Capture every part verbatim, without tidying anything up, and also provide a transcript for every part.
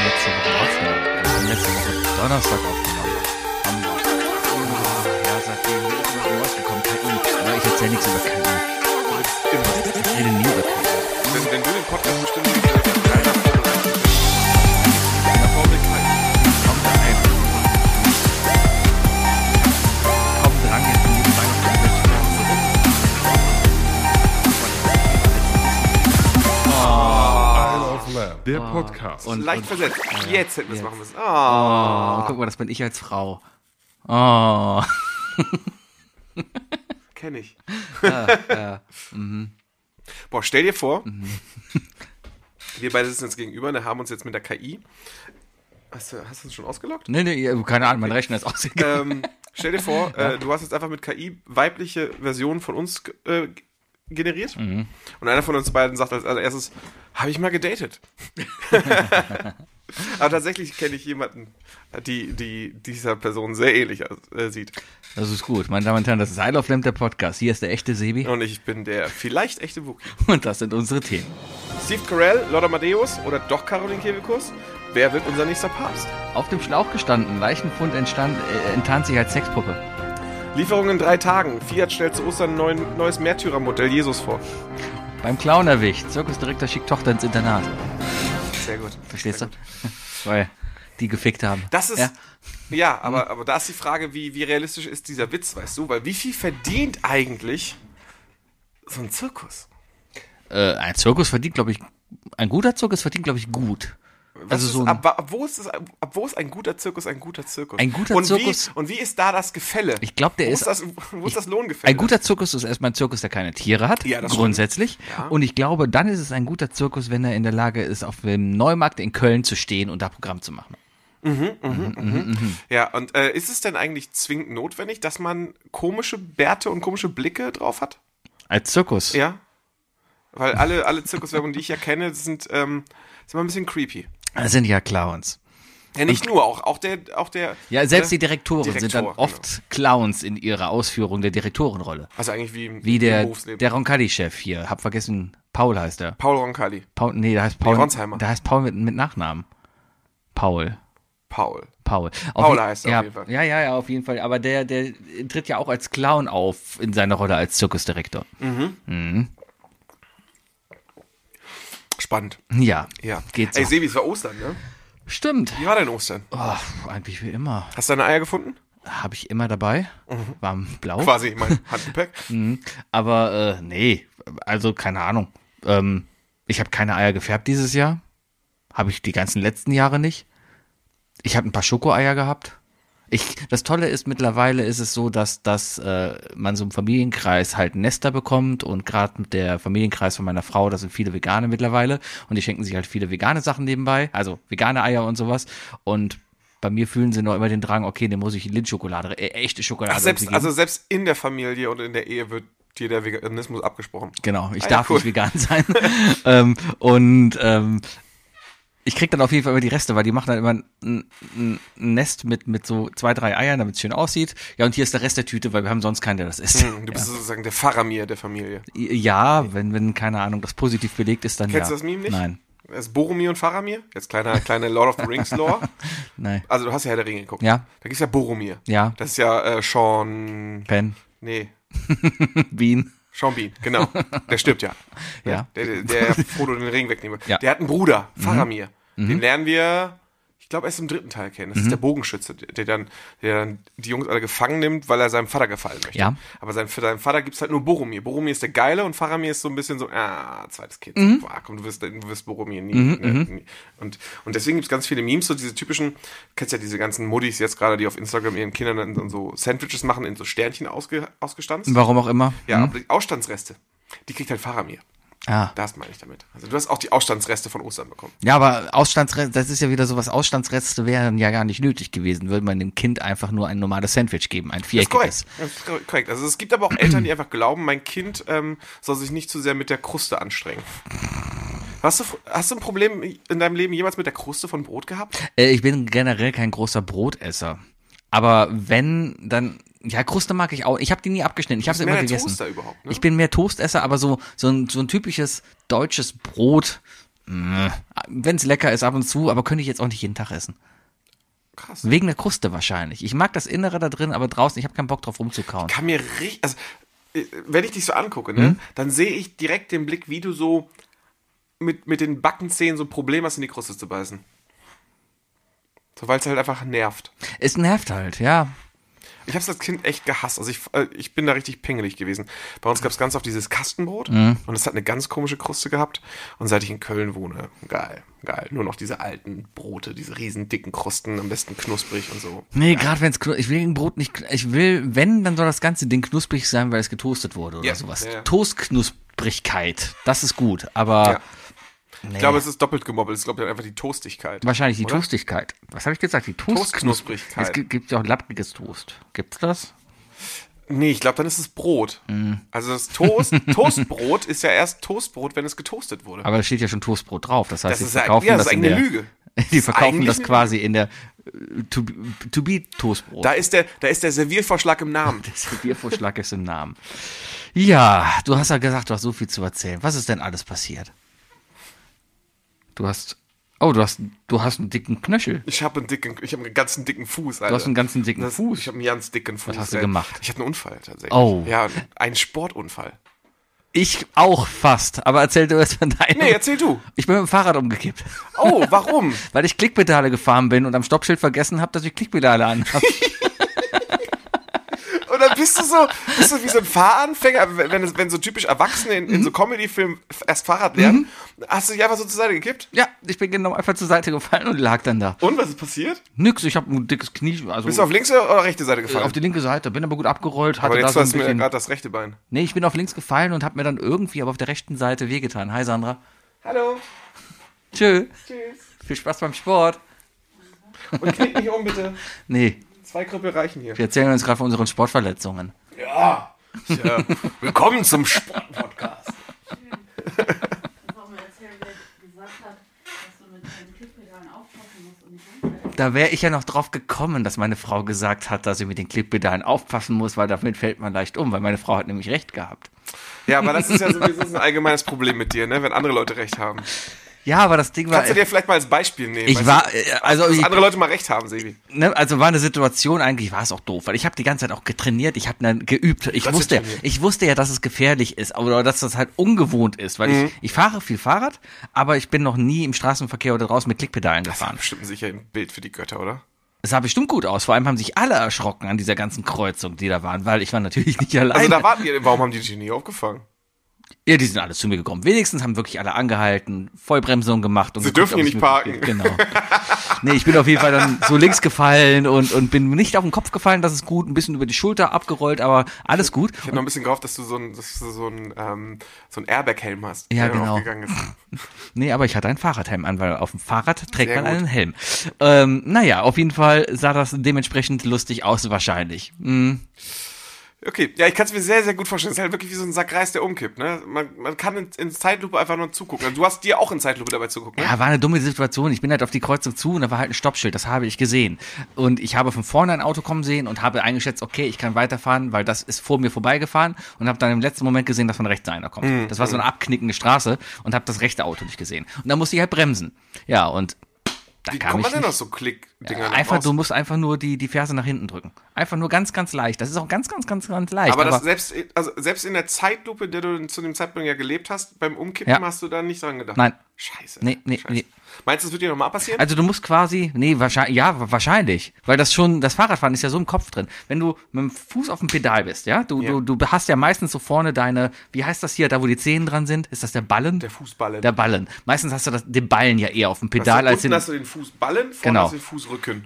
letzte Woche aufgenommen? Wir haben letzte Woche Donnerstag aufgenommen. Haben wir. Oh, ja, seitdem wir ist noch rausgekommen, K I. Aber ich erzähle nichts über K I. Immer. Ich rede nie über K I. Wenn, wenn du den Podcast bestimmt mit einer Formel einer Formel K I. Komm da rein. Komm dran, jetzt in die Beine von der Tür zurück. Der Podcast. Und, Leicht und, versetzt. Ja, Jetzt hätten wir es jetzt. machen müssen. Oh, Oh. guck mal, das bin ich als Frau. Oh. Kenn ich. Ja, ja. Mhm. Boah, stell dir vor, Mhm. wir beide sitzen uns gegenüber und haben uns jetzt mit der K I. Hast du, hast du uns schon ausgeloggt? Nee, nee, keine Ahnung, mein Rechner ist ausgegangen. ähm, stell dir vor, Ja. äh, du hast jetzt einfach mit K I weibliche Versionen von uns äh, generiert. Mhm. Und einer von uns beiden sagt als allererstes, habe ich mal gedatet. Aber tatsächlich kenne ich jemanden, die, die dieser Person sehr ähnlich äh, sieht. Das ist gut. Meine Damen und Herren, das ist Isle of Lamp, der Podcast. Hier ist der echte Sebi. Und ich bin der vielleicht echte Wookie. Und das sind unsere Themen. Steve Carell, Lord Amadeus oder doch Caroline Kebekus? Wer wird unser nächster Papst? Auf dem Schlauch gestanden, Leichenfund entstand, äh, enttarnt sich als Sexpuppe. Lieferung in drei Tagen. Fiat stellt zu Ostern ein neuen, neues Märtyrermodell Jesus vor. Beim Clown erwischt. Zirkusdirektor schickt Tochter ins Internat. Sehr gut. Verstehst Sehr du? gut. Weil die gefickt haben. Das ist, Ja. ja, aber, aber da ist die Frage, wie, wie realistisch ist dieser Witz, weißt du? Weil wie viel verdient eigentlich so ein Zirkus? Äh, ein Zirkus verdient, glaube ich, ein guter Zirkus verdient, glaube ich, gut. Was Also ist, so ein- ab, ab, wo ist das, ab wo ist ein guter Zirkus ein guter Zirkus? Ein guter und Zirkus- Wie, und wie ist da das Gefälle? Ich glaube, der wo ist... ist das, wo ist das Lohngefälle? Ein guter Zirkus ist erstmal ein Zirkus, der keine Tiere hat, Ja, das grundsätzlich. Ja. Und ich glaube, dann ist es ein guter Zirkus, wenn er in der Lage ist, auf dem Neumarkt in Köln zu stehen und da Programm zu machen. Ja, und äh, ist es denn eigentlich zwingend notwendig, dass man komische Bärte und komische Blicke drauf hat? Als Zirkus. Ja. Weil alle, alle Zirkuswerbungen, die ich ja kenne, sind, ähm, sind immer ein bisschen creepy. Das sind ja Clowns. Ja, nicht nur, auch, auch der, auch der. Ja, selbst äh, die Direktoren sind dann Direktor, oft Clowns in ihrer Ausführung der Direktorenrolle. Also eigentlich wie im, Wie im der, Berufsleben. der Roncalli-Chef hier. Hab vergessen, Paul heißt er. Paul Roncalli. Paul, nee, der heißt Paul. Nee, Ronsheimer. Der heißt Paul mit, mit Nachnamen. Paul. Paul. Paul. Paul je- heißt er ja, auf jeden Fall. Ja, ja, ja, auf jeden Fall. Aber der, der tritt ja auch als Clown auf in seiner Rolle als Zirkusdirektor. Spannend. Ja, Ja. geht so. Ey, Sebi, es war Ostern, ne? Stimmt. Wie war dein Ostern? Oh, eigentlich wie immer. Hast du deine Eier gefunden? Habe ich immer dabei. War blau. Quasi mein Handgepäck. Mhm. Aber äh, nee, also keine Ahnung. Ähm, ich habe keine Eier gefärbt dieses Jahr. Habe ich die ganzen letzten Jahre nicht. Ich habe ein paar Schokoeier gehabt. Ich, das Tolle ist, mittlerweile ist es so, dass, dass äh, man so im Familienkreis halt Nester bekommt und gerade mit der Familienkreis von meiner Frau, da sind viele Vegane mittlerweile und die schenken sich halt viele vegane Sachen nebenbei, also vegane Eier und sowas und bei mir fühlen sie noch immer den Drang, okay, dann muss ich Lindschokolade, äh, echte Schokolade Ach, selbst, geben. also selbst in der Familie und in der Ehe wird dir der Veganismus abgesprochen. Genau, ich Ah ja, darf cool. nicht vegan sein. ähm, und ähm, ich krieg dann auf jeden Fall immer die Reste, weil die machen dann immer ein, ein, ein Nest mit, mit so zwei, drei Eiern, damit es schön aussieht. Ja, und hier ist der Rest der Tüte, weil wir haben sonst keinen, der das isst. Hm, du bist sozusagen der Faramir der Familie. Ja, wenn, wenn, keine Ahnung, das positiv belegt ist, dann Kennst ja. du das Meme nicht? Nein, Das ist Boromir und Faramir. Jetzt kleiner, kleiner Lord of the Rings Lore. nein. Also du hast ja Herr der Ringe geguckt. Ja, Da gibt's ja Boromir. ja, Das ist ja äh, Sean... Pen, Nee, Bean, Sean Bean, genau. Der stirbt ja. ja. Der, der, der Frodo den Ring wegnimmt. Ja. Der hat einen Bruder, Faramir. Den lernen wir, ich glaube, erst im dritten Teil kennen. Das ist der Bogenschütze, der dann, der dann die Jungs alle gefangen nimmt, weil er seinem Vater gefallen möchte. Ja. Aber sein, für seinen Vater gibt's halt nur Boromir. Boromir ist der Geile und Faramir ist so ein bisschen so, ah, zweites Kind. Boah, komm, du wirst, du wirst Boromir nie. ne, nie. Und, und deswegen gibt's ganz viele Memes, so diese typischen, du kennst ja diese ganzen Muddis jetzt gerade, die auf Instagram ihren Kindern dann, dann so Sandwiches machen, in so Sternchen ausge, ausgestanzt. Warum auch immer. Ja, Hm? aber die Ausstandsreste, die kriegt halt Faramir. Ah. Das meine ich damit. Also du hast auch die Ausstandsreste von Ostern bekommen. Ja, aber Ausstandsreste, das ist ja wieder sowas, Ausstandsreste wären ja gar nicht nötig gewesen, würde man dem Kind einfach nur ein normales Sandwich geben, ein Das ist viereckiges. korrekt. Das ist korrekt. korrekt. Also es gibt aber auch Eltern, die einfach glauben, mein Kind ähm, soll sich nicht zu sehr mit der Kruste anstrengen. Hast du, hast du ein Problem in deinem Leben jemals mit der Kruste von Brot gehabt? Äh, ich bin generell kein großer Brotesser. Aber wenn, dann, ja, Kruste mag ich auch. Ich habe die nie abgeschnitten. Ich habe sie Mehr immer der gegessen. Toaster überhaupt, ne? Ich bin mehr Toastesser, aber so, so ein, so ein typisches deutsches Brot, mh, wenn es lecker ist, ab und zu, aber könnte ich jetzt auch nicht jeden Tag essen. Krass. Wegen der Kruste wahrscheinlich. Ich mag das Innere da drin, aber draußen, ich habe keinen Bock drauf rumzukauen. Kann mir richtig, also wenn ich dich so angucke, ne, Mhm. dann sehe ich direkt den Blick, wie du so mit, mit den Backenzähnen so ein Problem hast, in die Kruste zu beißen. So, weil es halt einfach nervt. Es nervt halt, ja. Ich habe es als Kind echt gehasst. Also ich, äh, ich bin da richtig pingelig gewesen. Bei uns gab es ganz oft dieses Kastenbrot Mhm. und es hat eine ganz komische Kruste gehabt. Und seit ich in Köln wohne, geil, geil. Nur noch diese alten Brote, diese riesen dicken Krusten, am besten knusprig und so. Nee, gerade wenn es, ich will ein Brot nicht, ich will, wenn, dann soll das ganze Ding knusprig sein, weil es getoastet wurde oder Ja, sowas. ja, ja. Toastknusprigkeit, das ist gut, aber Ja. nee. Ich glaube, es ist doppelt gemobbelt. Es ist, glaube ich, einfach die Toastigkeit. Wahrscheinlich die oder? Toastigkeit. Was habe ich gesagt? Die Toast Toastknusprigkeit. Es gibt, gibt ja auch lappriges Toast. Gibt's das? Nee, ich glaube, dann ist es Brot. Mhm. Also das Toast, Toastbrot ist ja erst Toastbrot, wenn es getoastet wurde. Aber da steht ja schon Toastbrot drauf. Das heißt, das sie ist ja, verkaufen ja, das das ist in eigentlich der, eine Lüge. die verkaufen eigentlich das eine quasi in der äh, To, to be Toastbrot. Da ist der, da ist der Serviervorschlag im Namen. Der Serviervorschlag ist im Namen. Ja, du hast ja gesagt, du hast so viel zu erzählen. Was ist denn alles passiert? Du hast, oh, du hast, du hast einen dicken Knöchel. Ich habe einen dicken, ich habe einen ganzen dicken Fuß, Alter. Du hast einen ganzen dicken das, Fuß. Ich habe einen ganz dicken Fuß. hast du ey. gemacht? Ich hatte einen Unfall tatsächlich. Oh. Ja, einen Sportunfall. Ich auch fast, aber erzähl du erst von deinem. Nee, erzähl du. Ich bin mit dem Fahrrad umgekippt. Oh, warum? Weil ich Klickpedale gefahren bin und am Stoppschild vergessen habe, dass ich Klickpedale anhabe. Und dann bist du so, bist du wie so ein Fahranfänger, wenn, es- wenn so typisch Erwachsene in, Mhm. in so Comedy-Filmen erst Fahrrad lernen, hast du dich einfach so zur Seite gekippt? Ja, ich bin genau einfach zur Seite gefallen und lag dann da. Und, was ist passiert? Nix, ich habe ein dickes Knie, also Bist du auf links oder rechte Seite gefallen? auf die linke Seite, bin aber gut abgerollt, hatte Aber da jetzt so ein hast du mir bisschen... gerade das rechte Bein. Nee, ich bin auf links gefallen und habe mir dann irgendwie aber auf der rechten Seite wehgetan. Hi Sandra. Hallo. Tschö. Tschüss. Viel Spaß beim Sport. Und knick mich um, bitte. Nee, Zwei Krüppel reichen hier. wir erzählen uns gerade von unseren Sportverletzungen. Ja. ja. Willkommen zum Sportpodcast. Auch mal erzählen, wer gesagt hat, dass du mit deinen Klickpedalen aufpassen musst und nicht umfällst. Da wäre ich ja noch drauf gekommen, dass meine Frau gesagt hat, dass ich mit den Klickpedalen aufpassen muss, weil damit fällt man leicht um, weil meine Frau hat nämlich recht gehabt. Ja, aber das ist ja sowieso ein allgemeines Problem mit dir, ne? Wenn andere Leute recht haben. Ja, aber das Ding war... Kannst du dir vielleicht mal als Beispiel nehmen? ich weißt war, du? äh, also Dass ich, andere Leute mal recht haben, Sebi. ne, also war eine Situation, eigentlich war es auch doof, weil ich habe die ganze Zeit auch getrainiert, ich habe dann geübt, ich hast du wusste, trainiert. ich wusste ja, dass es gefährlich ist, oder dass das halt ungewohnt ist, weil Mhm. ich, ich fahre viel Fahrrad, aber ich bin noch nie im Straßenverkehr oder draußen mit Klickpedalen Das war gefahren. bestimmt sicher ein Bild für die Götter, oder? Es sah bestimmt gut aus, vor allem haben sich alle erschrocken an dieser ganzen Kreuzung, die da waren, weil ich war natürlich nicht alleine. Also da warten die, warum haben die dich nie aufgefangen? Ja, die sind alle zu mir gekommen. Wenigstens haben wirklich alle angehalten, Vollbremsung gemacht. Und Sie geguckt, dürfen ob hier es nicht mir gut parken. geht. Genau. Nee, ich bin auf jeden Fall dann so links gefallen und, und bin nicht auf den Kopf gefallen, das ist gut, ein bisschen über die Schulter abgerollt, aber alles gut. Ich hätte noch ein bisschen gehofft, dass du so ein, dass du so ein, ähm, so ein Airbag-Helm hast. Ja, der dann genau. aufgegangen ist. Nee, aber ich hatte einen Fahrradhelm an, weil auf dem Fahrrad trägt Sehr man gut. einen Helm. Ähm, naja, auf jeden Fall sah das dementsprechend lustig aus, wahrscheinlich. Hm. Okay, ja, ich kann es mir sehr, sehr gut vorstellen. Es ist halt wirklich wie so ein Sack Reis, der umkippt, ne? Man, man kann in, in Zeitlupe einfach nur zugucken. Also du hast dir auch in Zeitlupe dabei zugucken, ne? Ja, war eine dumme Situation. Ich bin halt auf die Kreuzung zu und da war halt ein Stoppschild, das habe ich gesehen. Und ich habe von vorne ein Auto kommen sehen und habe eingeschätzt, okay, ich kann weiterfahren, weil das ist vor mir vorbeigefahren und habe dann im letzten Moment gesehen, dass von rechts einer kommt. Mhm. Das war so eine abknickende Straße und habe das rechte Auto nicht gesehen. Und dann musste ich halt bremsen. Ja, und da Wie kam kommt ich man denn nicht. aus so Klick-Dinger Ja, noch einfach, raus? du musst einfach nur die, die Ferse nach hinten drücken. Einfach nur ganz, ganz leicht. Das ist auch ganz, ganz, ganz, ganz leicht. Aber, das selbst, also selbst in der Zeitlupe, in der du zu dem Zeitpunkt ja gelebt hast, beim Umkippen Ja. hast du da nicht dran gedacht? Nein. Scheiße. Nee, nee, Scheiße. nee. Meinst du, das wird dir nochmal passieren? Also du musst quasi, nee, wahrscheinlich, ja, wahrscheinlich, weil das schon, das Fahrradfahren ist ja so im Kopf drin. Wenn du mit dem Fuß auf dem Pedal bist, ja, du, Ja. du, du hast ja meistens so vorne deine, wie heißt das hier, da wo die Zehen dran sind, ist das der Ballen? Der Fußballen. Der Ballen. Meistens hast du das, den Ballen ja eher auf dem Hast Pedal du, als unten den, hast du den Fußballen, vorne Genau. hast du den Fußrücken.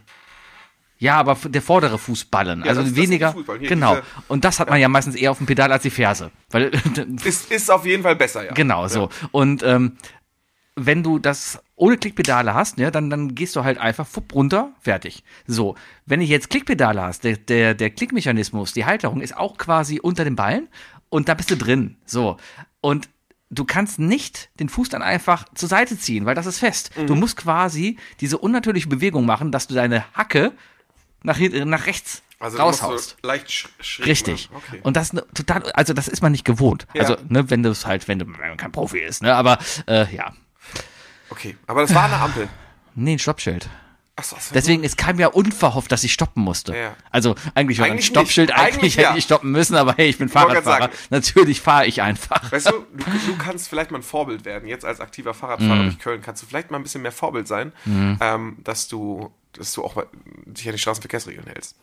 ja, aber der vordere Fußballen, Ja, also das- das sind weniger, die Fußballen. Hier, genau. diese- Und das hat man ja meistens eher auf dem Pedal als die Ferse, weil, Ist, ist auf jeden Fall besser, ja. genau, so. Und, ähm, wenn du das ohne Klickpedale hast, ne, dann, dann gehst du halt einfach fupp runter, fertig. So, wenn ich jetzt Klickpedale hast, der, der, der Klickmechanismus, die Halterung ist auch quasi unter dem Ballen und da bist du drin. So. Und du kannst nicht den Fuß dann einfach zur Seite ziehen, weil das ist fest. Mhm. Du musst quasi diese unnatürliche Bewegung machen, dass du deine Hacke nach, hin- nach rechts Also du musst raushaust. so leicht sch schräg Richtig. machen. Okay. Und das ist ne, total, also das ist man nicht gewohnt. Ja. Also, ne, wenn du es halt, wenn du wenn man kein Profi ist, ne, aber äh, ja. Okay, aber das war eine Ampel. Nee, ein Stoppschild. Ach so, so. Deswegen, es kam ja unverhofft, dass ich stoppen musste. Ja. Also eigentlich war ein Eigentlich Stoppschild, nicht. eigentlich, Eigentlich hätte ja. ich stoppen müssen, aber hey, ich bin wollte gerade Fahrradfahrer. Natürlich fahre ich einfach. Weißt du, du, du kannst vielleicht mal ein Vorbild werden. Jetzt als aktiver Fahrradfahrer Mhm. durch Köln kannst du vielleicht mal ein bisschen mehr Vorbild sein, ähm, dass du, dass du auch mal dich an die Straßenverkehrsregeln hältst.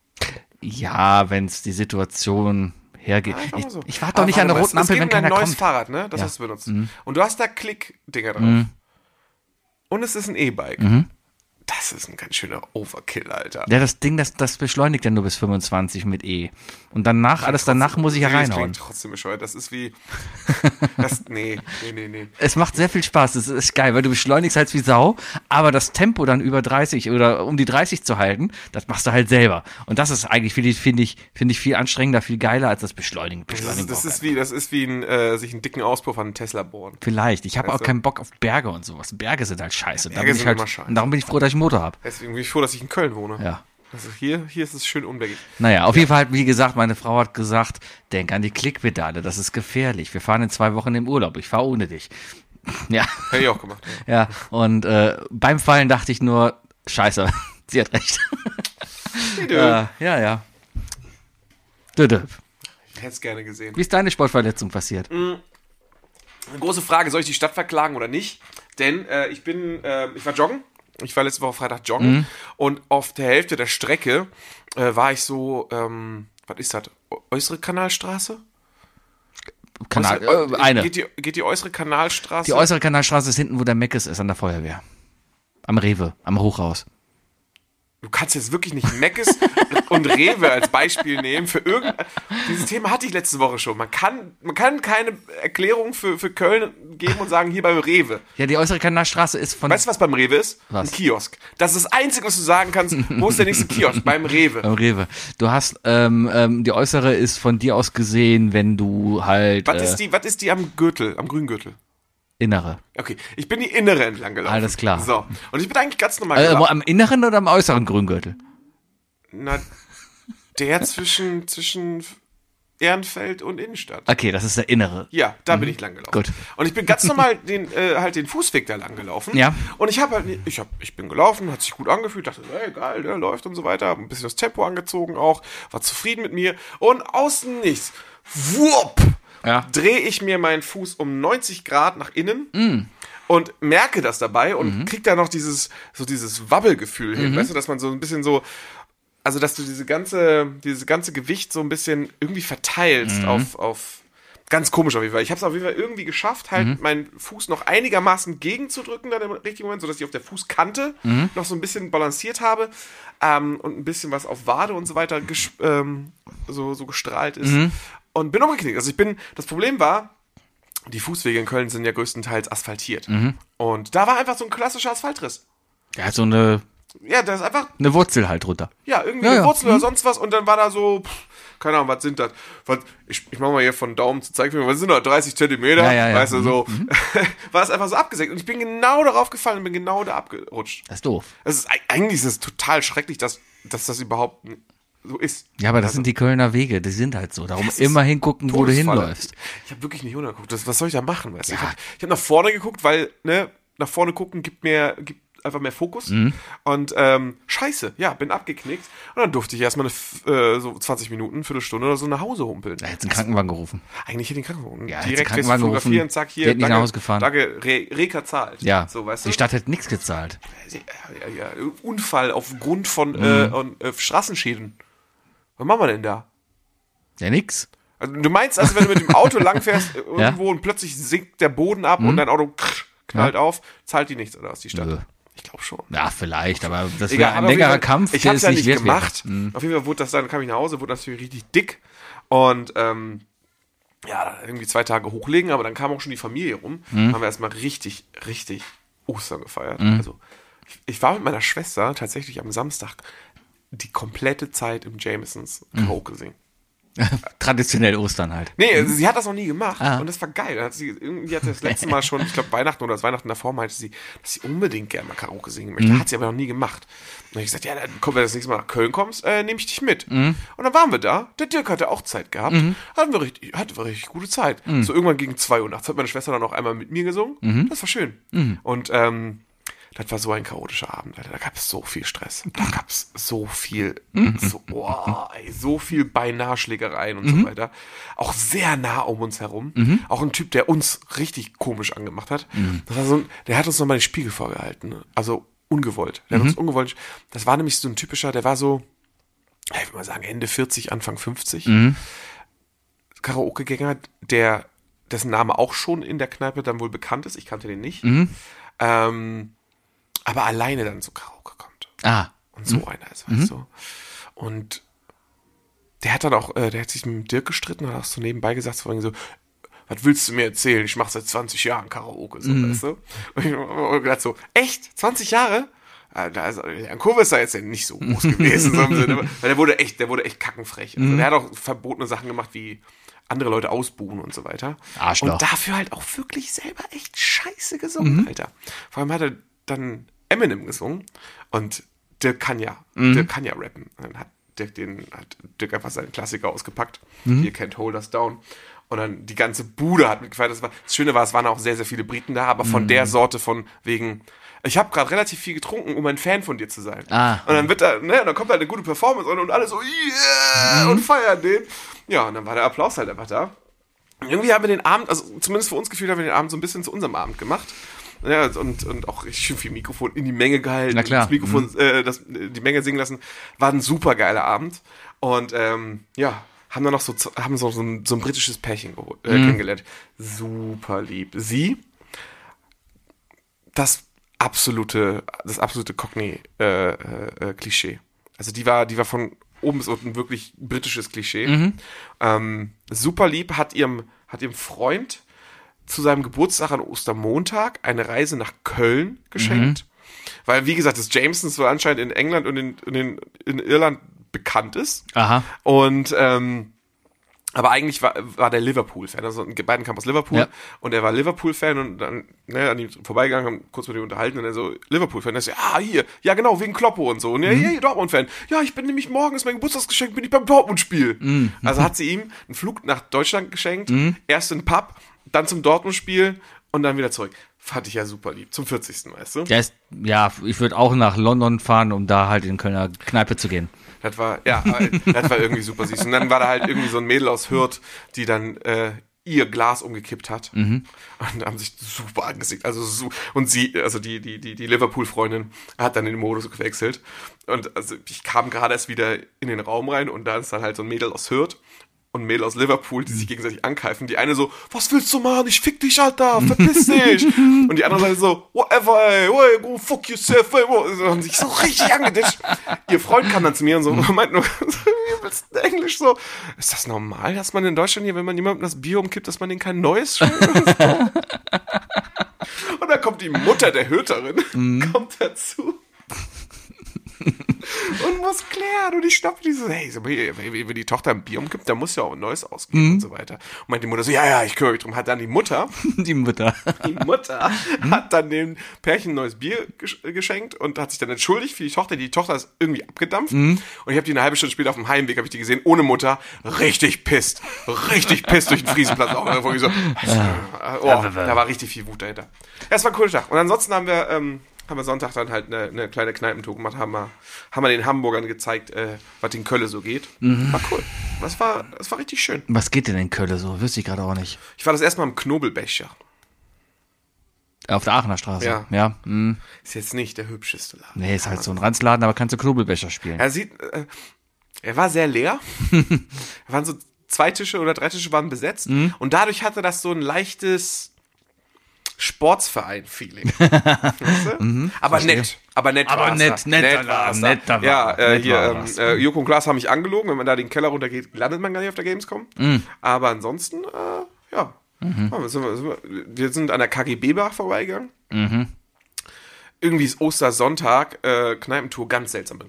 Ja, wenn es die Situation hergeht. Einfach Ich, mal so. ich warte doch Aber nicht an der warte mal, roten es- Ampel, es wenn geht um keiner ein neues kommt. Fahrrad, ne? Das Ja. hast du benutzt. Und du hast da Klick-Dinger drauf. Mhm. Und es ist ein E-Bike. Mhm. Das ist ein ganz schöner Overkill, Alter. Ja, das Ding, das, das beschleunigt ja nur bis fünfundzwanzig mit E. Und danach, alles danach muss ich ja Nee, das reinhauen. klingt trotzdem bescheuert. Das ist wie. Das, nee, nee, nee, nee. Es macht sehr viel Spaß, das ist geil, weil du beschleunigst halt wie Sau, aber das Tempo dann über dreißig oder um die dreißig zu halten, das machst du halt selber. Und das ist eigentlich, finde ich, finde ich, finde ich viel anstrengender, viel geiler als das Beschleunigen. Das Beschleunigen ist, das braucht ist wie, das ist wie ein, äh, sich einen dicken Auspuff an einen Tesla bohren. Vielleicht. Ich habe Also- auch keinen Bock auf Berge und sowas. Berge sind halt scheiße. Da Berge bin ich sind halt, immer scheiße. und darum bin ich froh, dass ich einen Motor habe. Deswegen bin ich froh, dass ich in Köln wohne. Ja. Also hier, hier ist es schön unbergig. Naja, auf jeden Fall, wie gesagt, meine Frau hat gesagt, denk an die Klickpedale, das ist gefährlich. Wir fahren in zwei Wochen im Urlaub, ich fahre ohne dich. Ja, Hätte ich auch gemacht. Ja. ja. Und äh, beim Fallen dachte ich nur, scheiße, sie hat recht. äh, ja, ja. Dödö. Ich hätte es gerne gesehen. Wie ist deine Sportverletzung passiert? Eine große Frage, soll ich die Stadt verklagen oder nicht? Denn äh, ich bin, äh, ich war joggen. Ich war letzte Woche Freitag joggen. Mhm. Und auf der Hälfte der Strecke äh, war ich so, ähm, was ist das? Äußere Kanalstraße? Kanal, Äußere- äh, eine. Geht die, geht die äußere Kanalstraße? Die äußere Kanalstraße ist hinten, wo der Meckes ist, an der Feuerwehr. Am Rewe, am Hochhaus. Du kannst jetzt wirklich nicht Meckes und Rewe als Beispiel nehmen für irgendein. Dieses Thema hatte ich letzte Woche schon. Man kann, man kann keine Erklärung für, für Köln geben und sagen, hier beim Rewe. Ja, die äußere Kanalstraße ist von... Weißt du, was beim Rewe ist? Was? Ein Kiosk. Das ist das Einzige, was du sagen kannst. Wo ist der nächste Kiosk? Beim Rewe. Beim Rewe. Du hast, ähm, ähm, die äußere ist von dir aus gesehen, wenn du halt... Was äh, ist die, was ist die am Gürtel, am grünen Gürtel? innere. Okay, ich bin die innere entlang gelaufen. Alles klar. So. Und ich bin eigentlich ganz normal Äh, gelaufen. am inneren oder am äußeren Grüngürtel? Na, der zwischen, zwischen Ehrenfeld und Innenstadt. Okay, das ist der innere. Ja, da bin ich lang gelaufen. Gut. Und ich bin ganz normal den, äh, halt den Fußweg da lang gelaufen. Ja. Und ich habe halt, ich hab, ich bin gelaufen, hat sich gut angefühlt, dachte, ey, geil, der läuft und so weiter, hab ein bisschen das Tempo angezogen auch, war zufrieden mit mir und außen nichts. Wupp! Ja. Drehe ich mir meinen Fuß um neunzig Grad nach innen und merke das dabei und krieg da noch dieses, so dieses Wabbelgefühl hin. Weißt du, dass man so ein bisschen so, also dass du diese ganze, dieses ganze Gewicht so ein bisschen irgendwie verteilst auf, auf, ganz komisch auf jeden Fall. Ich habe es auf jeden Fall irgendwie geschafft, halt meinen Fuß noch einigermaßen gegenzudrücken dann im richtigen Moment, sodass ich auf der Fußkante noch so ein bisschen balanciert habe ähm, und ein bisschen was auf Wade und so weiter ges ähm, so, so gestrahlt ist. Und bin umgeknickt. Also ich bin, das Problem war, die Fußwege in Köln sind ja größtenteils asphaltiert. Und da war einfach so ein klassischer Asphaltriss. Ja, so eine, Ja, da ist einfach, eine Wurzel halt drunter. ja, irgendwie Ja, eine ja. Wurzel oder sonst was. Und dann war da so, pff, keine Ahnung, was sind das? Was, ich, ich mach mal hier von Daumen zu Zeigefinger, was sind das? dreißig Zentimeter? Ja, ja, ja. Weißt du, so. War es einfach so abgesenkt. Und ich bin genau darauf gefallen und bin genau da abgerutscht. Das ist doof. Es ist, eigentlich ist es total schrecklich, dass, dass das überhaupt so ist. Ja, aber das sind die Kölner Wege, die sind halt so. Darum immer hingucken, wo du Todesfalle. hinläufst. Ich habe wirklich nicht runtergeguckt. Das, was soll ich da machen? Weißt du? Ja. Ich habe ich hab nach vorne geguckt, weil, ne, nach vorne gucken gibt mir gibt einfach mehr Fokus. Mhm. Und ähm, scheiße, ja, bin abgeknickt. Und dann durfte ich erstmal eine, äh, so zwanzig Minuten, Viertelstunde oder so nach Hause humpeln. Da hättest du einen Krankenwagen gerufen. Eigentlich hätte ich den Krankenwagen. Ja, hättest direkt du wirst du Krankenwagen fotografieren, gerufen, zack, die hier, hätten nicht danke, nach Hause gefahren. danke, Re Reka zahlt. Ja, So, weißt du? die Stadt hätte nichts gezahlt. Ja, ja, ja, Unfall aufgrund von äh, Mhm. und, äh, Straßenschäden. Was machen wir denn da? Ja, nix. Also, du meinst also, wenn du mit dem Auto langfährst äh, irgendwo und plötzlich sinkt der Boden ab und dein Auto krsch, knallt auf, zahlt die nichts oder aus die Stadt? Nö. Ich glaube schon. Ja, vielleicht, aber das Egal, wäre aber ein auf jeden längerer Fall, Kampf, Ich der habe es es ja nicht nicht wert gemacht. wäre. Mhm. Auf jeden Fall wurde das dann, kam ich nach Hause, wurde natürlich richtig dick und ähm, ja, irgendwie zwei Tage hochlegen, aber dann kam auch schon die Familie rum. Mhm. Haben wir erstmal richtig, richtig Ostern gefeiert. Also ich, ich war mit meiner Schwester tatsächlich am Samstag die komplette Zeit im Jamesons Karaoke singen. Traditionell Ostern halt. Nee, also sie hat das noch nie gemacht Ah. und das war geil. Dann hat sie, irgendwie hat sie das letzte Mal schon, ich glaube Weihnachten oder das Weihnachten davor, meinte sie, dass sie unbedingt gerne mal Karaoke singen möchte. Hat sie aber noch nie gemacht. Und dann habe ich gesagt, ja, dann komm, wenn du das nächste Mal nach Köln kommst, äh, nehme ich dich mit. Und dann waren wir da. Der Dirk hatte auch Zeit gehabt. Hatten wir richtig, hatten wir richtig gute Zeit. So irgendwann gegen zwei Uhr nachts hat meine Schwester dann auch einmal mit mir gesungen. Das war schön. Und ähm, das war so ein chaotischer Abend, Alter. Da gab es so viel Stress. Da gab es so viel, so, oh, ey, so viel beinahe Schlägereien und so weiter. Auch sehr nah um uns herum. Auch ein Typ, der uns richtig komisch angemacht hat. Das war so ein, der hat uns nochmal den Spiegel vorgehalten. Ne? Also ungewollt. Der hat uns ungewollt. Das war nämlich so ein typischer, der war so, ich würde mal sagen, Ende vierzig, Anfang fünfzig. Karaoke-Gänger, der, dessen Name auch schon in der Kneipe dann wohl bekannt ist. Ich kannte den nicht. Ähm, aber alleine dann zu Karaoke kommt. Ah. Und so einer ist, weißt du. Und der hat dann auch, äh, der hat sich mit Dirk gestritten und hat auch so nebenbei gesagt, so, so, was willst du mir erzählen? Ich mache seit zwanzig Jahren Karaoke, so, weißt du. Und ich habe gedacht so, echt? zwanzig Jahre? Ja, da ist, der Kurve ist da jetzt ja nicht so groß gewesen, so im Sinne, weil der wurde echt, der wurde echt kackenfrech. Also der hat auch verbotene Sachen gemacht, wie andere Leute ausbuhen und so weiter. Arschloch. Und dafür halt auch wirklich selber echt scheiße gesungen, Alter. Vor allem hat er dann Eminem gesungen und Dirk kann ja, Dirk kann ja rappen. Dann hat Dirk den, hat Dirk einfach seinen Klassiker ausgepackt. You Can't Hold Us Down. Und dann die ganze Bude hat mitgefeiert. Das, war, das Schöne war, es waren auch sehr, sehr viele Briten da, aber von der Sorte von wegen, ich habe gerade relativ viel getrunken, um ein Fan von dir zu sein. Ah. Und dann wird da, ne, und dann kommt halt eine gute Performance und, und alle so, yeah, und feiern den. Ja, und dann war der Applaus halt einfach da. Und irgendwie haben wir den Abend, also zumindest für uns gefühlt, haben wir den Abend so ein bisschen zu unserem Abend gemacht. Ja, und, und auch richtig schön viel Mikrofon in die Menge gehalten. Na klar. Das Mikrofon, mhm. äh, das, die Menge singen lassen. War ein super geiler Abend. Und ähm, ja, haben dann noch so, haben so, so, ein, so ein britisches Pärchen äh, mhm. kennengelernt. Super lieb. Sie, das absolute, das absolute Cockney-Klischee. Äh, äh, also die war, die war von oben bis unten wirklich britisches Klischee. Mhm. Ähm, super lieb, hat ihrem, hat ihrem Freund zu seinem Geburtstag an Ostermontag eine Reise nach Köln geschenkt. Mhm. Weil, wie gesagt, das Jamesons so anscheinend in England und in, in, in Irland bekannt ist. Aha. Und, ähm, aber eigentlich war, war der Liverpool-Fan. Also die beiden kamen aus Liverpool ja. und er war Liverpool-Fan und dann ne, an ihm vorbeigegangen, haben kurz mit ihm unterhalten und er so, Liverpool-Fan. Er so, ah, hier, ja genau, wegen Kloppo und so. Und er, mhm. hey, Dortmund-Fan. Ja, ich bin nämlich morgen, ist mein Geburtstagsgeschenk, bin ich beim Dortmund-Spiel. Mhm. Also hat sie ihm einen Flug nach Deutschland geschenkt, mhm. erst in den Pub, dann zum Dortmund-Spiel und dann wieder zurück. Fand ich ja super lieb. Zum vierzigsten weißt du? Ja, ist, ja ich würde auch nach London fahren, um da halt in Kölner Kneipe zu gehen. Das war, ja, das war irgendwie super süß. Und dann war da halt irgendwie so ein Mädel aus Hürth, die dann äh, ihr Glas umgekippt hat. Mhm. Und haben sich super angesickt. Also so, und sie, also die, die, die, die Liverpool-Freundin hat dann den Modus gewechselt. Und also ich kam gerade erst wieder in den Raum rein und da ist dann halt so ein Mädel aus Hürth und ein Mädel aus Liverpool, die sich gegenseitig ankeifen. Die eine so, was willst du machen? Ich fick dich, Alter, verpiss dich. Und die andere Seite so, whatever, ey, ey, go fuck yourself, ey. So, haben sich so richtig angedischt. Ihr Freund kam dann zu mir und so, meint nur, wie willst du Englisch so? Ist das normal, dass man in Deutschland hier, wenn man jemandem das Bier umkippt, dass man denen kein neues schenkt? Und dann kommt die Mutter der Hüterin, mm. kommt dazu. Und muss klären. Und ich schnapp die so, hey, wenn die Tochter ein Bier umkippt, dann muss ja auch ein neues ausgeben mhm. und so weiter. Und meint die Mutter so, ja, ja, ich kümmere mich drum. Hat dann die Mutter, die Mutter, die Mutter hat dann dem Pärchen ein neues Bier geschenkt und hat sich dann entschuldigt für die Tochter. Die Tochter ist irgendwie abgedampft. Mhm. Und ich habe die eine halbe Stunde später auf dem Heimweg, habe ich die gesehen, ohne Mutter, richtig pisst. Richtig pisst durch den Friesenplatz. Auch so, oh, da war richtig viel Wut dahinter. Ja, es war ein cooler Tag. Und ansonsten haben wir, ähm, haben wir Sonntag dann halt eine, eine kleine Kneipentour gemacht, haben wir, haben wir den Hamburgern gezeigt, äh, was in Köln so geht. Mhm. War cool. Das war, das war richtig schön. Was geht denn in Köln so? Wüsste ich gerade auch nicht. Ich war das erste Mal im Knobelbecher. Auf der Aachener Straße? Ja. ja. Mhm. Ist jetzt nicht der hübscheste Laden. Nee, ist halt so ein Ranzladen, aber kannst du Knobelbecher spielen. Er sieht, äh, er war sehr leer. Da waren so zwei Tische oder drei Tische waren besetzt. Mhm. Und dadurch hatte das so ein leichtes Sportsverein-Feeling. Weißt du? mhm, aber verstehe. nett. Aber nett aber war's nett, da. nett, nett war's da. Nett war, ja, äh, nett hier, war ähm, äh, Joko und Klaas haben mich angelogen. Wenn man da den Keller runtergeht, landet man gar nicht auf der Gamescom. Mhm. Aber ansonsten, äh, ja. Mhm. Ja, sind wir, sind wir, wir sind an der K G B-Bar vorbeigegangen. Mhm. Irgendwie ist Ostersonntag, äh, Kneipentour, ganz seltsam in Köln.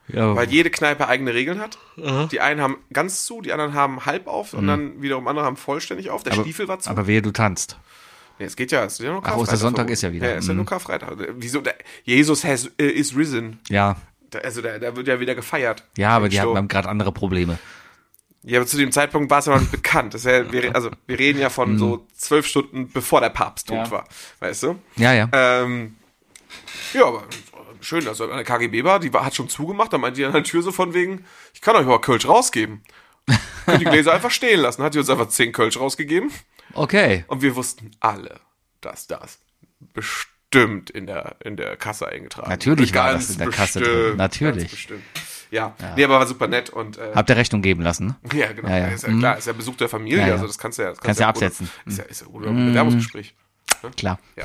Ja. Weil jede Kneipe eigene Regeln hat. Die einen haben ganz zu, die anderen haben halb auf und dann wiederum andere haben vollständig auf. Der Aber- Stiefel war zu. Aber wehe, du tanzt. Nee, es geht ja, es ist ja nur Ach, Karfreitag. Ostersonntag ist ja wieder. Ja, ist ja Mhm. nur Karfreitag. Wieso? Der, Jesus has, äh, is risen. Ja, Da, also da, da wird ja wieder gefeiert. ja, aber die Sturm. haben gerade andere Probleme. Ja, aber zu dem Zeitpunkt war es ja noch nicht bekannt. Das ist ja, wir, also wir reden ja von so zwölf Stunden, bevor der Papst tot Ja. war. Weißt du? Ja, ja. Ähm, ja, aber schön, also eine K G B war, die war, hat schon zugemacht, da meinte die an der Tür so von wegen, ich kann euch mal Kölsch rausgeben. Könnt die Gläser einfach stehen lassen. Hat die uns einfach zehn Kölsch rausgegeben Okay. und wir wussten alle, dass das bestimmt in der, in der Kasse eingetragen Natürlich war Ganz das in der Kasse bestimmt, drin. Natürlich. Ganz bestimmt. Ja, nee, aber war super nett und äh, Habt ihr Rechnung geben lassen? Ne? ja, genau. Ja, ja. Ist ja klar, ist ja Besuch der Familie, Ja, ja. also das kannst du ja, das Kannst ja ohne- absetzen. Ist ja, ist ja ohne Bewerbungsgespräch. Klar. Ja.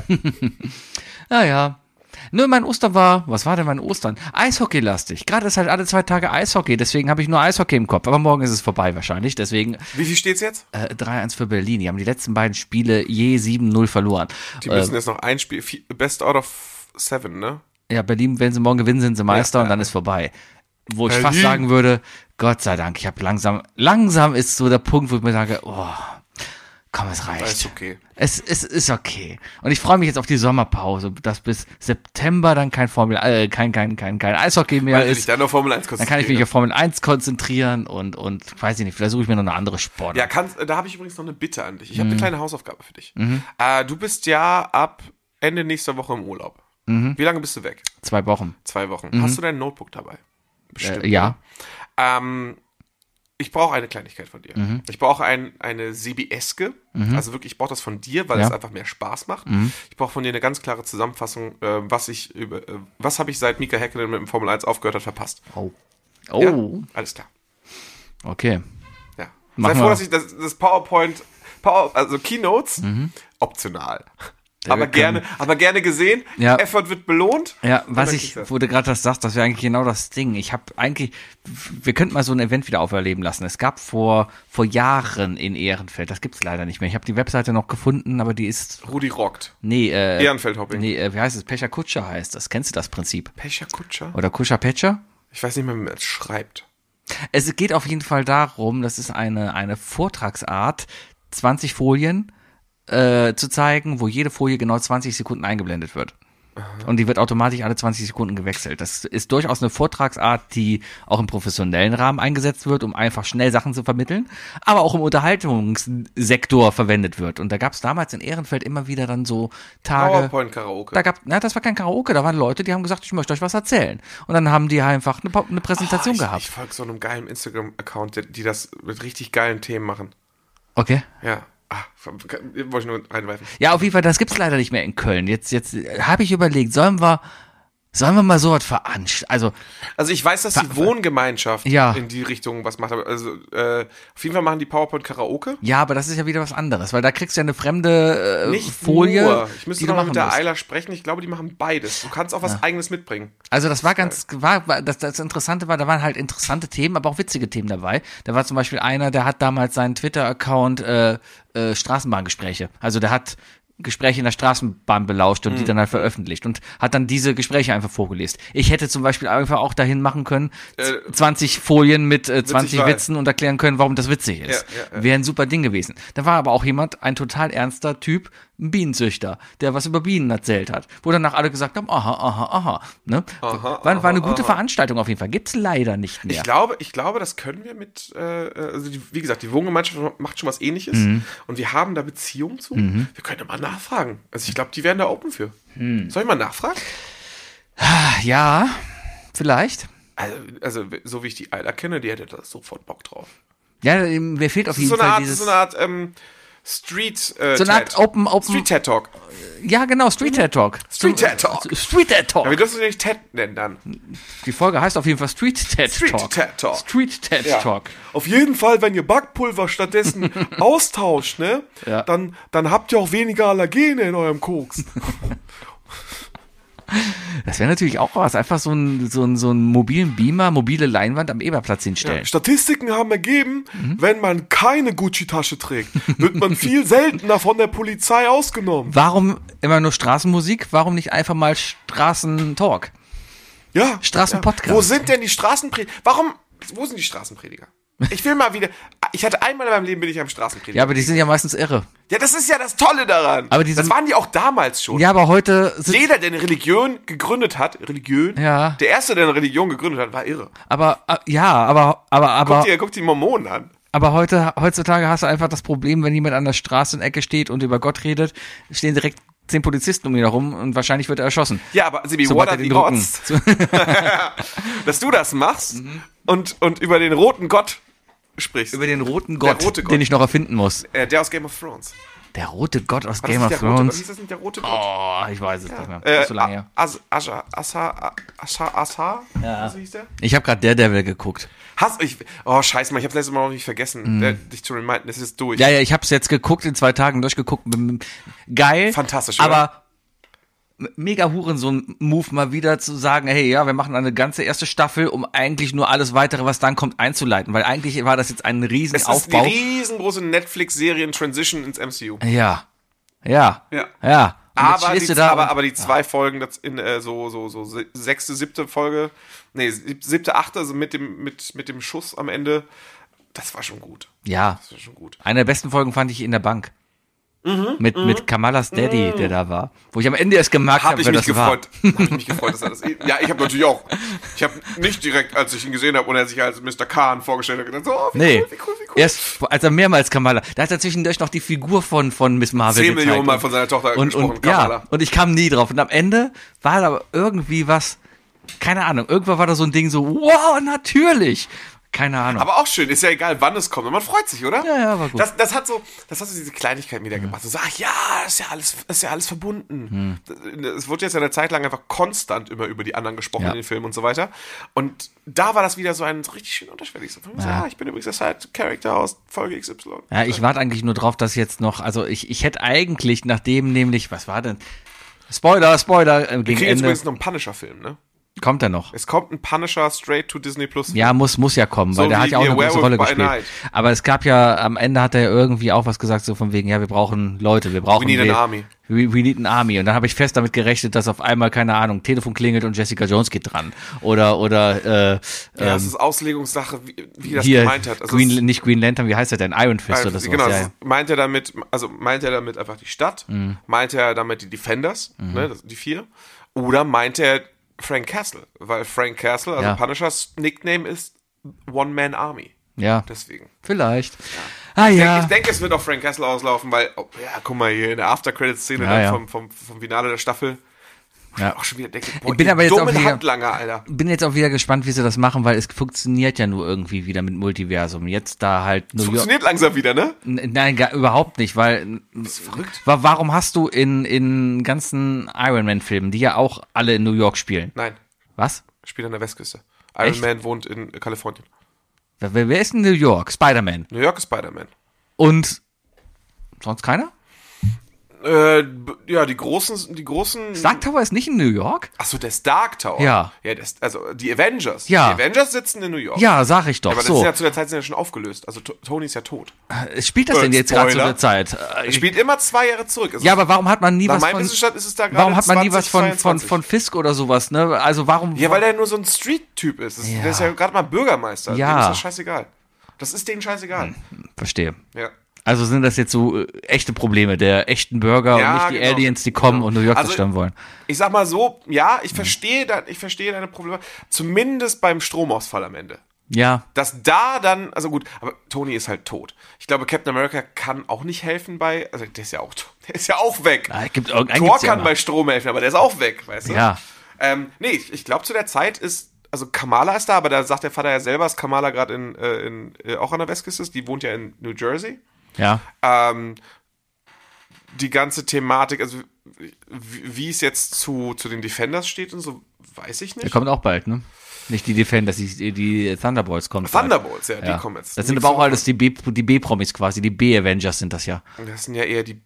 Ja, ja. Nur mein Ostern war, was war denn mein Ostern? Eishockey-lastig. Gerade ist halt alle zwei Tage Eishockey, deswegen habe ich nur Eishockey im Kopf. Aber morgen ist es vorbei wahrscheinlich, deswegen Wie viel steht's jetzt? äh, drei eins für Berlin. Die haben die letzten beiden Spiele je sieben null verloren. Die müssen jetzt noch ein Spiel, vier- Best out of seven, ne? Ja, Berlin, wenn sie morgen gewinnen, sind sie Meister Ja, und dann ja. ist vorbei. Wo ich Berlin. fast sagen würde, Gott sei Dank, ich habe langsam, langsam ist so der Punkt, wo ich mir sage, oh, komm, es reicht. Ist okay. Es, es ist okay. Und ich freue mich jetzt auf die Sommerpause, dass bis September dann kein Formel, äh, kein, kein, kein, kein Eishockey mehr Weil du dich ist. dann auf Formel eins Dann kann ich mich auf Formel eins konzentrieren und, und, weiß ich nicht, vielleicht suche ich mir noch eine andere Sportart. Ja, kannst, da habe ich übrigens noch eine Bitte an dich. Ich Mhm. habe eine kleine Hausaufgabe für dich. Äh, du bist ja ab Ende nächster Woche im Urlaub. Mhm. Wie lange bist du weg? Zwei Wochen. Zwei Wochen. Hast du dein Notebook dabei? Bestimmt. Äh, ja. Ähm, ich brauche eine Kleinigkeit von dir. Mhm. Ich brauche ein, eine C B S-ke. Also wirklich, ich brauche das von dir, weil Ja. es einfach mehr Spaß macht. Ich brauche von dir eine ganz klare Zusammenfassung, äh, was ich über, äh, was habe ich seit Mika Häkkinen mit dem Formel eins aufgehört hat, verpasst. Oh. Ja? Oh. Alles klar. Okay. Ja. Machen Sei froh, wir. dass ich das, das PowerPoint, Power, also Keynotes, optional. Aber wir können- gerne, aber gerne gesehen. Ja. Effort wird belohnt. Ja, Und was dann ich, kriegst du das. wo du gerade das sagst, das wäre eigentlich genau das Ding. Ich habe eigentlich, wir könnten mal so ein Event wieder auferleben lassen. Es gab vor vor Jahren in Ehrenfeld, das gibt's leider nicht mehr. Ich habe die Webseite noch gefunden, aber die ist, Rudi rockt. nee, äh, Ehrenfeldhopping. nee, äh, wie heißt es? Pecher Kutscher heißt das. Kennst du das Prinzip? Pecher Kutscher? Oder Kuscher Pecher? Ich weiß nicht mehr, wie man es schreibt. Es geht auf jeden Fall darum, das ist eine, eine Vortragsart, zwanzig Folien äh, zu zeigen, wo jede Folie genau zwanzig Sekunden eingeblendet wird. Und die wird automatisch alle zwanzig Sekunden gewechselt. Das ist durchaus eine Vortragsart, die auch im professionellen Rahmen eingesetzt wird, um einfach schnell Sachen zu vermitteln, aber auch im Unterhaltungssektor verwendet wird. Und da gab es damals in Ehrenfeld immer wieder dann so Tage. PowerPoint Karaoke. Da gab, na, das war kein Karaoke, da waren Leute, die haben gesagt, ich möchte euch was erzählen. Und dann haben die einfach eine, eine Präsentation Oh, ich, gehabt. Ich folge so einem geilen Instagram-Account, die, die das mit richtig geilen Themen machen. Okay. Ja. Ah, wollte ich nur reinwerfen. Ja, auf jeden Fall, das gibt's leider nicht mehr in Köln. Jetzt, jetzt habe ich überlegt, sollen wir, sollen wir mal so was veranstalten? Also, Also ich weiß, dass die Wohngemeinschaft Ja. in die Richtung was macht. aber Also äh, auf jeden Fall machen die PowerPoint Karaoke. ja, aber das ist ja wieder was anderes, weil da kriegst du ja eine fremde äh, Nicht Folie, nur. Ich müsste die du noch mal machen mit der musst. Eiler sprechen. Ich glaube, die machen beides. Du kannst auch was Eigenes mitbringen. Also das war ganz, war, war das, das Interessante war, da waren halt interessante Themen, aber auch witzige Themen dabei. Da war zum Beispiel einer, der hat damals seinen Twitter-Account äh, äh, Straßenbahngespräche. Also der hat Gespräche in der Straßenbahn belauscht und die dann halt veröffentlicht und hat dann diese Gespräche einfach vorgelesen. Ich hätte zum Beispiel einfach auch dahin machen können, Äh, zwanzig Folien mit äh, zwanzig wahr. Witzen und erklären können, warum das witzig ist. Ja, ja, ja. Wäre ein super Ding gewesen. Da war aber auch jemand, ein total ernster Typ, ein Bienenzüchter, der was über Bienen erzählt hat. Wo danach alle gesagt haben, aha, aha, aha. Ne? Aha, war, war eine aha, gute aha. Veranstaltung auf jeden Fall. Gibt's leider nicht mehr. Ich glaube, ich glaube, das können wir mit, äh, also die, wie gesagt, die Wohngemeinschaft macht schon was Ähnliches Mhm. und wir haben da Beziehungen zu. Wir können mal nachfragen. Also ich glaube, die wären da open für. Mhm. Soll ich mal nachfragen? Ja, vielleicht. Also, also so wie ich die Eiler kenne, die hätte da sofort Bock drauf. Ja, mir fehlt auf Das ist jeden so eine Fall Art, dieses... so eine Art ähm, Street äh, so eine Art Ted. Open, Open... Street Ted Talk. ja, genau, Street Ted Talk. Street Ted Talk. Street Ted Talk. Ja, wie darfst du nicht Ted nennen dann? Die Folge heißt auf jeden Fall Street Ted Street Talk. Ted Talk. Street Ted Ja. Talk. Auf jeden Fall, wenn ihr Backpulver stattdessen austauscht, ne, Ja. dann, dann habt ihr auch weniger Allergene in eurem Koks. Das wäre natürlich auch was. Einfach so einen so einen, so einen mobilen Beamer, mobile Leinwand am Eberplatz hinstellen. Statistiken haben ergeben, Mhm. wenn man keine Gucci-Tasche trägt, wird man viel seltener von der Polizei ausgenommen. Warum immer nur Straßenmusik? Warum nicht einfach mal Straßentalk? Ja. Straßenpodcast. Ja. Wo sind denn die Straßenprediger? Warum, wo sind die Straßenprediger? Ich will mal wieder, ich hatte einmal in meinem Leben bin ich am Straßenprediger. Ja, aber die sind ja meistens irre. Ja, das ist ja das Tolle daran. Aber die das sind- waren die auch damals schon. Ja, aber heute sind, Jeder, der eine Religion gegründet hat, Religion, Ja. der Erste, der eine Religion gegründet hat, war irre. aber, äh, ja, aber, aber, aber, Guck dir, guck dir die Mormonen an. aber heute, heutzutage hast du einfach das Problem, wenn jemand an der Straße in der Ecke steht und über Gott redet, stehen direkt zehn Polizisten um ihn herum und wahrscheinlich wird er erschossen. Ja, aber Sibi, Sobald what er are the den Rücken- odds, dass du das machst und, und über den roten Gott sprichst. Über den roten Gott, rote Gott. den ich noch erfinden muss. äh, der aus Game of Thrones. Der rote Gott aus War das Game nicht of der rote, Thrones. hieß das nicht der rote Gott? Oh, ich weiß es nicht mehr. Äh, ist so lange her. As, Asha, Asa, Asha, Asa? Ja. So hieß der? Ich habe gerade Daredevil geguckt. Hast ich, oh scheiße mal, ich hab's letztes Mal noch nicht vergessen, der, dich zu reminden, es ist durch. Ja, ja, ich habe es jetzt geguckt, in zwei Tagen durchgeguckt. Geil. Fantastisch, Aber mega Hurensohn-Move mal wieder zu sagen, hey, ja, wir machen eine ganze erste Staffel, um eigentlich nur alles Weitere, was dann kommt, einzuleiten. Weil eigentlich war das jetzt ein riesen es ist Aufbau. die riesengroße Netflix-Serien-Transition ins M C U. Ja. Ja. Ja. Ja. Und jetzt Aber stehst die, du da aber, und- aber die zwei Folgen das in äh, so so so se- sechste, siebte Folge, nee, sieb- siebte, achte, also mit dem mit mit dem Schuss am Ende, das war schon gut. Ja. Das war schon gut. Eine der besten Folgen fand ich in der Bank. Mhm, mit, mit Kamalas Daddy, der da war. Wo ich am Ende erst gemerkt Hab habe, ich wer mich das war. gefreut. Hab ich mich gefreut, dass er das. Ja, ich habe natürlich auch. Ich habe nicht direkt, als ich ihn gesehen habe und er sich als Mister Khan vorgestellt hat, gedacht, so, oh, wie Nee. cool, wie cool, wie cool. Erst, als er mehrmals Kamala. Da hat er zwischendurch noch die Figur von, von Miss Marvel Zehn gezeigt. Millionen Mal Und- von seiner Tochter und, gesprochen, und, Kamala. ja, und ich kam nie drauf. Und am Ende war da aber irgendwie was, keine Ahnung, irgendwann war da so ein Ding so, wow, natürlich. Keine Ahnung. Aber auch schön, ist ja egal, wann es kommt. Und man freut sich, oder? Ja, ja, war gut. Das, das hat so, das hat so diese Kleinigkeiten wieder gemacht. So, ach ja, das ist ja alles, das ist ja alles verbunden. Hm. Es wurde jetzt eine Zeit lang einfach konstant immer über die anderen gesprochen Ja. in den Filmen und so weiter. Und da war das wieder so ein so richtig schön unterschwellig. So, ja. Ja. ah, ich bin übrigens der Side-Character aus Folge X Y. Ja, ich warte eigentlich nur drauf, dass jetzt noch, also ich, ich hätte eigentlich, nachdem nämlich, was war denn? Spoiler, Spoiler, äh, Wir gegen kriegen jetzt Ende. übrigens noch einen Punisher-Film, ne? Kommt er noch? Es kommt ein Punisher straight to Disney Plus. Ja, muss, muss ja kommen, So weil der wie hat ja auch hier eine große Werewolf Rolle by gespielt. Night. Aber es gab ja, am Ende hat er irgendwie auch was gesagt, so von wegen, ja, wir brauchen Leute, wir brauchen. We need an wir- army. We, we need an army. Und dann habe ich fest damit gerechnet, dass auf einmal, keine Ahnung, Telefon klingelt und Jessica Jones geht dran. Oder, oder, äh, Ja, das ähm, ist Auslegungssache, wie, wie das hier, gemeint hat. Also Green, es- nicht Green Lantern, wie heißt er denn? Iron Fist Also, oder so. genau, ja, das ja. ist- meint er damit, also meint er damit einfach die Stadt, Mhm. meint er damit die Defenders, ne, das, die vier, oder meint er Frank Castle, weil Frank Castle, also Ja. Punishers Nickname ist One Man Army, ja, deswegen. vielleicht. Ah Ich ja. denke, ich denke, es wird auf Frank Castle auslaufen, weil, oh, ja, guck mal hier in der After-Credit-Szene Ja, dann ja. Vom, vom, vom Finale der Staffel, Ja. auch schon wieder denke, boah, Ich bin die aber jetzt auch dummen wieder- Handlanger, Alter. Bin jetzt auch wieder gespannt, wie sie das machen, weil es funktioniert ja nur irgendwie wieder mit Multiversum. Jetzt da halt New York. Funktioniert langsam wieder, ne? N- Nein, gar, überhaupt nicht, weil verrückt. wa- warum hast du in in ganzen Iron Man Filmen, die ja auch alle in New York spielen? Nein, Was? spielt an der Westküste. Iron Echt? Man wohnt in Kalifornien. Wer, wer wer ist in New York? Spider-Man. New York ist Spider-Man. Und sonst keiner? Äh, b- ja, die großen, die großen. Stark Tower ist nicht in New York? Achso, der Stark Tower. Ja. Ja, das, also die Avengers. Ja. Die Avengers sitzen in New York. Ja, sag ich doch. Aber das so. ist ja zu der Zeit sind ja schon aufgelöst. Also T- Tony ist ja tot. Spielt das denn Äh, jetzt gerade zu Spoiler. der Zeit? Er Äh, spielt immer zwei Jahre zurück. Also ja, aber warum hat man nie nach was meinem von Wissensstand ist es da gerade Warum hat man nie was von von zwanzig von Fisk oder sowas, ne? Also warum Ja, weil der nur so ein Street-Typ ist. Das, Ja. Der ist ja gerade mal Bürgermeister. Ja. Dem ist das scheißegal. Das ist denen scheißegal. verstehe. Ja. Also sind das jetzt so äh, echte Probleme der echten Bürger Ja, und nicht die genau. Aliens, die kommen Genau. und New York Also, zerstören wollen. Ich sag mal so, ja, ich verstehe, da, ich verstehe deine Probleme. Zumindest beim Stromausfall am Ende. Ja, Dass da dann, also gut, aber Tony ist halt tot. Ich glaube, Captain America kann auch nicht helfen bei, also der ist ja auch, der ist ja auch weg. Ah, gibt irgendeinen Thor gibt's ja kann immer. bei Strom helfen, aber der ist auch weg, weißt du? Ja. Ähm, nee, ich, ich glaube, zu der Zeit ist, also Kamala ist da, aber da sagt der Vater ja selber, dass Kamala gerade in, äh, in, äh, auch an der Westküste ist. Die wohnt ja in New Jersey. Ja. Ähm, die ganze Thematik, also wie, wie es jetzt zu, zu den Defenders steht und so, weiß ich Der nicht. kommt auch bald, ne? Nicht die Defenders, die, die Thunderbolts kommen. bald. Thunderbolts, ja, Ja. die kommen jetzt. Das sind Nächste aber auch Woche. alles die B, die B-Promis quasi, die B-Avengers sind das ja. Das sind ja eher die.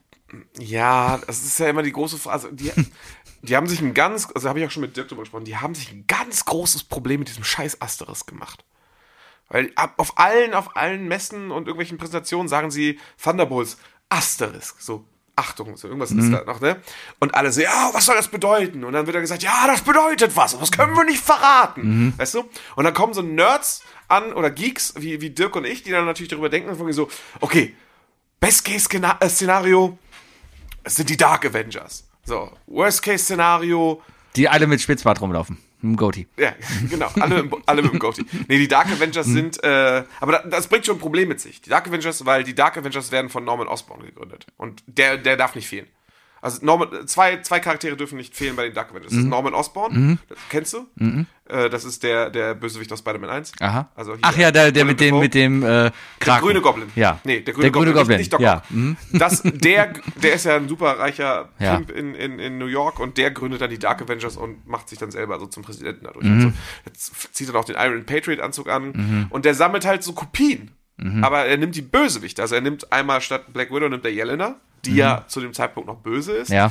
Ja, das ist ja immer die große Frage. Also die, die haben sich ein ganz, also habe ich auch schon mit Dirk drüber gesprochen, die haben sich ein ganz großes Problem mit diesem scheiß Asteris gemacht. Weil ab, auf allen, auf allen Messen und irgendwelchen Präsentationen sagen sie Thunderbolts Asterisk. So, Achtung, so irgendwas mhm. ist da noch, ne? Und alle so, ja, was soll das bedeuten? Und dann wird er gesagt, ja, das bedeutet was, aber das können wir nicht verraten. Mhm. Weißt du? Und dann kommen so Nerds an oder Geeks, wie, wie Dirk und ich, die dann natürlich darüber denken und so, okay, Best-Case-Szenario sind die Dark Avengers. So, Worst-Case-Szenario. Die alle mit Spitzbart rumlaufen. Mit dem Goatee. Ja, genau. Alle, im, alle mit dem Goatee. Nee, die Dark Avengers mhm. sind, äh, aber das, das bringt schon ein Problem mit sich. Die Dark Avengers, weil die Dark Avengers werden von Norman Osborn gegründet. Und der, der darf nicht fehlen. Also Norman, zwei, zwei Charaktere dürfen nicht fehlen bei den Dark Avengers. Das mhm. ist Norman Osborn, mhm. das kennst du? Mhm. Äh, das ist der, der Bösewicht aus Spider-Man eins. Aha. Also hier, Ach ja, der, der mit dem, mit dem äh, Kraken. Der grüne Goblin. Ja. Nee, der grüne der grüne Goblin, Goblin. Nicht, nicht ja. Mhm. Das, der, der ist ja ein superreicher ja. Pimp in, in, in New York und der gründet dann die Dark Avengers und macht sich dann selber so zum Präsidenten dadurch. Mhm. Also, jetzt zieht dann auch den Iron Patriot Anzug an mhm. und der sammelt halt so Kopien. Mhm. Aber er nimmt die Bösewichte. Also er nimmt einmal statt Black Widow nimmt er Yelena, die mhm. ja zu dem Zeitpunkt noch böse ist. Ja.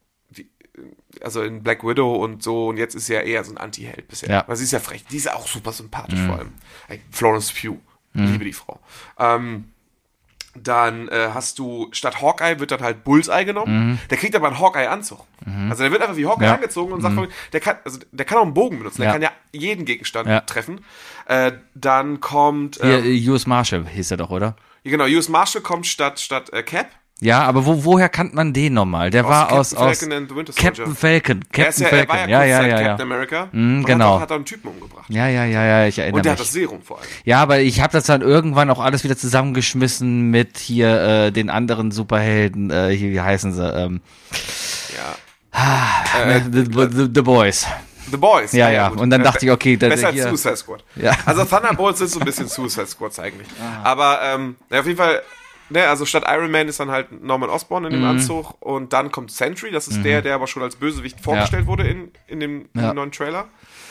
Also in Black Widow und so, und jetzt ist sie ja eher so ein Anti-Held bisher. Ja. Weil sie ist ja frech. Die ist ja auch super sympathisch mhm. vor allem. Hey, Florence Pugh. Mhm. Liebe die Frau. Ähm, dann äh, hast du, statt Hawkeye wird dann halt Bullseye genommen. Mhm. Der kriegt aber einen Hawkeye-Anzug. Mhm. Also der wird einfach wie Hawkeye ja. angezogen und sagt, mhm. der kann, also der kann auch einen Bogen benutzen. Der ja. kann ja jeden Gegenstand ja. treffen. Äh, dann kommt... Ähm, Hier, U S Marshal hieß er doch, oder? Ja, genau. U S Marshal kommt statt, statt äh, Cap. Ja, aber wo, woher kannte man den nochmal? Der aus war Captain aus, Falcon aus and the Winter Captain Falcon. Captain er ist ja, Falcon. Er war ja, ja, ja, ja, Captain ja. America. Mm, und genau. Hat, hat er einen Typen umgebracht. Ja, ja, ja, ja, ich erinnere mich. Und der mich. Hat das Serum vor allem. Ja, aber ich habe das dann irgendwann auch alles wieder zusammengeschmissen mit hier äh, den anderen Superhelden. Äh, hier, wie heißen sie? Ähm, ja. Ah, äh, the, the, the Boys. The Boys. Ja, ja. ja. Und dann dachte ich, okay, das besser hier. als Suicide Squad. Ja. Also Thunderbolts sind so ein bisschen Suicide Squads eigentlich. Ah. Aber ähm, ja, auf jeden Fall. Ne, also statt Iron Man ist dann halt Norman Osborn in dem mhm. Anzug und dann kommt Sentry, das ist mhm. der, der aber schon als Bösewicht vorgestellt ja. wurde in, in, dem, ja. in dem neuen Trailer.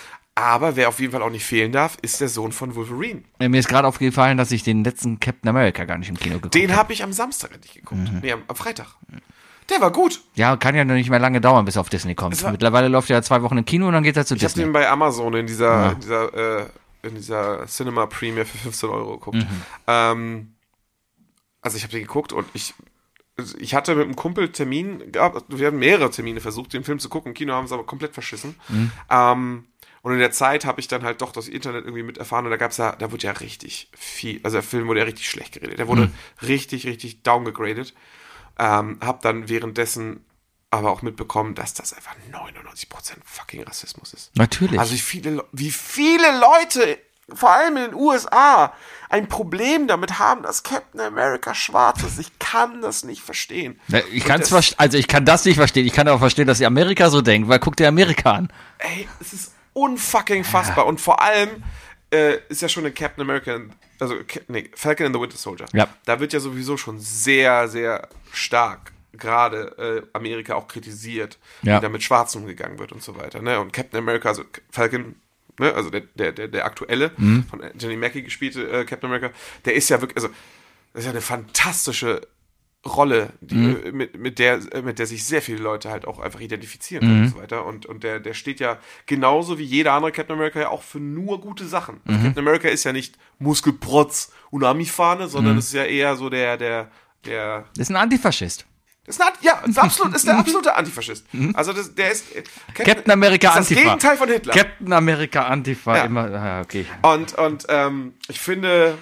Aber wer auf jeden Fall auch nicht fehlen darf, ist der Sohn von Wolverine. Ja, mir ist gerade aufgefallen, dass ich den letzten Captain America gar nicht im Kino geguckt habe. Den habe ich am Samstag endlich geguckt. Mhm. Nee, am, am Freitag. Der war gut. Ja, kann ja noch nicht mehr lange dauern, bis er auf Disney kommt. Mittlerweile läuft er ja zwei Wochen im Kino und dann geht er zu ich Disney. Ich habe den bei Amazon in dieser, ja. in dieser, äh, in dieser Cinema Premiere für fünfzehn Euro geguckt. Mhm. Ähm, Also ich habe den geguckt und ich ich hatte mit einem Kumpel Termin gehabt, wir hatten mehrere Termine versucht, den Film zu gucken. Im Kino haben sie aber komplett verschissen. Mhm. Ähm, und in der Zeit habe ich dann halt doch das Internet irgendwie mit erfahren und da gab's ja, da wurde ja richtig viel, also der Film wurde ja richtig schlecht geredet. Der wurde mhm. richtig, richtig downgegradet. Ähm, hab dann währenddessen aber auch mitbekommen, dass das einfach neunundneunzig Prozent fucking Rassismus ist. Natürlich. Also wie viele, wie viele Leute, vor allem in den U S A, ein Problem damit haben, dass Captain America schwarz ist. Ich kann das nicht verstehen. Ich kann zwar, also ich kann das nicht verstehen. Ich kann aber verstehen, dass die Amerika so denkt, weil guck dir Amerika an. Ey, es ist unfucking fassbar. Ja. Und vor allem äh, ist ja schon in Captain America, also nee, Falcon and the Winter Soldier. Ja. Da wird ja sowieso schon sehr, sehr stark gerade äh, Amerika auch kritisiert, ja. wie da mit Schwarzen umgegangen wird und so weiter. Ne? Und Captain America, also Falcon, ne? also der, der, der, der aktuelle, mhm. von Jenny Mackie gespielte äh, Captain America, der ist ja wirklich, also das ist ja eine fantastische Rolle, die, mhm. mit, mit, der, mit der sich sehr viele Leute halt auch einfach identifizieren mhm. und so weiter. Und, und der, der steht ja genauso wie jeder andere Captain America ja auch für nur gute Sachen. Mhm. Captain America ist ja nicht Muskelprotz und Army-Fahne, sondern mhm. es ist ja eher so der, der, der. Das ist ein Antifaschist. Das ist ein, ja, das ist, absolut, ist der absolute Antifaschist. Also das, der ist Captain, Captain America ist das Antifa. Das Gegenteil von Hitler. Captain America Antifa, ja. immer, ah, okay. Und, und ähm, ich finde,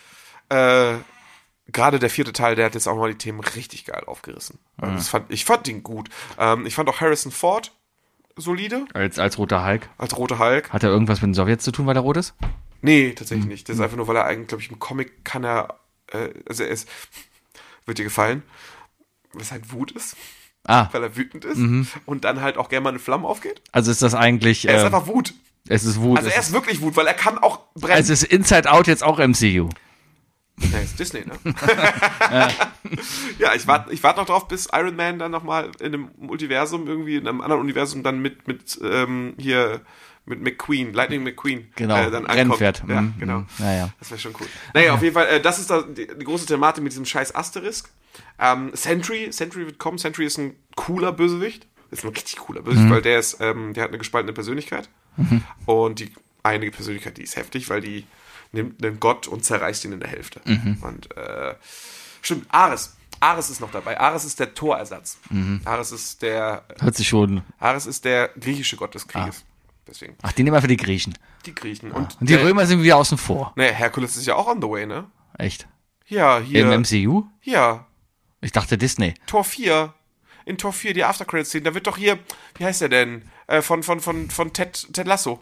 äh, gerade der vierte Teil, der hat jetzt auch mal die Themen richtig geil aufgerissen. Also das fand, ich fand ihn gut. Ähm, ich fand auch Harrison Ford solide. Als, als roter Hulk? Als roter Hulk. Hat er irgendwas mit den Sowjets zu tun, weil er rot ist? Nee, tatsächlich mhm. nicht. Das ist einfach nur, weil er eigentlich, glaube ich, im Comic kann er, äh, also er ist, wird dir gefallen, was halt Wut ist. Ah. Weil er wütend ist. Mhm. Und dann halt auch gerne mal in Flammen aufgeht. Also ist das eigentlich... Er ist äh, einfach Wut. Es ist Wut. Also er ist wirklich Wut, weil er kann auch brennen. Also ist Inside Out jetzt auch M C U. Ja, ist Disney, ne? ja. ja, ich warte ich wart noch drauf, bis Iron Man dann nochmal in einem Multiversum irgendwie, in einem anderen Universum dann mit, mit ähm, hier, mit McQueen, Lightning McQueen. Genau, äh, dann Rennpferd. Ja, mhm. genau. Naja. Das wäre schon cool. Naja, ja. auf jeden Fall, äh, das ist da die, die große Thematik mit diesem scheiß Asterisk. Ähm, Sentry, Sentry wird kommen. Sentry ist ein cooler Bösewicht. Ist ein richtig cooler Bösewicht, mhm. weil der ist, ähm, der hat eine gespaltene Persönlichkeit. Mhm. Und die eine Persönlichkeit, die ist heftig, weil die nimmt einen Gott und zerreißt ihn in der Hälfte. Mhm. Und äh, stimmt, Ares. Ares ist noch dabei. Ares ist der Torersatz. Mhm. Ares ist der Hört sich schon. Ares ist der griechische Gott des Krieges. Ah. Deswegen. Ach, die nehmen wir für die Griechen. Die Griechen. Ah. Und, Und die der, Römer sind wieder außen vor. Ne, Herkules ist ja auch on the way, ne? Echt? Ja, hier. Im M C U? Ja. Ich dachte Disney. Tor vier. In Tor vier, die After-Credits-Szene. Da wird doch hier, wie heißt der denn? Äh, von, von, von, von Ted, Ted Lasso.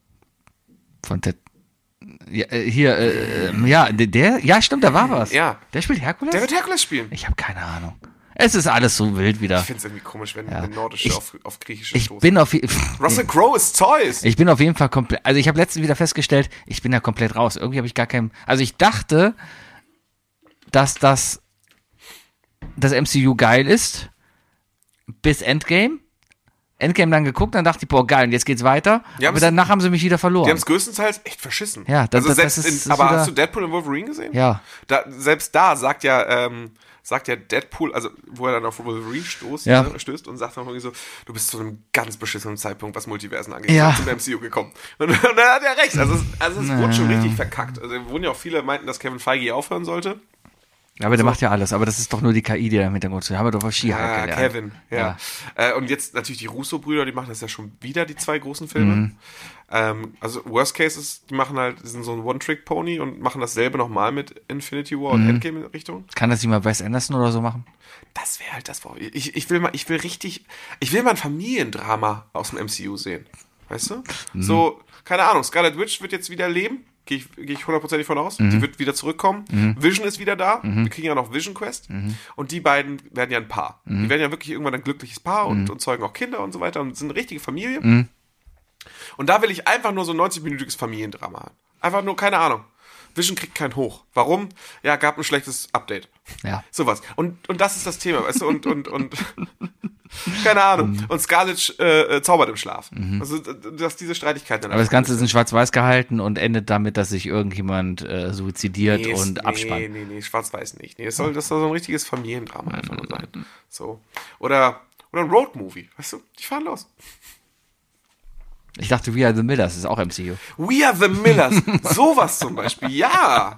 Von Ted. Ja, äh, hier, äh, ja, der- der, ja, stimmt, da war was. Ja. Der spielt Herkules? Der wird Herkules spielen. Ich habe keine Ahnung. Es ist alles so wild wieder. Ich finde es irgendwie komisch, wenn Ja. wenn Nordische Ich- auf, auf Griechische Ich stoßen. bin auf je- Russell Crowe ist Zeus. ich bin auf jeden Fall komplett, also ich habe letztens wieder festgestellt, ich bin da komplett raus. Irgendwie habe ich gar keinen, also ich dachte, dass das das M C U geil ist, bis Endgame. Endgame dann geguckt, dann dachte ich, boah, geil, und jetzt geht's weiter. Die Aber haben's- danach haben sie mich wieder Die verloren. haben es größtenteils echt verschissen. Ja, das- also das- selbst das ist- in, ist aber wieder- hast du Deadpool und Wolverine gesehen? Ja. Da, selbst da sagt ja, ähm, sagt ja Deadpool, also wo er dann auf Wolverine stoßt, Ja. ne, stößt und sagt dann irgendwie so, du bist zu einem ganz beschissenen Zeitpunkt, was Multiversen angeht, Ja. zum M C U gekommen. Und, und dann hat er recht. Also es, also es wurde schon richtig verkackt. Also wurden ja auch viele meinten, dass Kevin Feige aufhören sollte. Aber der macht ja alles, aber das ist doch nur die K I, die da im Hintergrund steht. Haben wir doch auf Ski Ja, gelernt. Kevin, ja. Äh, und jetzt natürlich die Russo-Brüder, die machen das ja schon wieder, die zwei großen Filme. Mhm. Ähm, also Worst Case ist, die machen halt, die sind so ein One-Trick-Pony und machen dasselbe nochmal mit Infinity War und Mhm. Endgame in Richtung. Kann das nicht mal Wes Anderson oder so machen? Das wäre halt das. Ich, ich will mal, ich will richtig, ich will mal ein Familiendrama aus dem M C U sehen. Weißt du? Mhm. So, keine Ahnung, Scarlet Witch wird jetzt wieder leben. Gehe ich, geh ich hundertprozentig von aus. Mhm. Die wird wieder zurückkommen. Vision ist wieder da. Wir kriegen ja noch Vision Quest. Und die beiden werden ja ein Paar. Mhm. Die werden ja wirklich irgendwann ein glückliches Paar und, und zeugen auch Kinder und so weiter und sind eine richtige Familie. Mhm. Und da will ich einfach nur so ein neunzig-minütiges Familiendrama haben. Einfach nur, keine Ahnung. Vision kriegt kein Hoch. Warum? Ja, gab ein schlechtes Update. Ja. Sowas. Und, und das ist das Thema, weißt du? Und, und, und keine Ahnung. Mhm. Und Scarlett äh, äh, zaubert im Schlaf. Also, dass diese Streitigkeiten dann Aber das einfach Ganze sind. ist in schwarz-weiß gehalten und endet damit, dass sich irgendjemand äh, suizidiert Nee, und nee, abspannt. Nee, nee, nee, schwarz-weiß nicht. Nee, das soll, das soll so ein richtiges Familiendrama einfach nur sein. So. Oder, oder ein Roadmovie, weißt du? Die fahren los. Ich dachte, We Are the Millers ist auch M C U. We Are the Millers. Sowas zum Beispiel, ja.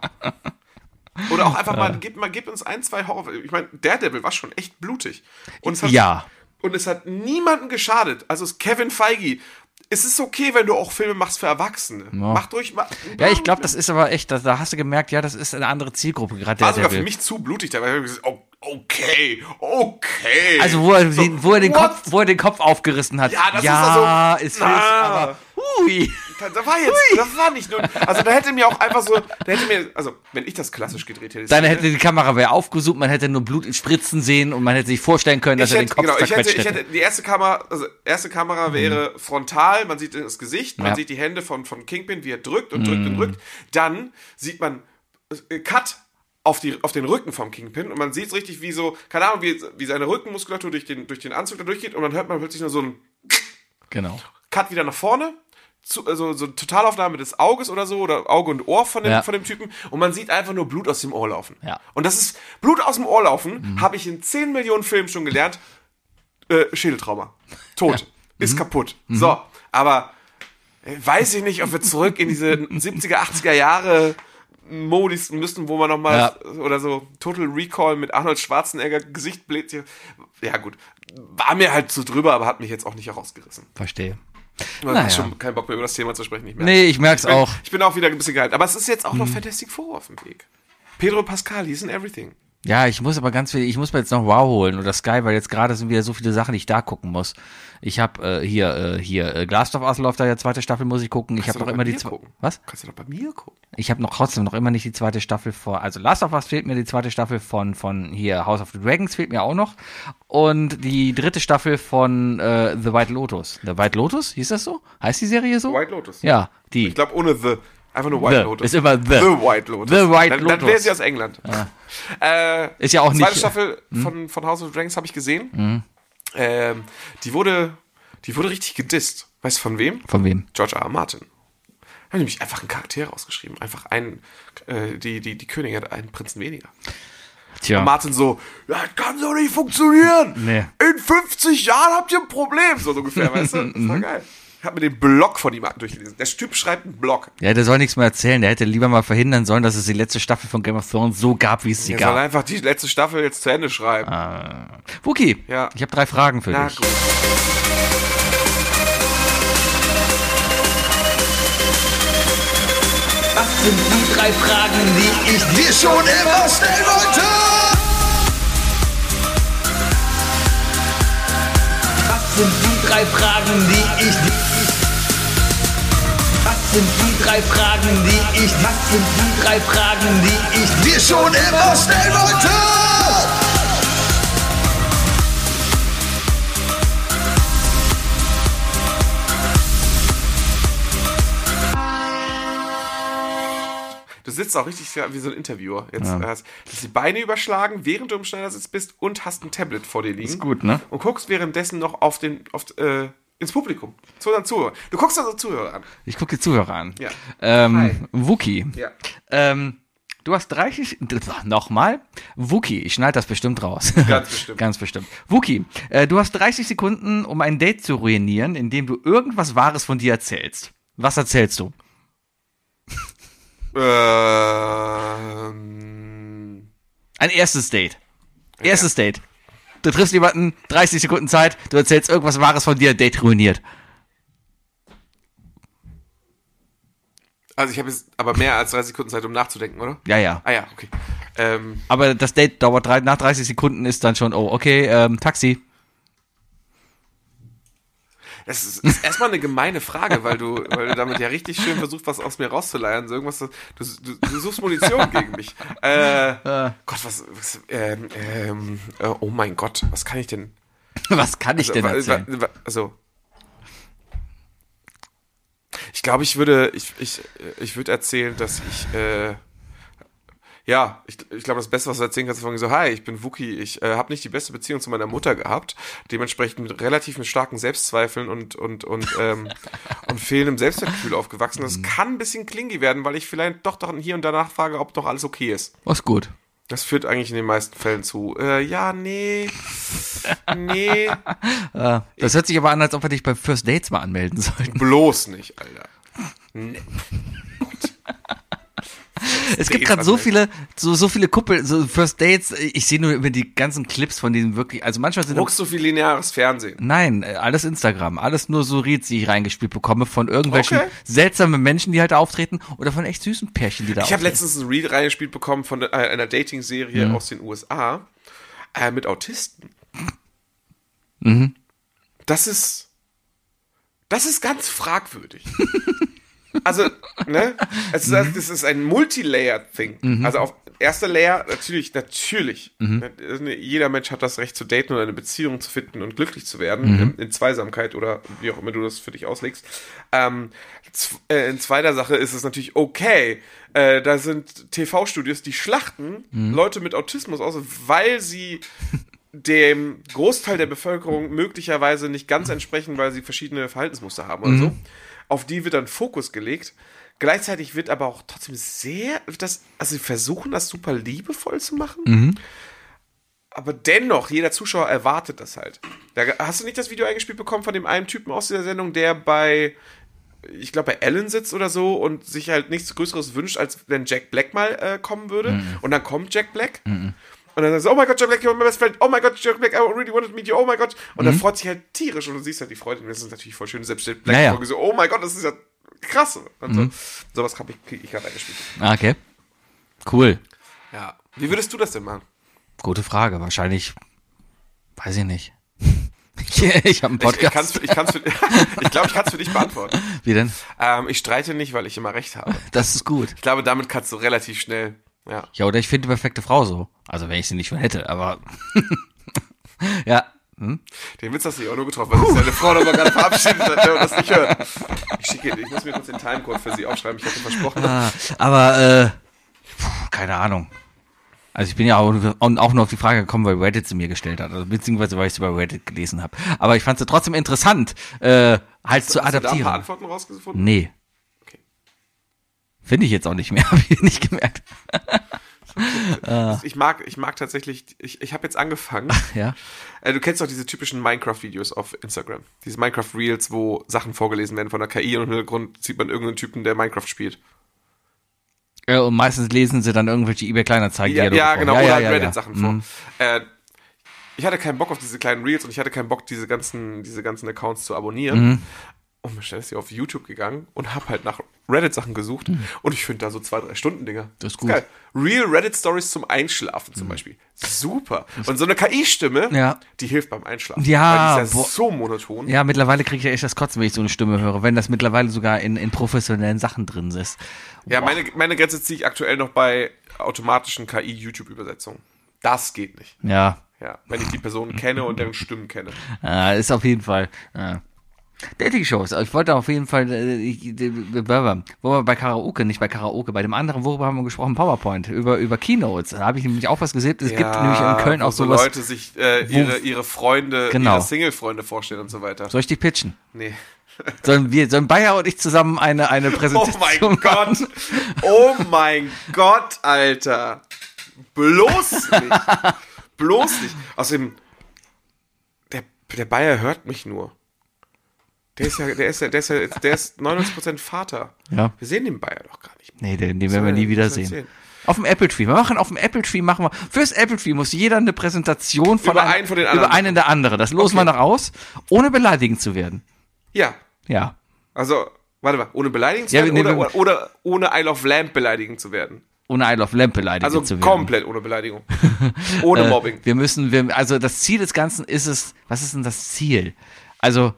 Oder auch einfach mal, gib, mal, gib uns ein, zwei Horror. Ich meine, Daredevil war schon echt blutig. Und es hat, Ja. Und es hat niemanden geschadet. Also es ist Kevin Feige. Es ist okay, wenn du auch Filme machst für Erwachsene. Mach durch. Mach, Ja, ich glaube, das ist aber echt, da, da hast du gemerkt, ja, das ist eine andere Zielgruppe, gerade war der sogar für Devil. mich zu blutig. Da war ich gesagt, oh, okay, okay. Also wo er, So, den, wo, er den what? Kopf, wo er den Kopf aufgerissen hat. Ja, das ja, ist ist also- Hills, Ah. aber hui. Da, da war jetzt, das war nicht nur, also da hätte mir auch einfach so, da hätte mir, also wenn ich das klassisch gedreht hätte. Dann hätte die Kamera wäre aufgesucht, man hätte nur Blut spritzen sehen und man hätte sich vorstellen können, dass ich er hätte, den Kopf genau, ich hätte, zerquetscht ich hätte. hätte, die erste Kamera, also erste Kamera wäre frontal, man sieht das Gesicht, man Ja. sieht die Hände von, von Kingpin, wie er drückt und drückt und drückt. Dann sieht man äh, Cut auf, die, auf den Rücken vom Kingpin und man sieht es richtig, wie so, keine Ahnung, wie, wie seine Rückenmuskulatur durch den, durch den Anzug da durchgeht und dann hört man plötzlich nur so ein Genau. Cut wieder nach vorne. Zu, also so Totalaufnahme des Auges oder so, oder Auge und Ohr von dem, Ja. von dem Typen und man sieht einfach nur Blut aus dem Ohr laufen. Ja. Und das ist, Blut aus dem Ohr laufen, habe ich in zehn Millionen Filmen schon gelernt, äh, Schädeltrauma. Tot. Ist kaputt. So, aber äh, weiß ich nicht, ob wir zurück in diese siebziger, achtziger Jahre Modis müssen, wo man nochmal, Ja. oder so Total Recall mit Arnold Schwarzenegger, Gesicht bläht. Ja gut, war mir halt so drüber, aber hat mich jetzt auch nicht herausgerissen. Verstehe. Ich habe Naja. schon keinen Bock mehr über das Thema zu sprechen. Nicht mehr. Nee, ich merk's ich bin, auch. Ich bin auch wieder ein bisschen gehypt. Aber es ist jetzt auch noch Fantastic Four auf dem Weg. Pedro Pascal, he's in everything. Ja, ich muss aber ganz viel, ich muss mir jetzt noch Wow holen oder Sky, weil jetzt gerade sind wieder so viele Sachen, die ich da gucken muss. Ich habe äh, hier, äh, hier, äh, Last of Us läuft da ja, zweite Staffel muss ich gucken. Ich Kannst habe du noch doch immer bei die mir zwei. gucken. Was? Kannst du doch bei mir gucken. Ich habe noch trotzdem noch immer nicht die zweite Staffel vor. Also Last of Us fehlt mir, die zweite Staffel von von hier House of the Dragons fehlt mir auch noch und die dritte Staffel von äh, The White Lotus. The White Lotus, hieß das so? Heißt die Serie so? White Lotus. Ja, die. Ich glaube ohne The. Einfach nur White The. Lotus. Ist immer The. The White Lotus. The White dann, Lotus. Dann wäre sie aus England. Äh, Ist ja auch zweite nicht- Staffel von, von House of Dragons habe ich gesehen. Ähm, die wurde, die wurde richtig gedisst. Weißt du von wem? Von wem? George R. R. Martin. Haben nämlich einfach einen Charakter rausgeschrieben. Einfach einen, äh, die, die, die Königin hat einen Prinzen weniger. Tja. Und Martin so, ja, das kann so nicht funktionieren. Nee. In fünfzig Jahren habt ihr ein Problem. So ungefähr, weißt du? Das war geil. Ich habe mir den Blog von ihm durchgelesen. Der Typ schreibt einen Blog. Ja, der soll nichts mehr erzählen. Der hätte lieber mal verhindern sollen, dass es die letzte Staffel von Game of Thrones so gab, wie es sie Er gab. soll einfach die letzte Staffel jetzt zu Ende schreiben. Ah. Wookie, Ja. ich habe drei Fragen für Na dich. gut. Was sind die drei Fragen, die ich dir schon immer stellen wollte? Was sind die drei Fragen, die ich dir... Was sind die drei Fragen, die ich... Was sind die drei Fragen, die ich dir schon immer stellen wollte? Du sitzt auch richtig wie so ein Interviewer. Jetzt ja. hast, hast die Beine überschlagen, während du im Schneidersitz bist und hast ein Tablet vor dir liegen. Ist gut, ne? Und guckst währenddessen noch auf den, auf, äh, ins Publikum. Zu unseren Zuhörern. Du guckst also Zuhörer an. Ich gucke die Zuhörer an. Ja. Ähm, Wookie. Ja. Ähm, du hast dreißig... Nochmal? Wookie, ich schneide das bestimmt raus. Ganz bestimmt. Ganz bestimmt. Wookie, äh, du hast dreißig Sekunden, um ein Date zu ruinieren, indem du irgendwas Wahres von dir erzählst. Was erzählst du? Ähm, Ein erstes Date. Erstes ja. Date. Du triffst jemanden, dreißig Sekunden Zeit, du erzählst irgendwas Wahres von dir, Date ruiniert. Also ich habe jetzt aber mehr als dreißig Sekunden Zeit, um nachzudenken, oder? Ja, ja. Ah ja, okay. Ähm, aber das Date dauert drei, nach dreißig Sekunden ist dann schon, oh, okay, ähm, Taxi. Das ist, ist erstmal eine gemeine Frage, weil du, weil du damit ja richtig schön versuchst, was aus mir rauszuleiern. So irgendwas, du, du, du suchst Munition gegen mich. Äh, äh. Gott, was, was ähm, ähm, äh, oh mein Gott, was kann ich denn? Was kann ich also, denn erzählen? Also, ich glaube, ich würde, ich, ich, ich würde erzählen, dass ich, äh, ja, ich, ich glaube, das Beste, was du erzählen kannst, ist von so, hi, ich bin Wookie, ich äh, habe nicht die beste Beziehung zu meiner Mutter gehabt, dementsprechend mit relativ mit starken Selbstzweifeln und und und ähm, und fehlendem Selbstwertgefühl aufgewachsen. Das kann ein bisschen klingy werden, weil ich vielleicht doch doch hier und danach frage, ob doch alles okay ist. Was gut. Das führt eigentlich in den meisten Fällen zu, äh, ja, nee, nee. äh, das hört sich aber an, als ob wir dich bei First Dates mal anmelden sollten. Bloß nicht, Alter. Nee. Es gibt gerade so viele, so, so viele Kuppel, so First Dates, ich sehe nur über die ganzen Clips von diesen wirklich, also manchmal sind... Guckst du viel lineares Fernsehen? Nein, alles Instagram, alles nur so Reels, die ich reingespielt bekomme von irgendwelchen okay. seltsamen Menschen, die halt auftreten oder von echt süßen Pärchen, die da Ich habe auftreten. letztens ein Reel reingespielt bekommen von einer Dating-Serie mhm. aus den U S A äh, mit Autisten. Mhm. Das ist, das ist ganz fragwürdig. Also, ne? Es ist, mhm. das ist ein Multilayer-Thing. Mhm. Also auf erster Layer, natürlich, natürlich. Mhm. Jeder Mensch hat das Recht zu daten und eine Beziehung zu finden und glücklich zu werden. Mhm. In, in Zweisamkeit oder wie auch immer du das für dich auslegst. Ähm, z- äh, in zweiter Sache ist es natürlich okay. Äh, da sind T V-Studios, die schlachten mhm. Leute mit Autismus aus, weil sie dem Großteil der Bevölkerung möglicherweise nicht ganz entsprechen, weil sie verschiedene Verhaltensmuster haben oder mhm. so. Auf die wird dann Fokus gelegt. Gleichzeitig wird aber auch trotzdem sehr, das, also sie versuchen das super liebevoll zu machen. Mhm. Aber dennoch, jeder Zuschauer erwartet das halt. Da, hast du nicht das Video eingespielt bekommen von dem einen Typen aus dieser Sendung, der bei, ich glaube bei Ellen sitzt oder so und sich halt nichts Größeres wünscht, als wenn Jack Black mal äh, kommen würde. Mhm. Und dann kommt Jack Black. Mhm. Und dann sagt er, oh my God, Jack Black, you're my best friend. Oh my God, Jack Black, I really wanted to meet you. Oh my God. Und mhm. dann freut sich halt tierisch. Und du siehst halt die Freude. Und das ist natürlich voll schön. Selbst Jack Black naja. so, oh my God, das ist ja krass. Und mhm. so. Sowas habe ich, ich gerade eingespielt. Ah, okay. Cool. Ja. Wie würdest du das denn machen? Gute Frage. Wahrscheinlich, weiß ich nicht. Ich habe einen Podcast. Ich, ich, kann's, ich, kann's für, ich glaube, ich kann es für dich beantworten. Wie denn? Ähm, ich streite nicht, weil ich immer recht habe. Das ist gut. Ich glaube, damit kannst du relativ schnell... Ja. ja, oder ich finde die perfekte Frau so. Also, wenn ich sie nicht schon hätte, aber. ja. Hm? Den Witz hast du ja auch nur getroffen, weil sich seine Frau nochmal gerade verabschiedet hat und das nicht hört. Ich schicke, ich muss mir kurz den Timecode für sie aufschreiben, ich hatte versprochen. Ah, aber, äh, pf, keine Ahnung. Also, ich bin ja auch, auch nur auf die Frage gekommen, weil Reddit sie mir gestellt hat. Also, beziehungsweise, weil ich sie bei Reddit gelesen habe. Aber ich fand sie trotzdem interessant, äh, halt hast, zu adaptieren. Hast du da ein paar Antworten rausgefunden? Nee. Finde ich jetzt auch nicht mehr, habe ich nicht gemerkt. Ich mag, ich mag tatsächlich, ich, ich habe jetzt angefangen. Ja. Äh, du kennst doch diese typischen Minecraft-Videos auf Instagram. Diese Minecraft-Reels, wo Sachen vorgelesen werden von der K I und im Hintergrund sieht man irgendeinen Typen, der Minecraft spielt. Ja, und meistens lesen sie dann irgendwelche eBay-Kleinanzeigen. Ja, ja genau, ja, oder ja, halt ja, Reddit-Sachen ja. vor. Mhm. Äh, ich hatte keinen Bock auf diese kleinen Reels und ich hatte keinen Bock, diese ganzen, diese ganzen Accounts zu abonnieren. Mhm. Und bin schnell auf YouTube gegangen und hab halt nach Reddit-Sachen gesucht. Mhm. Und ich finde da so zwei, drei Stunden Dinger. Das ist gut. Geil. Real Reddit-Stories zum Einschlafen zum mhm. Beispiel. Super. Und so eine K I-Stimme, ja. die hilft beim Einschlafen. Ja. Weil die ist ja so monoton. Ja, mittlerweile kriege ich ja echt das Kotzen, wenn ich so eine Stimme höre. Wenn das mittlerweile sogar in, in professionellen Sachen drin ist. Boah. Ja, meine, meine Grenze ziehe ich aktuell noch bei automatischen K I-YouTube-Übersetzungen. Das geht nicht. Ja. Ja, wenn ich die Personen kenne und deren Stimmen kenne. Ja, ist auf jeden Fall. Ja. Dating-Shows. Ich wollte auf jeden Fall, äh, ich, äh, wo wir bei Karaoke, nicht bei Karaoke, bei dem anderen, worüber haben wir gesprochen? PowerPoint, über, über Keynotes. Da habe ich nämlich auch was gesehen. Es ja, gibt nämlich in Köln auch so sowas. Leute sich äh, ihre, ihre Freunde, genau. ihre Single-Freunde vorstellen und so weiter. Soll ich die pitchen? Nee. Sollen wir, sollen Bayer und ich zusammen eine, eine Präsentation Oh mein Gott. Oh mein Gott, Alter. Bloß nicht. Bloß nicht. Außerdem, der, der Bayer hört mich nur. Der ist ja, der ist ja, der ist ja, der ist neunundneunzig Prozent Vater. Ja. Wir sehen den Bayer doch gar nicht mehr. Nee, den, den werden wir nie wiedersehen. Auf dem Apple Tree. Wir machen auf dem Apple Tree, machen wir, fürs Apple Tree muss jeder eine Präsentation von über einem, einen von den anderen. Über einen der andere. Das losen Okay. wir noch aus, ohne beleidigend zu werden. Ja. Ja. Also, warte mal, ohne beleidigend zu Ja, werden nee, oder, wir- oder, oder ohne Isle of Lamp beleidigend zu werden? Ohne Isle of Lamp beleidigend Also zu werden. komplett ohne Beleidigung. Ohne Äh, Mobbing. Wir müssen, wir, also das Ziel des Ganzen ist es, was ist denn das Ziel? Also,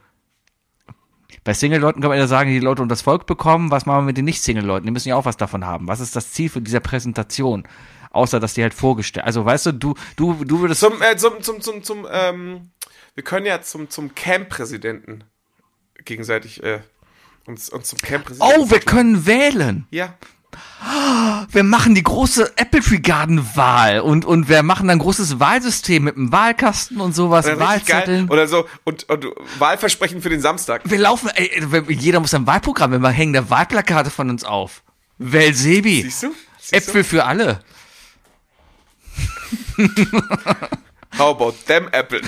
bei Single-Leuten kann man ja sagen, die Leute unter das Volk bekommen, was machen wir mit den Nicht-Single-Leuten? Die müssen ja auch was davon haben. Was ist das Ziel für dieser Präsentation? Außer, dass die halt vorgestellt, also weißt du, du, du, du würdest... Zum, äh, zum, zum, zum, zum, ähm, wir können ja zum, zum Camp-Präsidenten gegenseitig, äh, uns, uns zum Camp-Präsidenten. Oh, wir können wählen! Ja. Wir machen die große Apple Tree Garden Wahl und, und wir machen dann ein großes Wahlsystem mit einem Wahlkasten und sowas, Oder richtig geil. Wahlzetteln. Oder so, und, und Wahlversprechen für den Samstag. Wir laufen, ey, jeder muss ein Wahlprogramm, wir hängen da Wahlplakate von uns auf. Wähl Sebi. Siehst du? Siehst Äpfel für alle. How about them apples?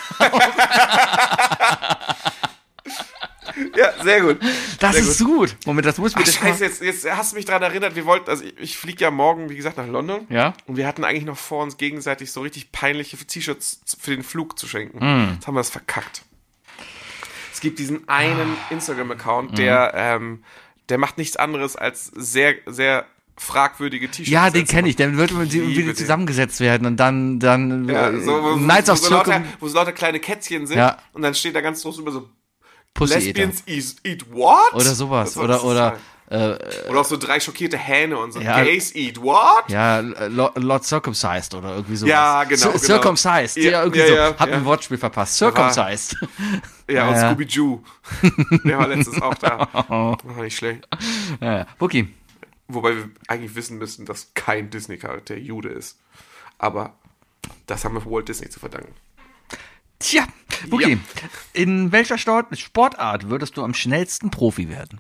Ja, sehr gut. Das sehr ist gut. Moment, das muss mir Ach, das scheiße, jetzt, jetzt hast du mich daran erinnert, wir wollten, also ich, ich fliege ja morgen, wie gesagt, nach London. Ja. Und wir hatten eigentlich noch vor, uns gegenseitig so richtig peinliche T-Shirts für den Flug zu schenken. Mm. Jetzt haben wir das verkackt. Es gibt diesen einen Instagram-Account, der, ähm, der macht nichts anderes als sehr, sehr fragwürdige T-Shirts. Ja, den setzen. kenne ich. Dann wird man Liebe wieder den. zusammengesetzt werden und dann, dann Ja, äh, so, wo, Nights wo, of so lauter, Circum wo so lauter kleine Kätzchen sind. Ja. Und dann steht da ganz groß über so Pussy Eater. Lesbians eat, eat what? Oder sowas. Was soll Oder, das oder, sein? äh, Oder auch so drei schockierte Hähne und so. Ja. Gays eat what? ja, Lord, Lord Circumcised oder irgendwie sowas. Ja, genau, Cir- genau. Circumcised. Ja, Ja, irgendwie ja, so. ja, Hab ja. ein Wortspiel verpasst. war- Circumcised. Ja, und Ja, ja. Scooby-Doo. Der war letztens auch da. Oh, nicht schlecht. Ja, ja. Wookie. Wobei wir eigentlich wissen müssen, dass kein Disney-Charakter Jude ist. Aber das haben wir Walt Disney zu verdanken. Tja, Wookie. Ja. In welcher Stort- Sportart würdest du am schnellsten Profi werden?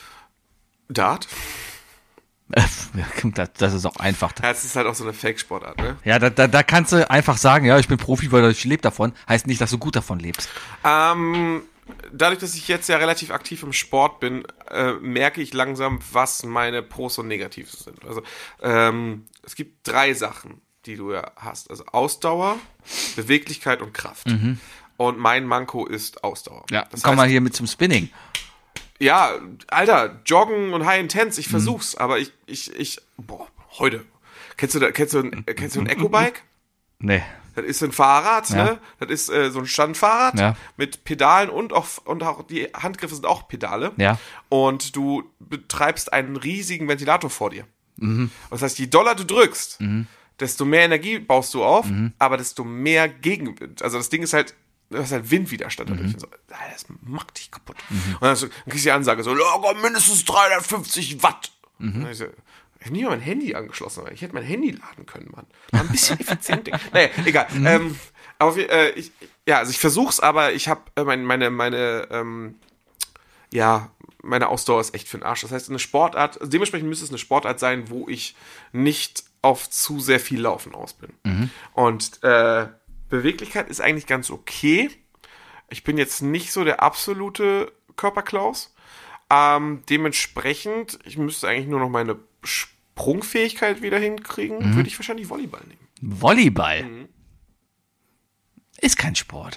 Dart? Äh, das, das ist auch einfach. Ja, es ist halt auch so eine Fake-Sportart, ne? Ja, da, da, da kannst du einfach sagen, ja, ich bin Profi, weil ich lebe davon. Heißt nicht, dass du gut davon lebst. Ähm, dadurch, dass ich jetzt ja relativ aktiv im Sport bin, äh, merke ich langsam, was meine Pros und Negatives sind. Also, ähm, es gibt drei Sachen, die du ja hast. Also Ausdauer, Beweglichkeit und Kraft. Und mein Manko ist Ausdauer. Ja, das komm heißt, mal hier mit zum Spinning. ja, Alter, Joggen und High Intense, ich versuch's, aber ich, ich, ich, boah, heute. Kennst du da, kennst du ein, kennst du ein Eco-Bike? Nee. Das ist ein Fahrrad, Ja. ne? Das ist äh, so ein Standfahrrad Ja. mit Pedalen und auch, und auch die Handgriffe sind auch Pedale. Ja. Und du betreibst einen riesigen Ventilator vor dir. Das heißt, je doller du drückst, desto mehr Energie baust du auf, aber desto mehr Gegenwind. Also das Ding ist halt, du hast halt Windwiderstand dadurch. Und so, das macht dich kaputt. Und dann, so, dann kriegst du die Ansage so, locker mindestens dreihundertfünfzig Watt. Und ich so, ich habe nie mal mein Handy angeschlossen, aber ich hätte mein Handy laden können, Mann. War ein bisschen effizient. Ding. Naja, egal. Ähm, aber wir, äh, ich, ja, also ich versuch's, aber ich habe äh, meine, meine, meine, ähm, ja, meine Ausdauer ist echt für den Arsch. Das heißt, eine Sportart, also dementsprechend müsste es eine Sportart sein, wo ich nicht auf zu sehr viel Laufen aus bin. Mhm. Und äh, Beweglichkeit ist eigentlich ganz okay. Ich bin jetzt nicht so der absolute Körperklaus. Ähm, dementsprechend, ich müsste eigentlich nur noch meine Sprungfähigkeit wieder hinkriegen, Mhm. würde ich wahrscheinlich Volleyball nehmen. Volleyball Mhm. ist kein Sport.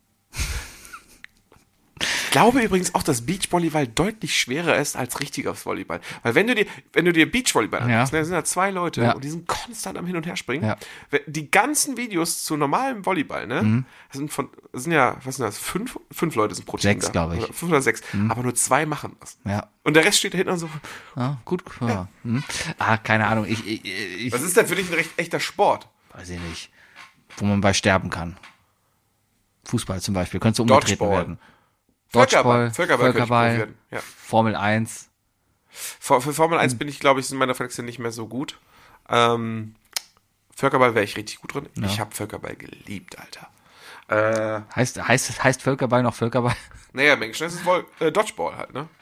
Ich glaube übrigens auch, dass Beachvolleyball deutlich schwerer ist als richtiges Volleyball. Weil wenn du dir, wenn du dir Beachvolleyball Ja. anguckst, ne, da sind da zwei Leute Ja. und die sind konstant am Hin- und Herspringen. Ja. Wenn- Die ganzen Videos zu normalem Volleyball, ne, Mhm. das sind von, das sind ja, was sind das, fünf, fünf Leute sind pro Team Sechs, da. glaube ich. Oder fünf oder sechs. Aber nur zwei machen das. Ja. Und der Rest steht da hinten und so, Ja, gut. Ja. Hm. Ah, keine Ahnung. Ich, ich, ich was ist denn für dich ein recht echter Sport? weiß ich nicht, wo man bei sterben kann. Fußball zum Beispiel, könntest du umgetreten Dodgeball. werden. Völkerball. Völkerball, Völkerball, könnte ich probieren. Ja. Formel eins. Für, für Formel eins bin ich, glaube ich, in meiner Verletzung nicht mehr so gut. Ähm, Völkerball wäre ich richtig gut drin. Ja. Ich habe Völkerball geliebt, Alter. Äh, Heißt, heißt, heißt Völkerball noch Völkerball? naja, im Englischen ist es wohl äh, Dodgeball halt, ne?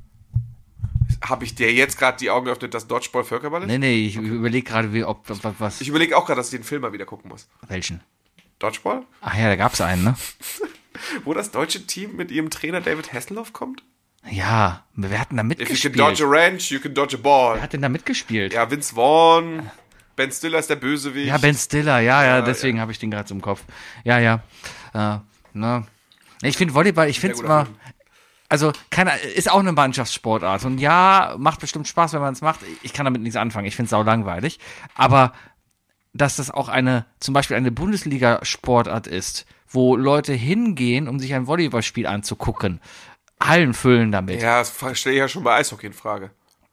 Habe ich dir jetzt gerade die Augen geöffnet, dass Dodgeball Völkerball ist? Nee, nee, ich überlege gerade, wie, ob, ob was. Ich überlege auch gerade, dass ich den Film mal wieder gucken muss. Welchen? Dodgeball? Ach ja, da gab's einen, ne? Wo das deutsche Team mit ihrem Trainer David Hasselhoff kommt? Ja, wer hat denn da If you can mitgespielt? dodge a wrench, you can dodge a ball. Wer hat denn da mitgespielt? Ja, Vince Vaughn, Ben Stiller ist der Bösewicht. Ja, Ben Stiller, ja, ja, Ja, deswegen ja. habe ich den gerade so im Kopf. Ja, ja. Äh, ne. Ich finde Volleyball, ich finde es guter immer, Film. also keine, ist auch eine Mannschaftssportart und ja, macht bestimmt Spaß, wenn man es macht. Ich kann damit nichts anfangen, ich finde es sau langweilig. Aber dass das auch eine, zum Beispiel eine Bundesliga-Sportart ist, wo Leute hingehen, um sich ein Volleyballspiel anzugucken, Hallen füllen damit. Ja, das stelle ich ja schon bei Eishockey in Frage.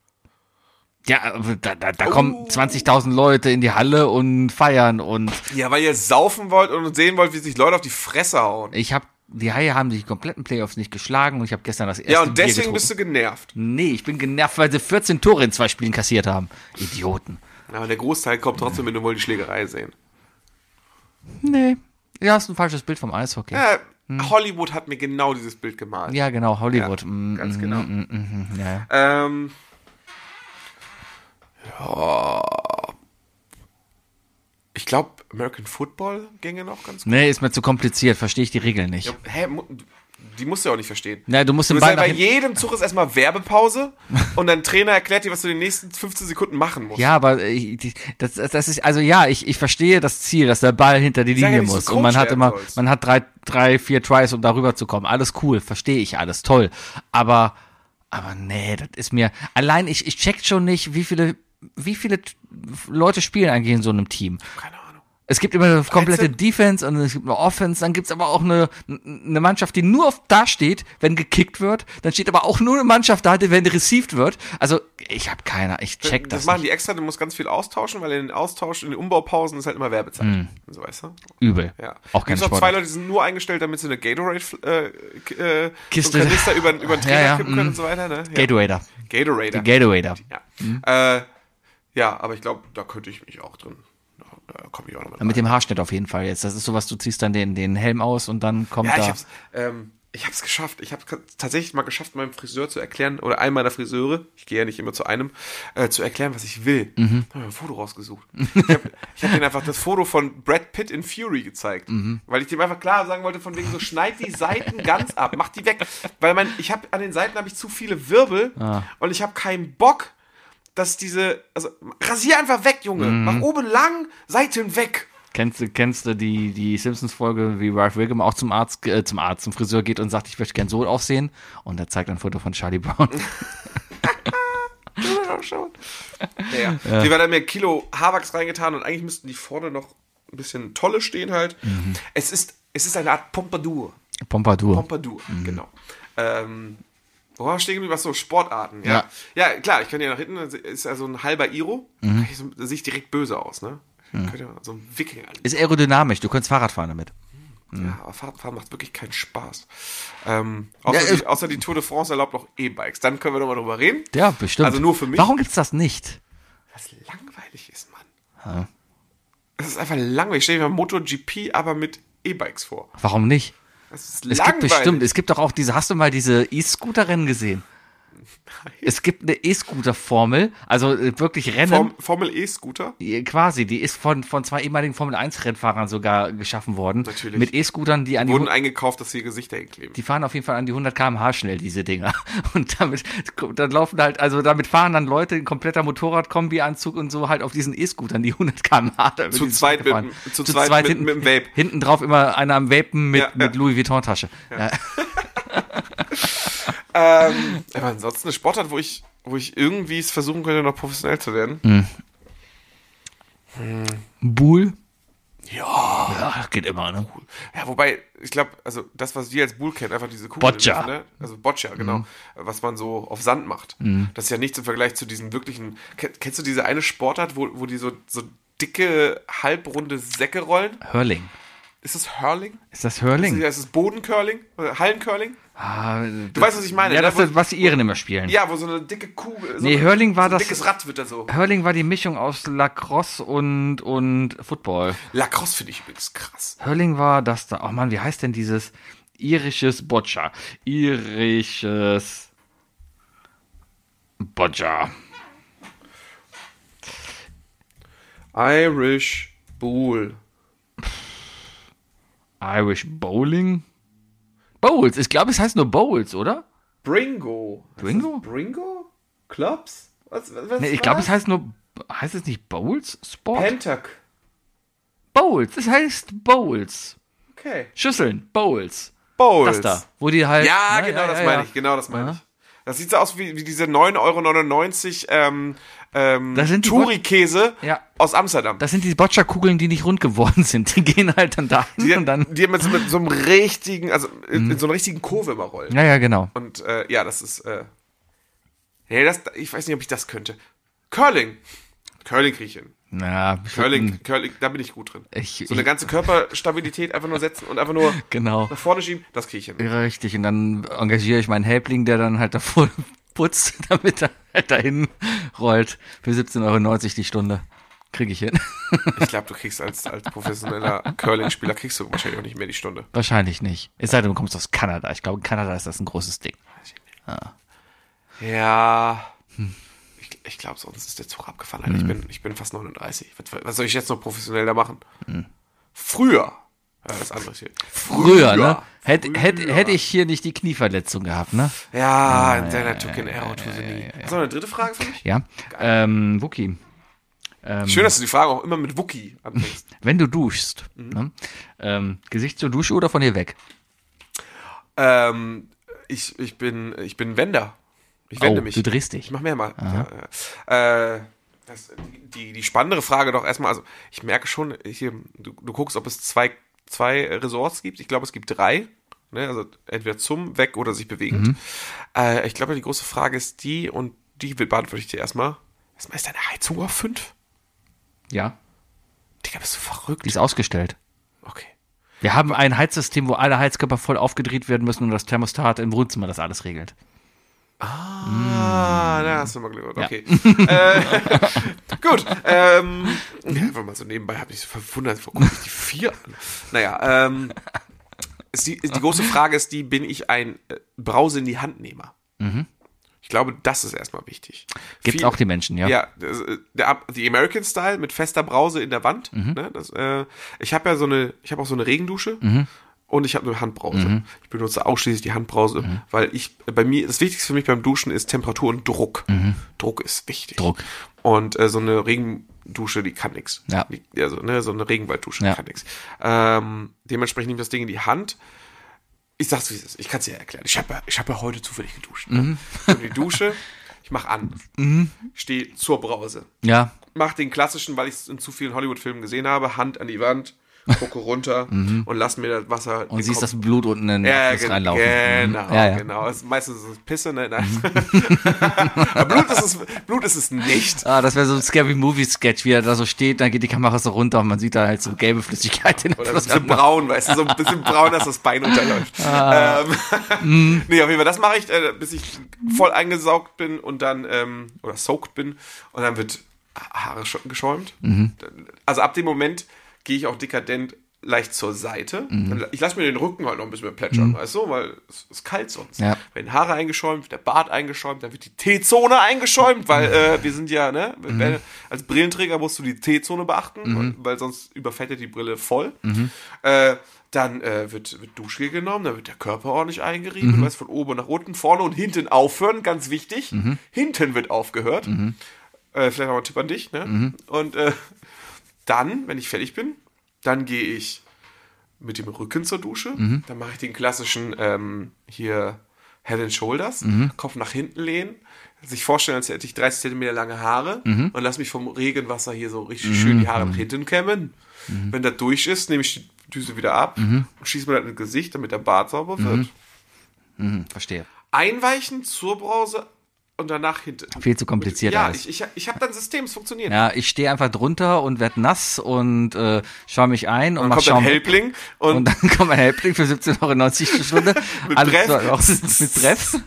Ja, aber da, da, da kommen zwanzigtausend Leute in die Halle und feiern und Ja, weil ihr saufen wollt und sehen wollt, wie sich Leute auf die Fresse hauen. ich habe die Haie haben sich kompletten Playoffs nicht geschlagen und ich habe gestern das erste Ja, und Bier deswegen getrunken. bist du genervt. Nee, ich bin genervt, weil sie vierzehn Tore in zwei Spielen kassiert haben. Idioten. Aber der Großteil kommt trotzdem, wenn du wohl die Schlägerei sehen. Nee. Ja, hast ein falsches Bild vom Eishockey. Ja, Ja, Hollywood hat mir genau dieses Bild gemalt. genau, Hollywood. Ja, Mm, ganz mm, genau. mm, mm, mm, ja, ja. Ähm, ja, ich glaube, American Football ginge noch ganz gut. Nee, ist mir zu kompliziert, verstehe ich die Regeln nicht. Ja, hä, mu- die musst du ja auch nicht verstehen. Na, du musst Du den bist Ball halt nach bei hinten. jedem Zug ist erstmal Werbepause und dein Trainer erklärt dir, was du in den nächsten fünfzehn Sekunden machen musst. Ja, aber ich, die- das, das ist, also ja, ich, ich verstehe das Ziel, dass der Ball hinter die Sag ja Linie nicht, muss. dass du Und man Coach hat werden immer, sollst. man hat drei, drei, vier Tries, um darüber zu kommen. Alles cool, verstehe ich alles, toll. Aber, aber nee, das ist mir, allein ich, ich check schon nicht, wie viele, wie viele t- Leute spielen eigentlich in so einem Team. Keine Ahnung. Es gibt immer eine komplette dreizehn? Defense und es gibt eine Offense, dann gibt's aber auch eine, eine Mannschaft, die nur auf da steht, wenn gekickt wird. Dann steht aber auch nur eine Mannschaft da, die, wenn received wird. Also, ich habe keine, ich check Das das, machen nicht. die extra, du musst ganz viel austauschen, weil in den Austausch, in den Umbaupausen ist halt immer Werbezeit. Und so, weißt du? Übel. Ja. Auch kein Gibt's noch Sport. zwei Leute, die sind nur eingestellt, damit sie eine Gatorade äh, äh, Kiste. so einen Kanister über, über den Trainer Ja, ja, kippen können mm. und so weiter. Ne? Ja. Gatorader. Gatorade. Gatorader. Ja. Äh, ja, aber ich glaube, da könnte ich mich auch drin. Da komme ich auch noch mit. Mit dem Haarschnitt auf jeden Fall jetzt. Das ist sowas, du ziehst dann den, den Helm aus und dann kommt Ja, ich da. hab's, ähm, ich hab's geschafft. Ich habe tatsächlich mal geschafft, meinem Friseur zu erklären, oder einem meiner Friseure, ich gehe ja nicht immer zu einem, äh, zu erklären, was ich will. Mhm. Ich habe mir ein Foto rausgesucht. Ich habe ich hab denen einfach das Foto von Brad Pitt in Fury gezeigt. Mhm. Weil ich dem einfach klar sagen wollte, von wegen so, schneid die Seiten ganz ab, mach die weg. Weil mein, ich habe an den Seiten habe ich zu viele Wirbel Ah. und ich habe keinen Bock, dass diese, also rasier einfach weg, Junge. Mhm. Mach oben lang, Seiten weg. Kennst du, kennst du die, die Simpsons-Folge, wie Ralph Wiggum auch zum Arzt, äh, zum Arzt, zum Friseur geht und sagt, ich möchte gern so aussehen? Und er zeigt ein Foto von Charlie Brown. Ja, schon. Ja, ja. Die werden dann mir ein Kilo Haarwachs reingetan und eigentlich müssten die vorne noch ein bisschen Tolle stehen halt. Mhm. Es ist, es ist eine Art Pompadour. Pompadour. Pompadour, Mhm. genau. Ähm, wo war stehen geblieben? Was so Sportarten, ja. Ja, klar, ich kann ja nach hinten, das ist also ein halber Iro. Mhm. So, da sehe ich direkt böse aus, ne? Ich könnte ja so ein Wikinger. Ist aerodynamisch, du könntest Fahrrad fahren damit. Ja, aber Fahrradfahren macht wirklich keinen Spaß. Ähm, außer, Ja, die, außer die Tour de France erlaubt noch E-Bikes. Dann können wir doch mal drüber reden. Ja, bestimmt. Also nur für mich. Warum gibt's das nicht? Was langweilig ist, Mann. Es ist einfach langweilig. Ich stelle mir MotoGP aber mit E-Bikes vor. Warum nicht? Das ist Es langweilig. gibt bestimmt, es gibt doch auch diese, hast du mal diese E-Scooter-Rennen gesehen? Es gibt eine E-Scooter-Formel, also äh, wirklich Rennen. Form, Formel E-Scooter? Die- Quasi, die ist von, von zwei ehemaligen Formel eins Rennfahrern sogar geschaffen worden. Natürlich. Mit E-Scootern, die an die, Wurden hu- eingekauft, dass sie ihr Gesichter hinkleben. die fahren auf jeden Fall an die hundert Kilometer pro Stunde schnell, diese Dinger. Und damit, dann laufen halt, also damit fahren dann Leute in kompletter Motorradkombi-Anzug und so halt auf diesen E-Scootern, die hundert Kilometer pro Stunde. Zu zweit mit, zu zweit mit, hinten, mit dem Vape. Hinten drauf immer einer am Vapen mit, Ja, mit ja. Louis Vuitton-Tasche. Ja. Ähm, aber ansonsten eine Sportart, wo ich, wo ich irgendwie es versuchen könnte, noch professionell zu werden. Bull? Ja. Ja, geht immer, ne? Ja, wobei, ich glaube, also das, was wir als Bull kennen, einfach diese Kugel. Boccia. Ne? Also Boccia, genau. Was man so auf Sand macht. Das ist ja nichts im Vergleich zu diesen wirklichen. Ken- Kennst du diese eine Sportart, wo, wo die so, so dicke, halbrunde Säcke rollen? Hurling. Ist das Hurling? Ist das Ist Hurling? das, ist das Bodencurling? Oder Hallencurling? Ah, Du weißt, was ich meine, Ja, ne? das ist, was die Iren immer spielen. Ja, wo so eine dicke Kugel. So Nee, eine, Hurling war so ein das- dickes Rad wird da so. Hurling war die Mischung aus Lacrosse und, und Football. Lacrosse finde ich übrigens krass. Hurling war das da. Oh Mann, wie heißt denn dieses irisches Boccia? Irisches Boccia. Irish Bull. Irish Bowling? Bowls. Ich glaube, es heißt nur Bowls, oder? Bringo. Bringo? Ist das Bringo? Clubs? Was, was Nee, ich war glaube, das? es heißt nur. Heißt es nicht Bowls? Sport? Pentac. Bowls. Es heißt Bowls. Okay. Schüsseln. Bowls. Bowls. Das da. Wo die halt. Ja, Na, genau das ja, meine ja. ich. Genau das meine Ja. ich. Das sieht so aus wie, wie diese neun Euro neunundneunzig ähm, ähm, Das sind die Touri-Käse Ja. aus Amsterdam. Das sind die Boccia-Kugeln, die nicht rund geworden sind. Die gehen halt dann da Die, und dann. die mit, so- mit so einem richtigen, also in, in so einer richtigen Kurve immer rollen. Ja, ja, genau. Und äh, ja, das ist. Äh, nee, das, ich weiß nicht, ob ich das könnte. Curling. Curling kriege ich hin. Ja, ich Curling, würd- Curling, da bin ich gut drin. Ich- so eine ich- ganze Körperstabilität einfach nur setzen und einfach nur Genau. nach vorne schieben, das kriege ich hin. Richtig. Und dann engagiere ich meinen Helpling, der dann halt davor putzt, damit er halt dahin rollt. Für siebzehn Euro neunzig die Stunde. Kriege ich hin. Ich glaube, du kriegst als, als professioneller Curling-Spieler kriegst du wahrscheinlich auch nicht mehr die Stunde. Wahrscheinlich nicht. Es sei denn, du kommst aus Kanada. Ich glaube, in Kanada ist das ein großes Ding. Ja. Ich, ich glaube, sonst ist der Zug abgefahren. Alter. Ich, bin, ich bin fast neununddreißig. Was, was soll ich jetzt noch professionell da machen? Früher. Ja, das andere ist hier. Früher, ne? Hätte Früher. hätt, hätt ich hier nicht die Knieverletzung gehabt, ne? Ja, and then I took an arrow to the knee. Hast du noch eine dritte Frage für mich? Ja. Ähm, Wookie. Ähm, Schön, dass du die Frage auch immer mit Wookie anfängst. Wenn du duschst, Mhm. ne? ähm, Gesicht zur Dusche oder von hier weg? ähm, ich, ich bin, ich bin Wender. Ich wende Oh, mich. du drehst dich. Ich mach mehr mal. Ja, ja. Äh, das, die, die spannendere Frage doch erstmal, also ich merke schon, hier, du, du guckst, ob es zwei, zwei Resorts gibt. Ich glaube, es gibt drei. Ne? Also entweder zum, weg oder sich bewegend. Mhm. Äh, ich glaube, die große Frage ist die, und die beantworte ich dir erstmal. Erstmal ist deine Heizung auf fünf? Ja. Digga, bist du verrückt? Die ist ausgestellt. Okay. Wir haben ein Heizsystem, wo alle Heizkörper voll aufgedreht werden müssen und das Thermostat im Wohnzimmer das alles regelt. Ah, da hast du mal Glück. Ja. Okay. äh, gut. Ähm, einfach mal so nebenbei habe ich so verwundert, wo gucke ich die vier an? Naja, ähm, ist die, ist die große Frage ist die, bin ich ein äh, Brause in die Handnehmer? Ich glaube, das ist erstmal wichtig. Gibt's Viel- auch die Menschen, ja. Ja, das, äh, der die American Style mit fester Brause in der Wand. Mhm. Ne, das, äh, ich habe ja so eine, ich habe auch so eine Regendusche Mhm. und ich habe eine Handbrause. Ich benutze ausschließlich die Handbrause, weil ich bei mir das Wichtigste für mich beim Duschen ist Temperatur und Druck. Druck ist wichtig. Mhm. Druck. Und äh, so eine Regendusche, die kann nix. Ja. Die, also ne, so eine Regenwalddusche Ja. kann nix. Ähm, dementsprechend nehme ich das Ding in die Hand. Ich sag's wie es ist. Ich kann es dir erklären. Ich habe ja, ich hab ja heute zufällig geduscht. Ne? Mhm. Ich gehe in die Dusche, ich mach an, stehe zur Brause. Ja. Mach den klassischen, weil ich es in zu vielen Hollywood-Filmen gesehen habe, Hand an die Wand, gucke runter und lass mir das Wasser Und den siehst Kopf- das Blut unten in ja, das ge- reinlaufen. genau, Mhm. Ja, ja. genau. Es, meistens ist es Pisse, ne? Nein. Aber Blut ist es, Blut ist es nicht. Ah, das wäre so ein Scary Movie Sketch, wie er da so steht, dann geht die Kamera so runter und man sieht da halt so gelbe Flüssigkeit in der Oder ein bisschen braun, weißt du, so ein bisschen braun, dass das Bein unterläuft. Ah. Ähm, nee, auf jeden Fall, das mache ich, äh, bis ich voll eingesaugt bin und dann, ähm, oder soaked bin und dann wird Haare sch- geschäumt. Mhm. Also ab dem Moment gehe ich auch dekadent leicht zur Seite. Mhm. Ich lasse mir den Rücken halt noch ein bisschen mehr plätschern, mhm. weißt du, weil es ist kalt sonst. Ja. Werden Haare eingeschäumt, wird der Bart eingeschäumt, dann wird die T-Zone eingeschäumt, weil äh, wir sind ja, ne, mhm. wenn, als Brillenträger musst du die T-Zone beachten, mhm. weil, weil sonst überfettet die Brille voll. Mhm. Äh, dann äh, wird, wird Duschgel genommen, dann wird der Körper ordentlich eingerieben, mhm. weißt, von oben nach unten, vorne und hinten aufhören, ganz wichtig. Mhm. Hinten wird aufgehört. Mhm. Äh, vielleicht noch ein Tipp an dich, ne? Mhm. Und äh, dann, wenn ich fertig bin, dann gehe ich mit dem Rücken zur Dusche. Mhm. Dann mache ich den klassischen ähm, hier Head and Shoulders, mhm. Kopf nach hinten lehnen, sich vorstellen, als hätte ich dreißig Zentimeter lange Haare mhm. und lass mich vom Regenwasser hier so richtig mhm. schön die Haare nach hinten kämmen. Mhm. Wenn das durch ist, nehme ich die Düse wieder ab mhm. und schieße mir das ins Gesicht, damit der Bart sauber wird. Mhm. Mhm. Verstehe. Einweichen zur Brause und danach hinten. Viel zu kompliziert Ja, alles. ich, ich, ich habe dann ein System, es funktioniert. Ja, ich stehe einfach drunter und werde nass und äh, schaue mich ein. Und, und dann kommt ein Helpling. Und, und dann kommt ein Helpling für siebzehn Euro neunzig die Stunde. mit Breff. Mit Breff.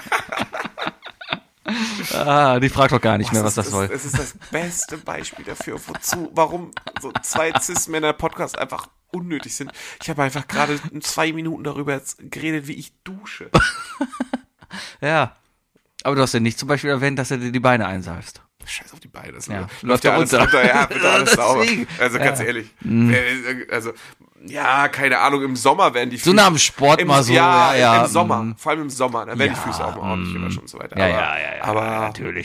Ah, die fragt doch gar nicht Boah, mehr, was das das soll. Es ist das beste Beispiel dafür, wozu, warum so zwei Cis-Männer-Podcasts einfach unnötig sind. Ich habe einfach gerade zwei Minuten darüber jetzt geredet, wie ich dusche. Ja. Aber du hast ja nicht zum Beispiel erwähnt, dass du dir die Beine einsalfst. Scheiß auf die Beine. Das ja, läuft, läuft ja alles runter. Ja, wird alles sauber. Also ganz ja. ehrlich. Mhm. Also, ja, keine Ahnung, im Sommer werden die Füße... So nach dem Sport im, mal so. Ja, ja, ja. im Sommer. Mhm. Vor allem im Sommer. Da werden ja, die Füße auch mal ordentlich gewaschen und so weiter. Ja, aber, ja, ja, ja. Aber natürlich.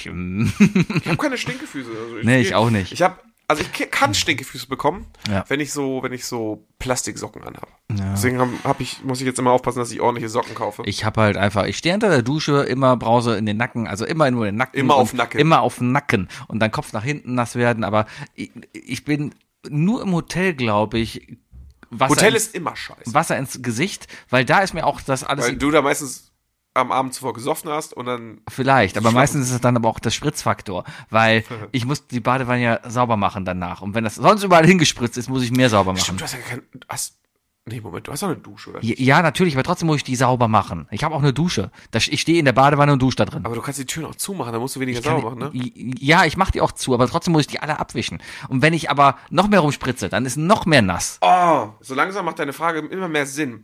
Ich habe keine Stinkefüße. Also ich, nee, ich auch nicht. Ich habe... Also ich kann Stinkefüße bekommen, ja. wenn ich so, wenn ich so Plastiksocken anhabe. Ja. Deswegen hab, hab ich, muss ich jetzt immer aufpassen, dass ich ordentliche Socken kaufe. Ich habe halt einfach, ich stehe unter der Dusche, immer Brause in den Nacken, also immer nur in den Nacken. Immer auf Nacken. Immer auf Nacken und dann Kopf nach hinten nass werden, aber ich, ich bin nur im Hotel, glaube ich. Wasser Hotel ins, ist immer scheiße. Wasser ins Gesicht, weil da ist mir auch das alles... Weil du da meistens am Abend zuvor gesoffen hast und dann... Vielleicht, aber meistens ist es dann aber auch der Spritzfaktor, weil ich muss die Badewanne ja sauber machen danach und wenn das sonst überall hingespritzt ist, muss ich mehr sauber machen. Stimmt, du hast ja kein... Hast, nee, Moment, du hast doch eine Dusche, oder? Ja, ja, natürlich, aber trotzdem muss ich die sauber machen. Ich habe auch eine Dusche. Ich stehe in der Badewanne und dusche da drin. Aber du kannst die Türen auch zumachen, dann musst du weniger sauber machen, ne? Ja, ich mache die auch zu, aber trotzdem muss ich die alle abwischen. Und wenn ich aber noch mehr rumspritze, dann ist noch mehr nass. Oh, so langsam macht deine Frage immer mehr Sinn.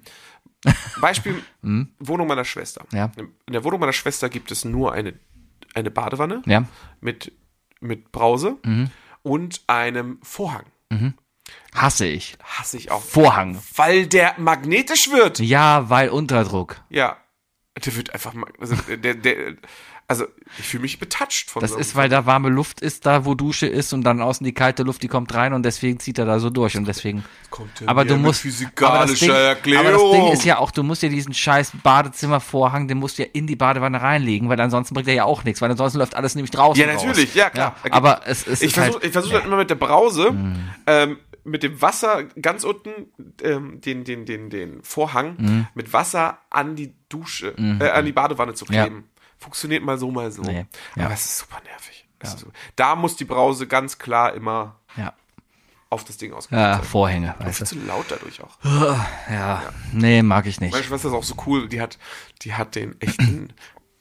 Beispiel mhm. Wohnung meiner Schwester. Ja. In der Wohnung meiner Schwester gibt es nur eine, eine Badewanne ja. mit, mit Brause mhm. und einem Vorhang. Mhm. Hasse ich. Hasse ich auch. Vorhang. Weil der magnetisch wird. Ja, weil Unterdruck. Ja. Der wird einfach, also, der, der, also ich fühle mich betatscht von Das so ist, weil da warme Luft ist, da wo Dusche ist und dann außen die kalte Luft, die kommt rein und deswegen zieht er da so durch und deswegen. Kommt ja aber du musst, aber das, Ding, aber das Ding ist ja auch, du musst ja diesen scheiß Badezimmervorhang, den musst du ja in die Badewanne reinlegen, weil ansonsten bringt er ja auch nichts, weil ansonsten läuft alles nämlich draußen Ja, natürlich, raus. ja klar. Ja, aber es, es ich ist versuche halt, ich versuche ja. halt immer mit der Brause, hm. ähm, mit dem Wasser ganz unten ähm, den, den, den, den Vorhang mhm. mit Wasser an die Dusche, mhm. äh, an die Badewanne zu kleben. Ja. Funktioniert mal so, mal so. Nee. Ja. Aber es ist super nervig. Ja. Ist super. Da muss die Brause ganz klar immer ja. auf das Ding ausgerichtet ja, sein. Vorhänge. Weißt du. Zu laut dadurch auch. Ja. ja, nee, mag ich nicht. Meine Schwester ist auch so cool, die hat, die hat den echten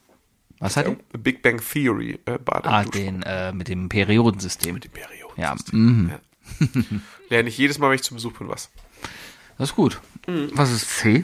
Was hat die? Big Bang Theory äh, Bade. Ah, den äh, mit dem Periodensystem. Mit dem Periodensystem. Ja. Mhm. ja. Lerne ich jedes Mal, wenn ich zum Besuch bin, was. Das ist gut. Mhm. Was ist C?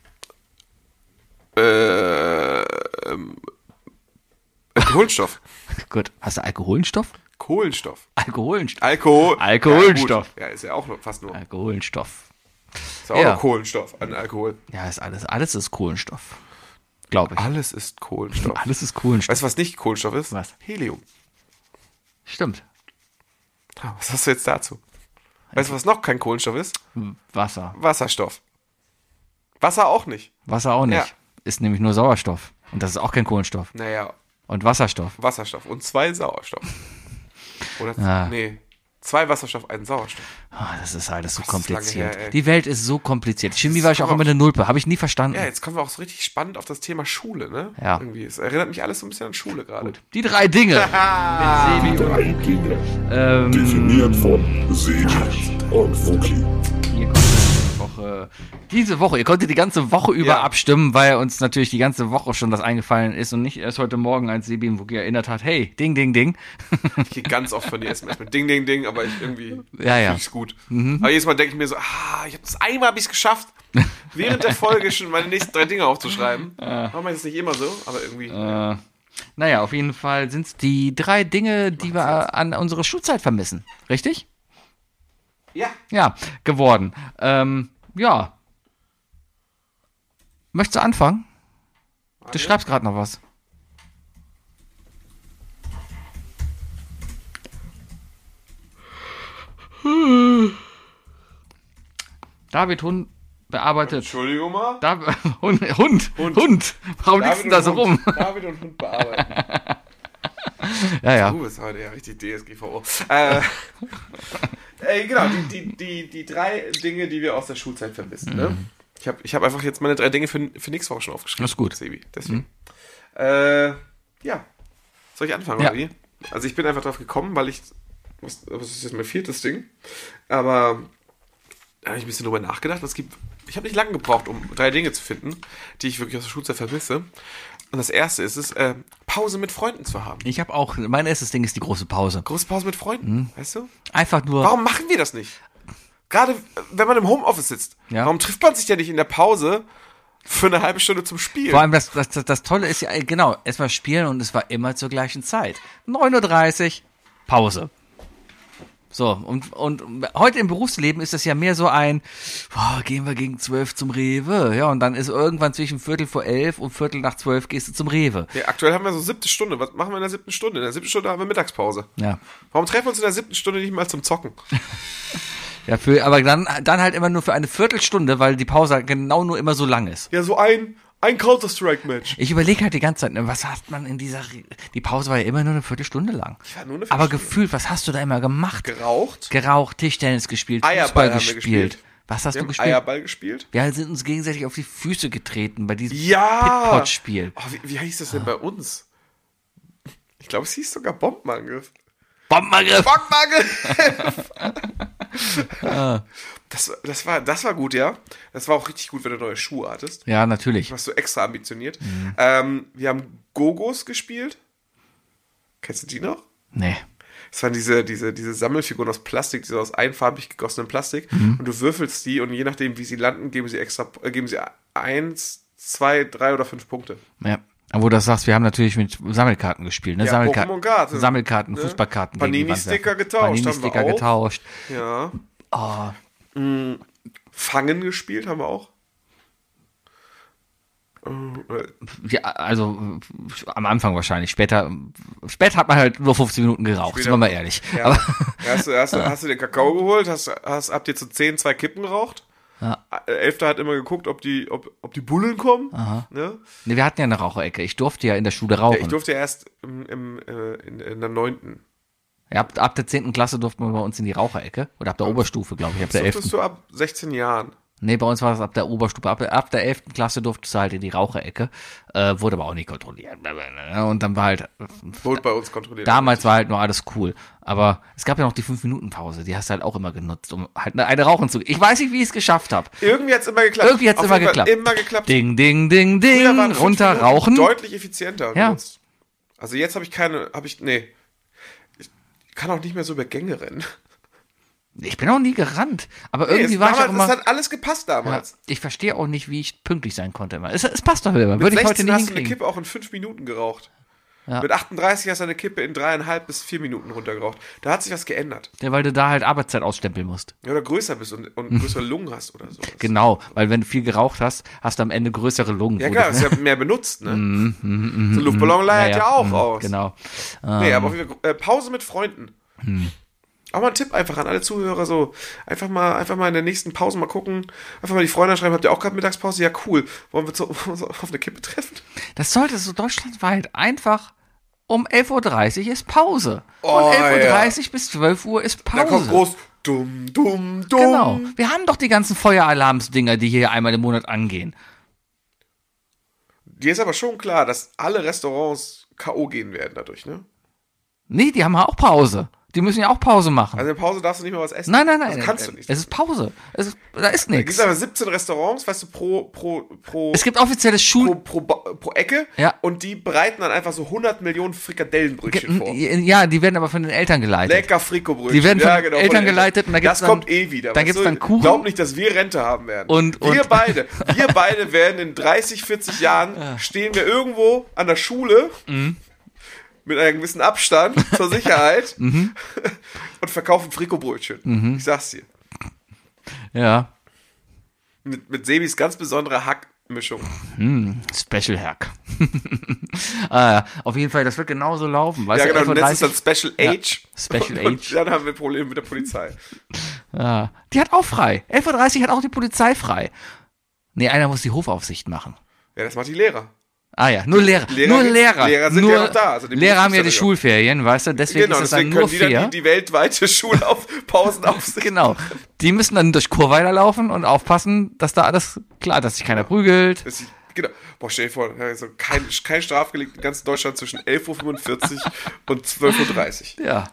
Äh, ähm, Kohlenstoff. Gut. Hast du Alkoholstoff? Kohlenstoff. Alkoholstoff. Alkohol. Alkoholstoff. Ja, ja, ist ja auch nur, fast nur. Alkoholstoff. Ist auch ja. nur Kohlenstoff an Alkohol. Ja, ist alles. Alles ist Kohlenstoff. Glaube ich. Alles ist Kohlenstoff. Alles ist Kohlenstoff. Weißt du, was nicht Kohlenstoff ist? Was? Helium. Stimmt. Was hast du jetzt dazu? Weißt du, was noch kein Kohlenstoff ist? Wasser. Wasserstoff. Wasser auch nicht. Wasser auch nicht. Ja. Ist nämlich nur Sauerstoff. Und das ist auch kein Kohlenstoff. Naja. Und Wasserstoff. Wasserstoff. Und zwei Sauerstoff. Oder, ja. nee. Zwei Wasserstoff, einen Sauerstoff. Oh, das ist alles so das kompliziert. Her, die Welt ist so kompliziert. Chemie war ich auch immer eine Nulpe. Habe ich nie verstanden. Ja, jetzt kommen wir auch so richtig spannend auf das Thema Schule, ne? Ja. Irgendwie. Es erinnert mich alles so ein bisschen an Schule gerade. Die drei Dinge. Die drei Dinge. Ähm, Definiert von Sebi und Wookie. Hier kommt Woche. Diese Woche. Ihr konntet die ganze Woche über Ja. abstimmen, weil uns natürlich die ganze Woche schon das eingefallen ist und nicht erst heute Morgen, als Sebi ihn wirklich erinnert hat, hey, ding, ding, ding. Ich krieg ganz oft von dir S M S mit Ding, Ding, Ding, aber ich irgendwie Ja, ja. fühl ich's gut. Aber jedes Mal denke ich mir so, ah, ich habe das einmal hab ich's geschafft, während der Folge schon meine nächsten drei Dinge aufzuschreiben. Warum ist das nicht immer so? Aber irgendwie. Äh, naja, auf jeden Fall sind es die drei Dinge, die wir an unserer Schulzeit vermissen. Richtig? Ja. Ja, geworden. Ähm, ja. Möchtest du anfangen? Du schreibst gerade noch was. David Hund bearbeitet. Entschuldigung mal. Dav Hund, Hund, Hund, Hund. Warum liegst du da so und rum? Hund. David und Hund bearbeiten. Ja, ja. Du bist heute ja richtig D S G V O. Äh, ey, genau, die, die, die, die drei Dinge, die wir aus der Schulzeit vermissen. Ne? Ich habe ich hab einfach jetzt meine drei Dinge für, für nächste Woche schon aufgeschrieben. Das ist gut. Sebi, deswegen. Äh, ja. Soll ich anfangen, Ja. oder wie? Also ich bin einfach drauf gekommen, weil ich, was, was ist jetzt mein viertes Ding? Aber da habe ich ein bisschen drüber nachgedacht. Es gibt, ich habe nicht lange gebraucht, um drei Dinge zu finden, die ich wirklich aus der Schulzeit vermisse. Und das erste ist es, äh, Pause mit Freunden zu haben. Ich habe auch, mein erstes Ding ist die große Pause. Große Pause mit Freunden, weißt du? Einfach nur. Warum machen wir das nicht? Gerade äh, wenn man im Homeoffice sitzt. Ja. Warum trifft man sich ja nicht in der Pause für eine halbe Stunde zum Spielen? Vor allem das, das, das, das Tolle ist ja, äh, genau, erstmal spielen und es war immer zur gleichen Zeit. neun Uhr dreißig, Pause. So, und, und heute im Berufsleben ist das ja mehr so ein, boah, gehen wir gegen zwölf zum Rewe. Ja, und dann ist irgendwann zwischen Viertel vor elf und Viertel nach zwölf gehst du zum Rewe. Ja, aktuell haben wir so siebte Stunde. Was machen wir in der siebten Stunde? In der siebten Stunde haben wir Mittagspause. Ja. Warum treffen wir uns in der siebten Stunde nicht mal zum Zocken? Ja, für, aber dann, dann halt immer nur für eine Viertelstunde, weil die Pause halt genau nur immer so lang ist. Ja, so ein, ein Counter-Strike-Match. Ich überlege halt die ganze Zeit, ne, was hat man in dieser, Re- die Pause war ja immer nur eine Viertelstunde lang. Ja, nur eine Aber Viertelstunde. gefühlt, was hast du da immer gemacht? Geraucht. Geraucht, Tischtennis gespielt, Eierball Fußball haben wir gespielt. gespielt. Was hast Wir du haben gespielt? Eierball gespielt. Wir sind uns gegenseitig auf die Füße getreten bei diesem Ja. Pit-Pot-Spiel. Oh, wie, wie hieß das denn bei uns? Ich glaube, es hieß sogar Bombenangriff. Bombenangriff! Bombenangriff! das, das, war, das war gut, ja. Das war auch richtig gut, wenn du neue Schuhe hattest. Ja, natürlich. Warst du extra ambitioniert. Ähm, wir haben Gogos gespielt. Kennst du die noch? Nee. Das waren diese, diese, diese Sammelfiguren aus Plastik, diese aus einfarbig gegossenem Plastik. Und du würfelst die und je nachdem, wie sie landen, geben sie extra, äh, geben sie eins, zwei, drei oder fünf Punkte. Ja. Aber wo du das sagst, wir haben natürlich mit Sammelkarten gespielt, ne? Ja, Sammelkarten, Pokémon-Karten, Sammelkarten, ne? Fußballkarten. gegen die Wand Panini-Sticker werfen. getauscht, Panini-Sticker haben wir auch. getauscht. Ja. Oh, Mm, Fangen gespielt haben wir auch. Äh, ja, also äh, am Anfang wahrscheinlich. Später, später hat man halt nur fünfzehn Minuten geraucht, Später- sind wir mal ehrlich. Ja. Aber hast, du, hast, du, hast du den Kakao geholt? Hast, hast, habt ihr zu zehn zwei Kippen geraucht? Ja. Der Elfte hat immer geguckt, ob die, ob, ob die Bullen kommen. Ne? nee, wir hatten ja eine Raucherecke. Ich durfte ja in der Schule Ja, rauchen. ich durfte ja erst im, im, äh, in, in der neunten. Ja, ab, ab der zehnten Klasse durften wir bei uns in die Raucherecke. Oder ab der Oberstufe, glaube ich. Ab der Durftest elften du ab sechzehn Jahren. Nee, bei uns war das ab der Oberstufe. Ab, ab der elften Klasse durftest du halt in die Raucherecke. Äh, wurde aber auch nicht kontrolliert. Und dann war halt, Wurde bei uns kontrolliert. damals war halt nur alles cool. Aber es gab ja noch die fünf Minuten Pause. Die hast du halt auch immer genutzt, um halt eine, eine rauchen zu. Ich weiß nicht, wie ich es geschafft habe. Irgendwie hat's immer geklappt. Irgendwie hat's Auf immer jeden Fall geklappt. Immer geklappt. Ding, ding, ding, Früher ding. waren fünf Runter Minuten rauchen. Deutlich effizienter. Ja. genutzt. Also jetzt habe ich keine, habe ich, nee. Ich kann auch nicht mehr so über Gänge rennen. Ich bin auch nie gerannt. Aber Nee, irgendwie es, war ich damals, auch immer. es hat alles gepasst Ja, damals. ich verstehe auch nicht, wie ich pünktlich sein konnte immer. Es, es passt doch immer. Mit Würde ich heute sechzehn nicht hast du eine hinkriegen. Kippe auch in fünf Minuten geraucht. Ja. Mit achtunddreißig hast du eine Kippe in dreieinhalb bis vier Minuten runtergeraucht. Da hat sich was geändert. Ja, weil du da halt Arbeitszeit ausstempeln musst. Ja, oder größer bist und, und größere Lungen hast oder so. Genau, weil wenn du viel geraucht hast, hast du am Ende größere Lungen. Ja wo klar, du- ist ja mehr benutzt, ne? Mhm, so ein Luftballon leiert ja, auch mhm, aus. Genau. Nee, aber auf jeden Fall, äh, Pause mit Freunden. Auch mal ein Tipp einfach an alle Zuhörer, so einfach mal, einfach mal in der nächsten Pause mal gucken, einfach mal die Freunde schreiben, habt ihr auch gerade Mittagspause? Ja, cool. Wollen wir so, wollen wir uns auf eine Kippe treffen? Das sollte so deutschlandweit einfach um elf Uhr dreißig ist Pause. Oh, Von elf Uhr ja. dreißig bis zwölf Uhr ist Pause. Da kommt groß, dumm, dumm, dumm. Genau. Wir haben doch die ganzen Feueralarmsdinger, die hier einmal im Monat angehen. Dir ist aber schon klar, dass alle Restaurants K O gehen werden dadurch, ne? Nee, die haben auch Pause. Die müssen ja auch Pause machen. Also in der Pause darfst du nicht mehr was essen? Nein, nein, nein. Also kannst du nicht. Es ist Pause. Es ist, da ist Da gibt nichts. es aber siebzehn Restaurants, weißt du, pro, pro, pro, Es gibt offizielles Schul... pro, pro, pro Ecke. Ja. Und die bereiten dann einfach so hundert Millionen Frikadellenbrötchen vor. Ja, die werden aber von den Eltern geleitet. Lecker Frikobrötchen. Die werden von ja, genau, Eltern von den geleitet und da gibt's Das dann- kommt eh wieder. da weißt gibt's du? dann Kuchen. Glaub nicht, dass wir Rente haben werden. Und- wir und- beide, wir beide werden in dreißig, vierzig Jahren stehen wir irgendwo an der Schule Mhm. mit einem gewissen Abstand zur Sicherheit Mhm. und verkaufen Frikobrötchen. Ich sag's dir. Ja. Mit, mit Sebis ganz besonderer Hackmischung. Special Hack. ah, ja. Auf jeden Fall, das wird genauso laufen. Weißt Ja, du, genau, du nennst es dann elf Uhr dreißig Special Ja, Age. Special und Age. dann haben wir Probleme mit der Polizei. Ja. Die hat auch frei. elf Uhr dreißig hat auch die Polizei frei. Nee, einer muss die Hofaufsicht machen. Ja, das macht die Lehrer. Ah ja, nur Lehrer. Lehrer nur gibt's- Lehrer. Lehrer sind nur, ja noch da, also die Lehrer haben ja die Berufsbildung. Schulferien, weißt du, deswegen Genau, ist es dann deswegen nur können die dann fair. die, die weltweite Schulpausen aufsicht. Genau. Die müssen dann durch Churweiler laufen und aufpassen, dass da alles klar, dass sich keiner prügelt. Das ist- Genau. Boah, stell dir vor, also kein, kein Strafgelegenheit in ganz Deutschland zwischen elf Uhr fünfundvierzig und zwölf Uhr dreißig. Ja.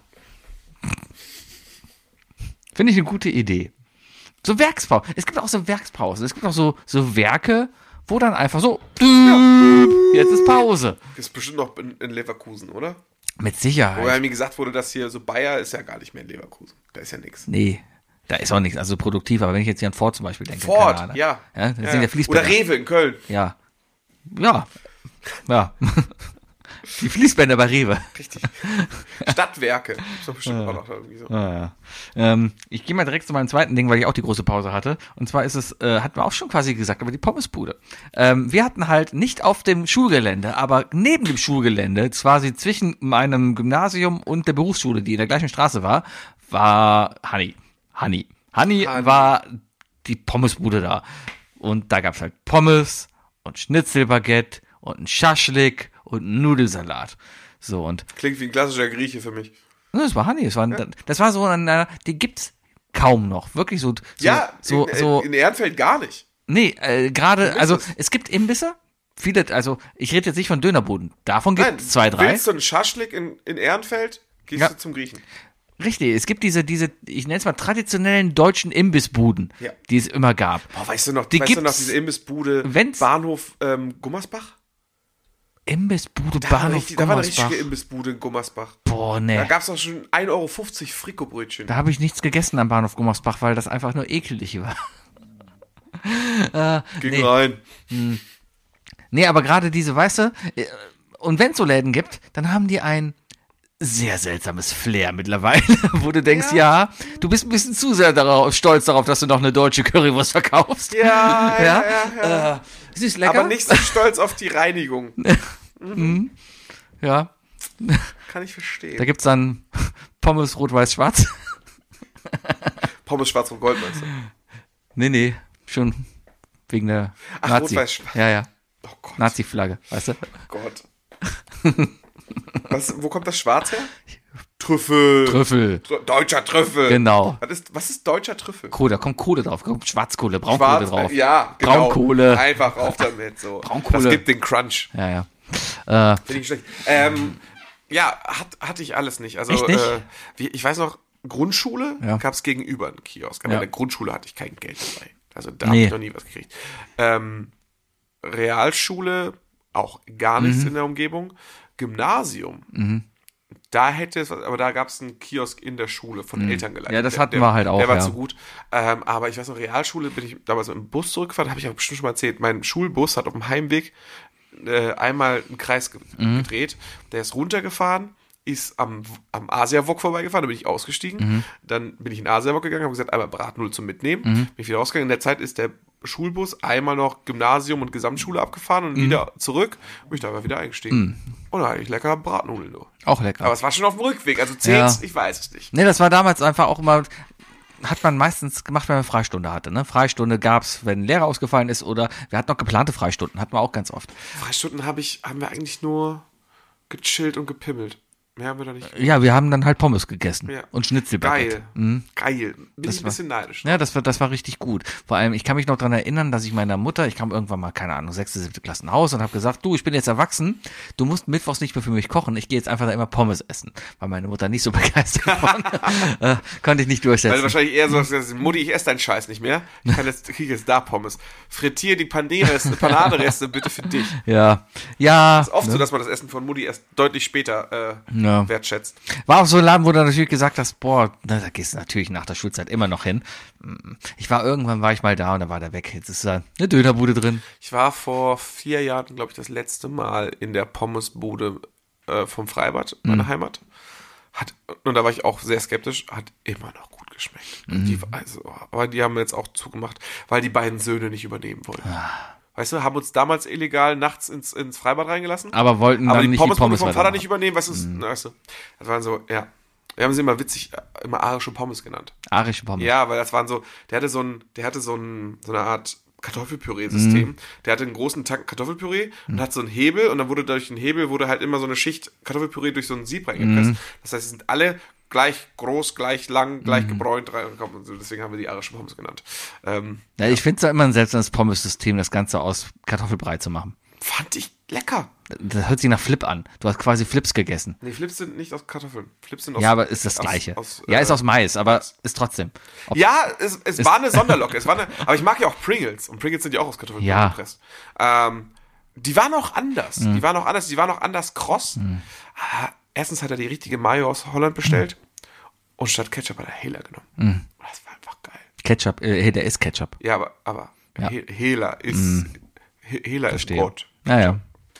Finde ich eine gute Idee. So Werkspausen. Es gibt auch so Werkspausen. Es gibt auch so, so Werke, wo dann einfach so, jetzt ist Pause. Das ist bestimmt noch in, in Leverkusen, oder? Mit Wobei Sicherheit. mir gesagt wurde, dass hier so Bayer ist ja gar nicht mehr in Leverkusen. Da ist ja nichts. Nee, da ist auch nichts, also produktiv. Aber wenn ich jetzt hier an Ford zum Beispiel denke. Ford, keine Ahnung. ja. ja das Ja, sind ja ja. Fließbänder. Oder Rewe in Köln. Ja. Ja. Ja. Die Fließbänder bei Rewe. Richtig. Stadtwerke. Ist doch bestimmt auch noch irgendwie so. Ah, ja. ähm, ich gehe mal direkt zu meinem zweiten Ding, weil ich auch die große Pause hatte. Und zwar ist es, äh, hatten wir auch schon quasi gesagt, aber die Pommesbude. Ähm, wir hatten halt nicht auf dem Schulgelände, aber neben dem Schulgelände, quasi zwischen meinem Gymnasium und der Berufsschule, die in der gleichen Straße war, war Hanni. Hanni. Hanni Hanni. war die Pommesbude da. Und da gab's halt Pommes und Schnitzelbaguette und ein Schaschlik und einen Nudelsalat. So, und Klingt wie ein klassischer Grieche für mich. das war Hanni, das war, das war so eine, die gibt's kaum noch, wirklich so, so, Ja, so, in, so, in Ehrenfeld gar nicht. nee, äh, gerade, Wo also, ist es? es gibt Imbisse, viele, also, ich rede jetzt nicht von Dönerbuden, davon Nein, gibt's zwei, drei, willst du einen Schaschlik in, in Ehrenfeld, gehst Ja. du zum Griechen. richtig, es gibt diese, diese, ich nenne es mal traditionellen deutschen Imbissbuden, Ja. die es immer gab. Boah, weißt du noch, Die weißt du noch gibt's, diese Imbissbude, wenn's- Bahnhof ähm, Gummersbach? Imbissbude, Da war, Bahnhof, richtig, da war eine Gummersbach. richtige Imbissbude in Gummersbach. Boah, Da nee, gab's auch schon ein Euro fünfzig Frikobrötchen. da habe ich nichts gegessen am Bahnhof Gummersbach, weil das einfach nur ekelig war. äh, Ging nee. rein. Nee, aber gerade diese, weißt du, äh, und wenn es so Läden gibt, dann haben die ein sehr seltsames Flair mittlerweile, wo du denkst, ja, du bist ein bisschen zu sehr darauf, stolz darauf, dass du noch eine deutsche Currywurst verkaufst. Ja, ja, Ja? ja. ja. Äh, sie ist lecker. Aber nicht so stolz auf die Reinigung. Ja, Kann ich verstehen. da gibt's dann Pommes rot-weiß-schwarz. Pommes schwarz und gold, meinst du? Nee, nee, schon wegen der Ach, Nazi. rot-weiß-schwarz. Ja, ja, Oh Gott. Nazi-Flagge, weißt du? Gott. Was, wo kommt das Schwarz her? Trüffel. Trüffel, Tr- Deutscher Trüffel. genau. Was ist, was ist deutscher Trüffel? Kohle, da kommt Kohle drauf, kommt Schwarzkohle, Braunkohle Schwarz, drauf. äh, ja, genau. Braunkohle. Einfach rauf damit. So. Braunkohle. Das gibt den Crunch. Ja, ja. Äh, Finde ich schlecht. Ähm, ja, hat, hatte ich alles nicht. Also, Echt nicht? Äh, wie, ich weiß noch, Grundschule Ja. gab es gegenüber einen Kiosk. Aber Ja. in der Grundschule hatte ich kein Geld dabei. Also da Nee. habe ich noch nie was gekriegt. Ähm, Realschule auch gar nichts Mhm. in der Umgebung. Gymnasium. Da hätte es, was- aber da gab es einen Kiosk in der Schule von Eltern geleitet. Mhm. Ja, das Der- hatten der, wir halt auch, Der war ja. zu gut. Ähm, aber ich weiß noch, Realschule bin ich damals mit dem Bus zurückgefahren, habe ich auch bestimmt schon mal erzählt. Mein Schulbus hat auf dem Heimweg äh, einmal einen Kreis ge Mhm. gedreht. Der ist runtergefahren, ist am, am Asiawok vorbeigefahren, da bin ich ausgestiegen. Mhm. Dann bin ich in Asiawok gegangen, habe gesagt, einmal Bratnull zum Mitnehmen. Bin ich wieder rausgegangen. In der Zeit ist der Schulbus einmal noch Gymnasium und Gesamtschule abgefahren und wieder zurück. Bin ich da aber wieder eingestiegen. Und da hatte ich lecker Bratnudeln nur. auch lecker. Aber es war schon auf dem Rückweg, also zählt's, Ja. ich weiß es nicht. Nee, das war damals einfach auch immer, hat man meistens gemacht, wenn man Freistunde hatte. Ne? Freistunde gab's, wenn ein Lehrer ausgefallen ist, oder wir hatten noch geplante Freistunden, hatten wir auch ganz oft. Freistunden habe ich, haben wir eigentlich nur gechillt und gepimmelt. Mehr haben wir da nicht. Ja, wir haben dann halt Pommes gegessen Ja. und Schnitzelbaguette. Geil. Mhm. Geil. Bin Das ich ein war- bisschen neidisch. Ja, das war, das war richtig gut. Vor allem, ich kann mich noch dran erinnern, dass ich meiner Mutter, ich kam irgendwann mal, keine Ahnung, sechste, siebte Klasse nach Hause und habe gesagt, du, ich bin jetzt erwachsen, du musst mittwochs nicht mehr für mich kochen, ich gehe jetzt einfach da immer Pommes essen. War meine Mutter nicht so begeistert von. äh, konnte ich nicht Weil durchsetzen. wahrscheinlich eher so, dass Mutti, ich esse deinen Scheiß nicht mehr. Ich kann jetzt, kriege jetzt da Pommes. Frittier die Panade-Reste, Panadereste bitte für dich. Ja, ja. Es ist oft so, dass man das Essen von Mutti erst deutlich später äh, Ja. wertschätzt. War auch so ein Laden, wo du natürlich gesagt hast, boah, na, da gehst du natürlich nach der Schulzeit immer noch hin. Ich war, irgendwann war ich mal da und dann war der weg. Jetzt ist da eine Dönerbude drin. Ich war vor vier Jahren, glaube ich, das letzte Mal in der Pommesbude äh, vom Freibad, meiner Heimat. Hat, und da war ich auch sehr skeptisch, hat immer noch gut geschmeckt. Und die, also, aber die haben jetzt auch zugemacht, weil die beiden Söhne nicht übernehmen wollten. Weißt du, haben uns damals illegal nachts ins, ins Freibad reingelassen. Aber wollten aber dann die nicht Pommes die Pommes vom Vater weitermachen. nicht übernehmen, weißt du, mhm. weißt du, das waren so, ja. Wir haben sie immer witzig, äh, immer arische Pommes genannt. Arische Pommes. Ja, weil das waren so, der hatte so ein, der hatte so ein, so eine Art Kartoffelpüree-System. Mhm. Der hatte einen großen Tank Kartoffelpüree und hat so einen Hebel und dann wurde durch den Hebel wurde halt immer so eine Schicht Kartoffelpüree durch so ein Sieb reingepresst. Mhm. Das heißt, sie sind alle gleich groß, gleich lang, gleich gebräunt reingekommen und so. Deswegen haben wir die arischen Pommes genannt. Ähm, Ja, ich finde es ja immer ein seltsames Pommes-System, das Ganze aus Kartoffelbrei zu machen. fand ich lecker. Das hört sich nach Flip an. Du hast quasi Flips gegessen. Nee, Flips sind nicht aus Kartoffeln. Flips sind aus, Ja, aber ist das aus- Gleiche. aus, ja, äh, ist aus Mais, aber ist trotzdem. Ob- Ja, es, es war eine Sonderlocke. Es war eine, aber ich mag ja auch Pringles. Und Pringles sind ja auch aus Kartoffeln Ja. gepresst. Ähm, die waren auch anders. Mhm. Die waren auch anders. Die waren auch anders kross. Ah, erstens hat er die richtige Mayo aus Holland bestellt. Und statt Ketchup hat er Hela genommen. Mhm. Das war einfach geil. Ketchup, äh, der ist Ketchup. Ja, aber, aber Ja. He- Hela ist, He- Hela ist Verstehe. Gott. Naja.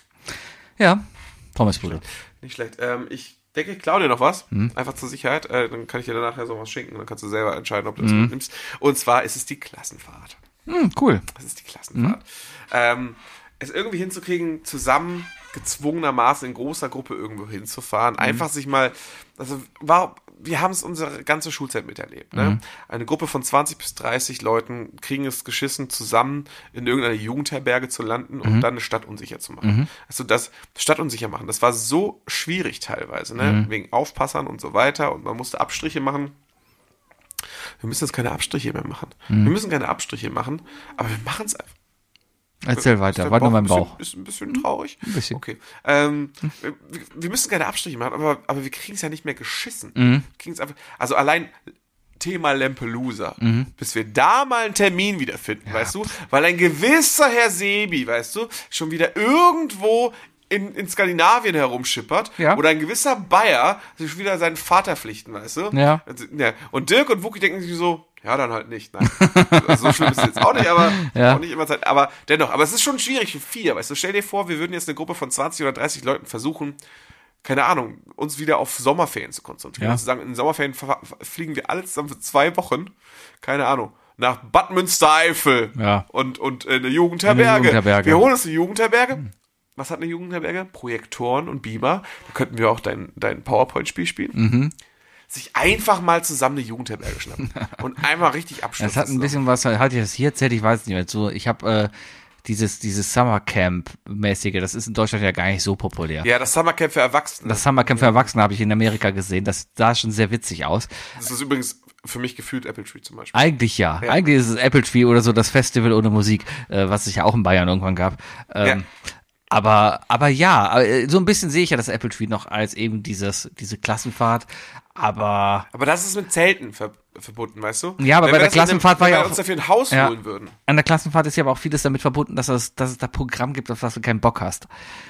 Ja, Pommesbude. Nicht schlecht. Ähm, ich denke, ich klaue dir noch was. Mhm. Einfach zur Sicherheit. Äh, dann kann ich dir nachher so was schenken. Dann kannst du selber entscheiden, ob du das Mhm. mitnimmst. Und zwar ist es die Klassenfahrt. Hm, cool. Das ist die Klassenfahrt. Ähm, es irgendwie hinzukriegen, zusammen gezwungenermaßen in großer Gruppe irgendwo hinzufahren. Einfach sich mal, also war, wir haben es unsere ganze Schulzeit miterlebt. Ne? Eine Gruppe von zwanzig bis dreißig Leuten kriegen es geschissen, zusammen in irgendeiner Jugendherberge zu landen und dann eine Stadt unsicher zu machen. Also das Stadt unsicher machen, das war so schwierig teilweise, ne? Wegen Aufpassern und so weiter und man musste Abstriche machen. Wir müssen jetzt keine Abstriche mehr machen. Wir müssen keine Abstriche machen, aber wir machen es einfach. Erzähl Ist weiter, der war nur mein ein Bauch. bisschen, ist ein bisschen traurig. Ein bisschen. Okay. Ähm, wir, wir müssen keine Abstriche machen, aber, aber wir kriegen es ja nicht mehr geschissen. Mhm. Wir kriegen's einfach, also allein Thema Lampelusa, Mhm. bis wir da mal einen Termin wiederfinden, weißt du? Weil ein gewisser Herr Sebi, weißt du, schon wieder irgendwo in, in Skandinavien herumschippert Ja. oder ein gewisser Bayer sich schon wieder seinen Vaterpflichten, weißt du? Ja. Also, ja. Und Dirk und Wookie denken sich so, ja, dann halt nicht. Nein. Also so schlimm ist es jetzt auch nicht, aber Ja. auch nicht immer Zeit. Aber dennoch, aber es ist schon schwierig für vier, weißt du? Stell dir vor, wir würden jetzt eine Gruppe von zwanzig oder dreißig Leuten versuchen, keine Ahnung, uns wieder auf Sommerferien zu konzentrieren. Ja. Und zu sagen, in den Sommerferien ver- fliegen wir alle zusammen für zwei Wochen, keine Ahnung, nach Bad Münstereifel Ja. und, und äh, eine Jugendherberge. Eine Jugendherberge. Wir holen uns eine Jugendherberge. Was hat eine Jugendherberge? Projektoren und Beamer. Da könnten wir auch dein, dein PowerPoint-Spiel spielen. Mhm. Sich einfach mal zusammen eine Jugendherberge schnappen und einmal richtig abschließen. Das hat ein bisschen was, hatte ich das hier erzählt, ich weiß es nicht mehr. So, ich habe äh, dieses, dieses Summercamp-mäßige, das ist in Deutschland ja gar nicht so populär. Ja, das Summercamp für Erwachsene. Das Summercamp für Erwachsene habe ich in Amerika gesehen, das sah schon sehr witzig aus. Das ist übrigens für mich gefühlt Apple Tree zum Beispiel. Eigentlich ja. Ja. Eigentlich ist es Apple Tree oder so das Festival ohne Musik, äh, was es ja auch in Bayern irgendwann gab. Ähm, Ja. Aber, aber ja, aber, äh, so ein bisschen sehe ich ja das Apple Tree noch als eben dieses, diese Klassenfahrt. Aber Aber das ist mit Zelten ver verbunden, weißt du? Ja, aber Wenn bei wir der das in einem- Klassenfahrt war wenn ja wir auch- uns dafür ein Haus Ja. holen würden. an der Klassenfahrt ist ja aber auch vieles damit verbunden, dass es, dass es da Programm gibt, auf das du keinen Bock hast.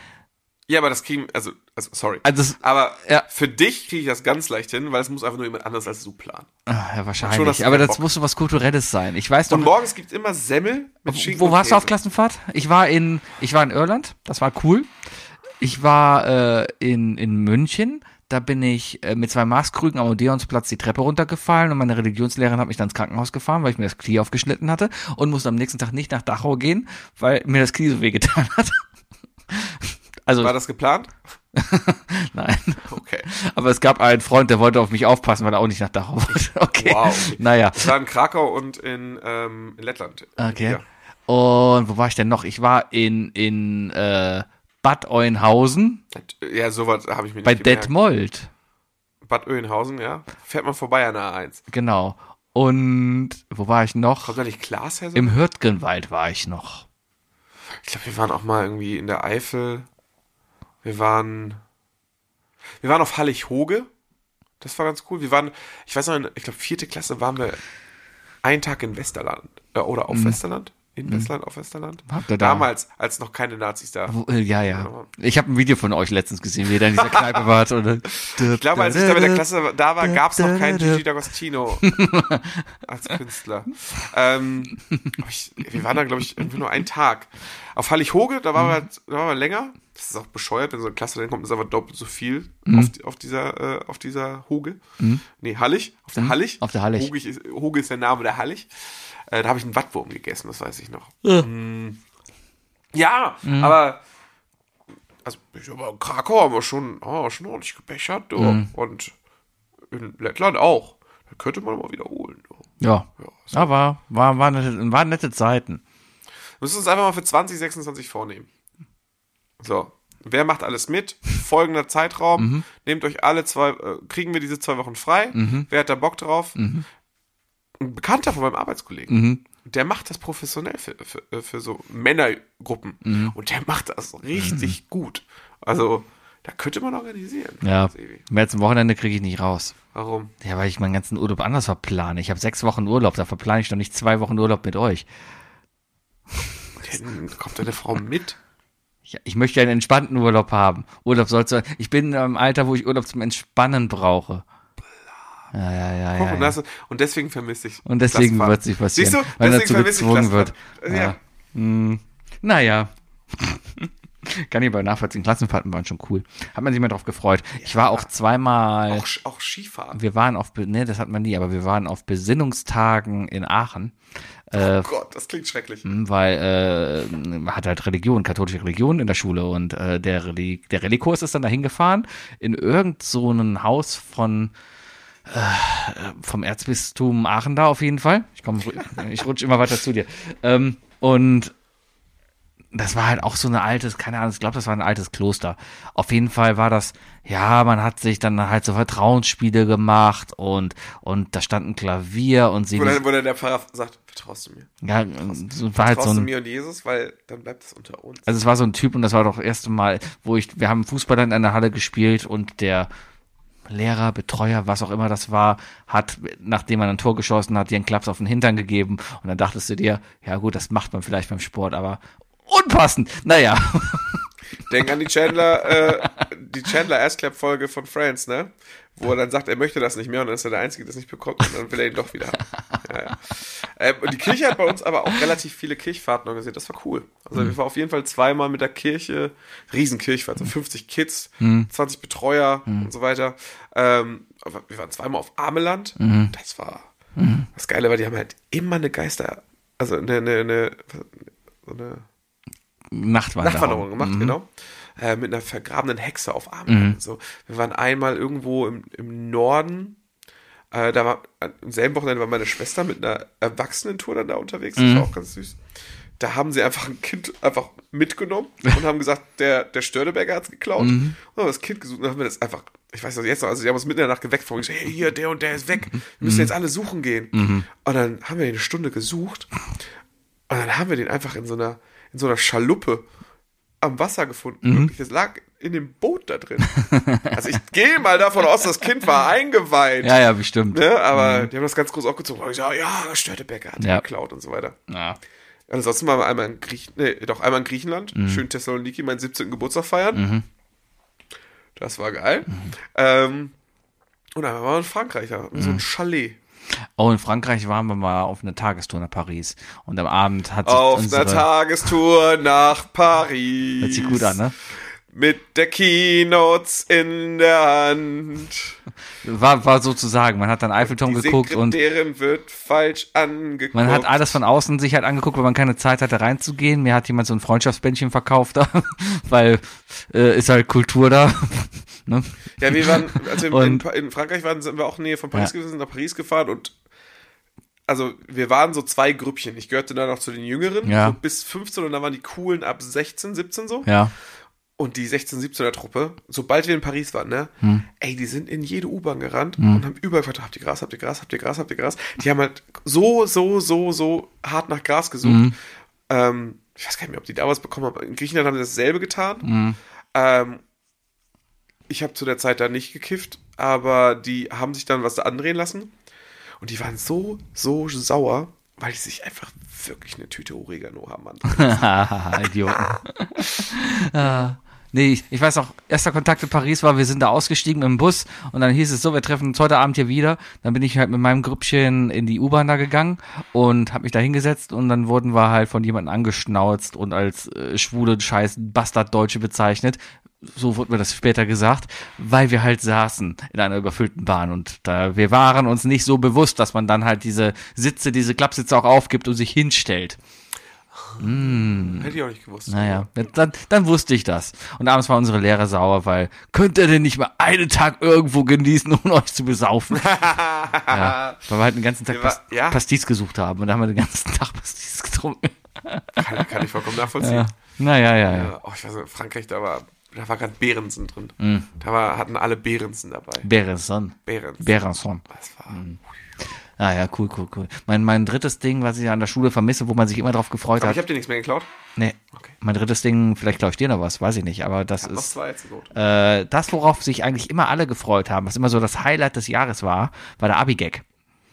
Ja, aber das kriegen, also, also sorry. Also es- aber ja. für dich kriege ich das ganz leicht hin, weil es muss einfach nur jemand anderes als du planen. Ah, ja, Schon, dass wahrscheinlich. du Aber keinen das Bock muss so was Kulturelles sein. Ich weiß doch. Und morgens gibt es immer Semmel mit Schinken Wo und warst du auf Käse. Klassenfahrt? Ich war in, ich war in Irland, das war cool. Ich war äh, in, in München, da bin ich äh, mit zwei Maßkrügen am Odeonsplatz die Treppe runtergefallen und meine Religionslehrerin hat mich dann ins Krankenhaus gefahren, weil ich mir das Knie aufgeschnitten hatte und musste am nächsten Tag nicht nach Dachau gehen, weil mir das Knie so wehgetan hat. Also, War das geplant? nein. Okay. Aber es gab einen Freund, der wollte auf mich aufpassen, weil er auch nicht nach Dachau wollte. Okay. Wow. Naja. Ich war in Krakau und in, ähm, in Lettland. Okay. Ja. Und wo war ich denn noch? Ich war in, in, äh, Bad Oeynhausen Ja, sowas habe ich mir bei nicht gemerkt. Detmold. Bad Oeynhausen, ja. Fährt man vorbei an der A eins. Genau. Und wo war ich noch? Kommt da nicht Klaas her? So? Im Hürtgenwald war ich noch. Ich glaube, wir waren auch mal irgendwie in der Eifel. Wir waren, wir waren auf Hallig-Hoge. Das war ganz cool. Wir waren, ich weiß noch, in, ich glaube, vierte Klasse waren wir einen Tag in Westerland. Äh, oder auf mhm. Westerland. In mhm. Westerland, auf Westerland. Habt ihr da? Damals, als noch keine Nazis da Wo, äh, Ja, ja. Ich habe ein Video von euch letztens gesehen, wie ihr da in dieser Kneipe wart. Oder? Ich glaube, als ich da mit der Klasse da war, gab es noch keinen Gigi D'Agostino als Künstler. Ähm, ich, wir waren da, glaube ich, irgendwie nur einen Tag. Auf Hallig-Hoge, da waren, wir, da waren wir länger. Das ist auch bescheuert, wenn so eine Klasse dann kommt, ist aber doppelt so viel mhm. auf, auf, dieser, äh, auf dieser Hoge. Mhm. Nee, Hallig. Auf der mhm. Hallig. Auf der Hallig. Hoge ist, Hoge ist der Name der Hallig. Äh, da habe ich einen Wattwurm gegessen, das weiß ich noch. Ja, mm. ja mhm. aber also aber in Krakau haben wir schon, oh, schon ordentlich gebechert. Du. Mhm. Und in Lettland auch. Da könnte man mal wiederholen. Du. Ja, ja so. aber war, war, nette, waren nette Zeiten. Wir müssen uns einfach mal für zwanzig sechsundzwanzig vornehmen. So, wer macht alles mit? Folgender Zeitraum. Mhm. Nehmt euch alle zwei, äh, kriegen wir diese zwei Wochen frei. Mhm. Wer hat da Bock drauf? Mhm. Ein Bekannter von meinem Arbeitskollegen, mhm. der macht das professionell für, für, für so Männergruppen. Mhm. Und der macht das richtig mhm. gut. Also, da könnte man organisieren. Ja, mehr zum Wochenende kriege ich nicht raus. Warum? Ja, weil ich meinen ganzen Urlaub anders verplane. Ich habe sechs Wochen Urlaub, da verplane ich doch nicht zwei Wochen Urlaub mit euch. Dann kommt deine Frau mit? Ja, ich möchte einen entspannten Urlaub haben. Urlaub soll zu, ich bin im Alter, wo ich Urlaub zum Entspannen brauche. Ja, ja, ja, Guck, ja, und, ja. das, und deswegen vermisse ich Und deswegen wird sich passieren. Siehst du? Weil deswegen dazu gezwungen wird. Ja. Ja. Hm. Naja. Kann ich aber nachvollziehen. Klassenfahrten waren schon cool. Hat man sich mal drauf gefreut. Ja. Ich war auch zweimal. Auch, auch Skifahren. Wir waren auf, ne, das hat man nie, aber wir waren auf Besinnungstagen in Aachen. Oh äh, Gott, das klingt schrecklich. Weil äh, man hat halt Religion, katholische Religion in der Schule und äh, der, Reli- der Relikurs ist dann dahin gefahren in irgend so ein Haus von äh, vom Erzbistum Aachen da auf jeden Fall. Ich komme, ich rutsche immer weiter zu dir. Ähm, und das war halt auch so ein altes, keine Ahnung, ich glaube, das war ein altes Kloster. Auf jeden Fall war das, ja, man hat sich dann halt so Vertrauensspiele gemacht und und da stand ein Klavier und sie. Wo dann, wo dann der Pfarrer sagt, vertraust du mir? Ja, so war halt so ein. Vertraust du mir und Jesus, weil dann bleibt es unter uns. Also es war so ein Typ und das war doch das erste Mal, wo ich, wir haben Fußball dann in der Halle gespielt und der Lehrer, Betreuer, was auch immer das war, hat, nachdem man ein Tor geschossen hat, dir einen Klaps auf den Hintern gegeben und dann dachtest du dir, ja gut, das macht man vielleicht beim Sport, aber unpassend. Naja. Denk an die Chandler, äh, die Chandler Ass-Clap-Folge von Friends, ne? Wo er dann sagt, er möchte das nicht mehr und dann ist er der Einzige, der es nicht bekommt und dann will er ihn doch wieder haben. Ja, ja. Ähm, und die Kirche hat bei uns aber auch relativ viele Kirchfahrten organisiert. Das war cool. Also mhm. wir waren auf jeden Fall zweimal mit der Kirche, Riesenkirchfahrt, so fünfzig Kids, mhm. zwanzig Betreuer mhm. und so weiter. Ähm, wir waren zweimal auf Ameland. Mhm. Das war, Mhm. das Geile war, die haben halt immer eine Geister, also eine, eine, eine, so eine Nachtwanderung, Nachtwanderung gemacht, mhm. genau. Äh, mit einer vergrabenen Hexe auf Ameland. Mhm. So. Wir waren einmal irgendwo im, im Norden. Äh, da war, am selben Wochenende war meine Schwester mit einer Erwachsenentour dann da unterwegs. Das Mhm. war auch ganz süß. Da haben sie einfach ein Kind einfach mitgenommen und haben gesagt, der, der Störteberger hat es geklaut. Mhm. Und haben das Kind gesucht und dann haben wir das einfach, ich weiß das jetzt noch, also die haben uns mitten in der Nacht geweckt und gesagt, hey, hier, der und der ist weg. Wir müssen jetzt alle suchen gehen. Mhm. Und dann haben wir eine Stunde gesucht und dann haben wir den einfach in so einer, in so einer Schaluppe am Wasser gefunden. Mhm. Wirklich, das lag in dem Boot da drin. Also ich gehe mal davon aus, das Kind war eingeweiht. Ja, ja, bestimmt. Ne? Aber Mhm. die haben das ganz groß aufgezogen. Und ich sage, ja, das Störteberger hat Ja. geklaut und so weiter. Ja. Ansonsten waren wir einmal in Griechenland, nee, doch einmal in Griechenland, Mhm. schön Thessaloniki, meinen siebzehnten Geburtstag feiern. Mhm. Das war geil. Ähm, und dann waren wir in Frankreich, da so ein Chalet. Oh, in Frankreich waren wir mal auf einer Tagestour nach Paris. Und am Abend hat sich Auf unsere... einer Tagestour nach Paris. Hört sich gut an, ne? Mit der Keynotes in der Hand. War, war sozusagen, man hat dann Eiffelturm Die geguckt und Sekretärin wird falsch angeguckt. man hat alles von außen sich halt angeguckt, weil man keine Zeit hatte reinzugehen. Mir hat jemand so ein Freundschaftsbändchen verkauft da, weil äh, ist halt Kultur da. Ne? Ja, wir waren, also in, Und- in, in Frankreich waren, sind wir auch in Nähe von Paris Ja. gewesen, sind nach Paris gefahren und also wir waren so zwei Grüppchen. Ich gehörte dann noch zu den Jüngeren, Ja. so bis fünfzehn und dann waren die coolen ab sechzehn, siebzehn so. Ja. Und die sechzehn-, siebzehner Truppe, sobald wir in Paris waren, ne, Hm. ey, die sind in jede U-Bahn gerannt und haben überall gefragt, habt ihr Gras, habt ihr Gras, habt ihr Gras, habt ihr Gras? Die haben halt so, so, so, so hart nach Gras gesucht. Mhm. Ähm, ich weiß gar nicht mehr, ob die da was bekommen haben. In Griechenland haben sie dasselbe getan. Mhm. Ähm, ich habe zu der Zeit da nicht gekifft, aber die haben sich dann was da andrehen lassen. Und die waren so, so sauer, weil die sich einfach wirklich eine Tüte Oregano haben andrehen. Idioten. ah. Nee, ich, ich weiß noch, erster Kontakt in Paris war, wir sind da ausgestiegen im Bus und dann hieß es so, wir treffen uns heute Abend hier wieder. Dann bin ich halt mit meinem Grüppchen in die U-Bahn da gegangen und habe mich da hingesetzt und dann wurden wir halt von jemandem angeschnauzt und als äh, schwule, scheiß Bastard-Deutsche bezeichnet. So wurde mir das später gesagt, weil wir halt saßen in einer überfüllten Bahn und da wir waren uns nicht so bewusst, dass man dann halt diese Sitze, diese Klappsitze auch aufgibt und sich hinstellt. Mm. Hätte ich auch nicht gewusst. Naja, dann, dann wusste ich das. Und abends war unsere Lehrer sauer, weil könnt ihr denn nicht mal einen Tag irgendwo genießen, um euch zu besaufen? Ja, weil wir halt den ganzen Tag Ja, Pas ja. Pastis gesucht haben und da haben wir den ganzen Tag Pastis getrunken. Kann, kann ich vollkommen nachvollziehen. Ja. Naja, ja, ja. Ja, oh, ich weiß nicht, Frankreich, da war, da war gerade Behrensen drin. Mm. Da war, hatten alle Behrensen dabei. Berenson. Behrensen. Berenson. Das war, Ah ja, cool, cool, cool. Mein, mein drittes Ding, was ich an der Schule vermisse, wo man sich immer drauf gefreut aber hat. ich habe dir nichts mehr geklaut. Nee, Okay. mein drittes Ding, vielleicht glaube ich dir noch was, weiß ich nicht, aber das Noch ist zwei jetzt Not. äh, das, worauf sich eigentlich immer alle gefreut haben, was immer so das Highlight des Jahres war, war der Abi-Gag.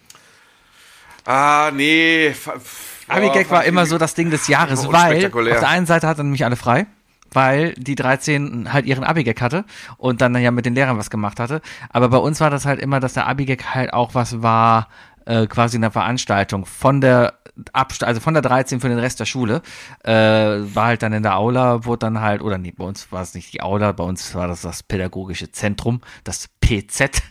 Ah, nee. F- f- Abi-Gag oh, war fand immer ich so das Ding des Jahres, immer weil auf unspektakulär. der einen Seite hatten nämlich alle frei, weil die dreizehn halt ihren Abi-Gag hatte und dann ja mit den Lehrern was gemacht hatte. Aber bei uns war das halt immer, dass der Abi-Gag halt auch was war, äh, quasi eine Veranstaltung von der Abst also von der dreizehn für den Rest der Schule, äh, war halt dann in der Aula, wurde dann halt, oder nee, bei uns war es nicht die Aula, bei uns war das das Pädagogische Zentrum, das P Z,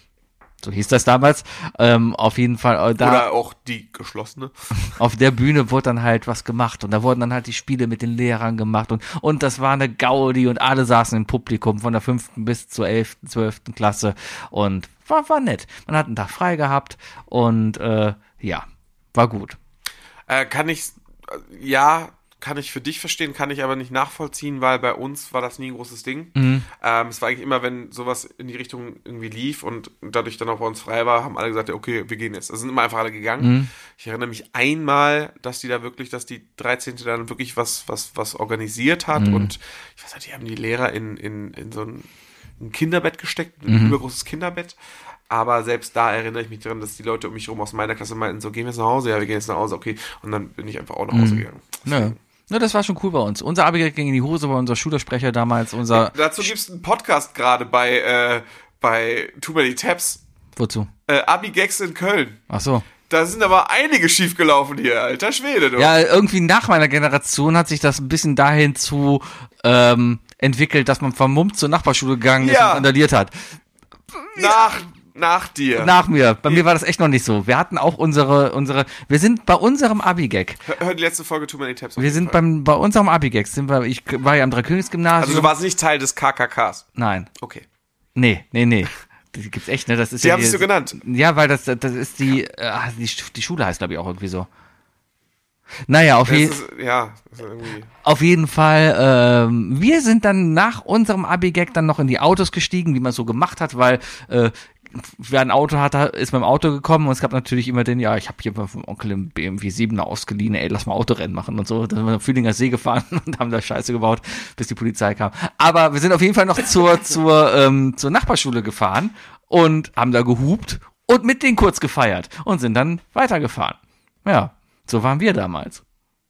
so hieß das damals, ähm, auf jeden Fall, äh, da Oder auch die geschlossene. auf der Bühne wurde dann halt was gemacht und da wurden dann halt die Spiele mit den Lehrern gemacht und, und das war eine Gaudi und alle saßen im Publikum von der fünften bis zur elften, zwölften Klasse und war, war nett. Man hat einen Tag frei gehabt und äh, ja, war gut. Äh, kann ich, äh, ja, kann ich für dich verstehen, kann ich aber nicht nachvollziehen, weil bei uns war das nie ein großes Ding. Mhm. Ähm, es war eigentlich immer, wenn sowas in die Richtung irgendwie lief und dadurch dann auch bei uns frei war, haben alle gesagt, ja, okay, wir gehen jetzt. Also sind immer einfach alle gegangen. Mhm. Ich erinnere mich einmal, dass die da wirklich, dass die dreizehnte dann wirklich was, was, was organisiert hat Mhm. und ich weiß nicht, die haben die Lehrer in, in, in so ein, ein Kinderbett gesteckt, ein Mhm. übergroßes Kinderbett. Aber selbst da erinnere ich mich daran, dass die Leute um mich herum aus meiner Klasse meinten, so, gehen wir jetzt nach Hause? Ja, wir gehen jetzt nach Hause, okay. Und dann bin ich einfach auch nach Hause gegangen. Ja. Ja, das war schon cool bei uns. Unser Abi ging in die Hose, weil unser Schülersprecher damals, unser, Dazu gibt es einen Podcast gerade bei, äh, bei Too Many Tabs. wozu? Äh, Abi-Gags in Köln. Ach so. Da sind aber einige schiefgelaufen hier, alter Schwede. Du. Ja, irgendwie nach meiner Generation hat sich das ein bisschen dahin zu ähm, entwickelt, dass man vermummt zur Nachbarschule gegangen ist Ja. und randaliert hat. Nach, nach dir. Nach mir. Bei mir war das echt noch nicht so. Wir hatten auch unsere, unsere, wir sind bei unserem Abi-Gag. Hör, hör die letzte Folge Too Many Tabs. auf Wir jeden sind Fall. beim, bei unserem Abi-Gag, sind wir, ich war ja am Dreikönigsgymnasium. Also du warst nicht Teil des K K Ks. Nein. Okay. Nee, nee, nee. Die gibt's echt, ne? Das ist Sie ja haben die- es so genannt. Ja, weil das, das ist die, äh, die, die Schule heißt, glaube ich, auch irgendwie so. Naja, auf, Das je ist, ja, das ist irgendwie. auf jeden Fall, ähm, wir sind dann nach unserem Abi-Gag dann noch in die Autos gestiegen, wie man so gemacht hat, weil äh, wer ein Auto hatte, ist mit dem Auto gekommen und es gab natürlich immer den, ja, ich habe hier vom Onkel im B M W siebener ausgeliehen, ey, lass mal Autorennen machen und so. Dann sind wir auf Fühlinger See gefahren und haben da Scheiße gebaut, bis die Polizei kam. Aber wir sind auf jeden Fall noch zur, zur, ähm, zur Nachbarschule gefahren und haben da gehupt und mit denen kurz gefeiert und sind dann weitergefahren. Ja, so waren wir damals.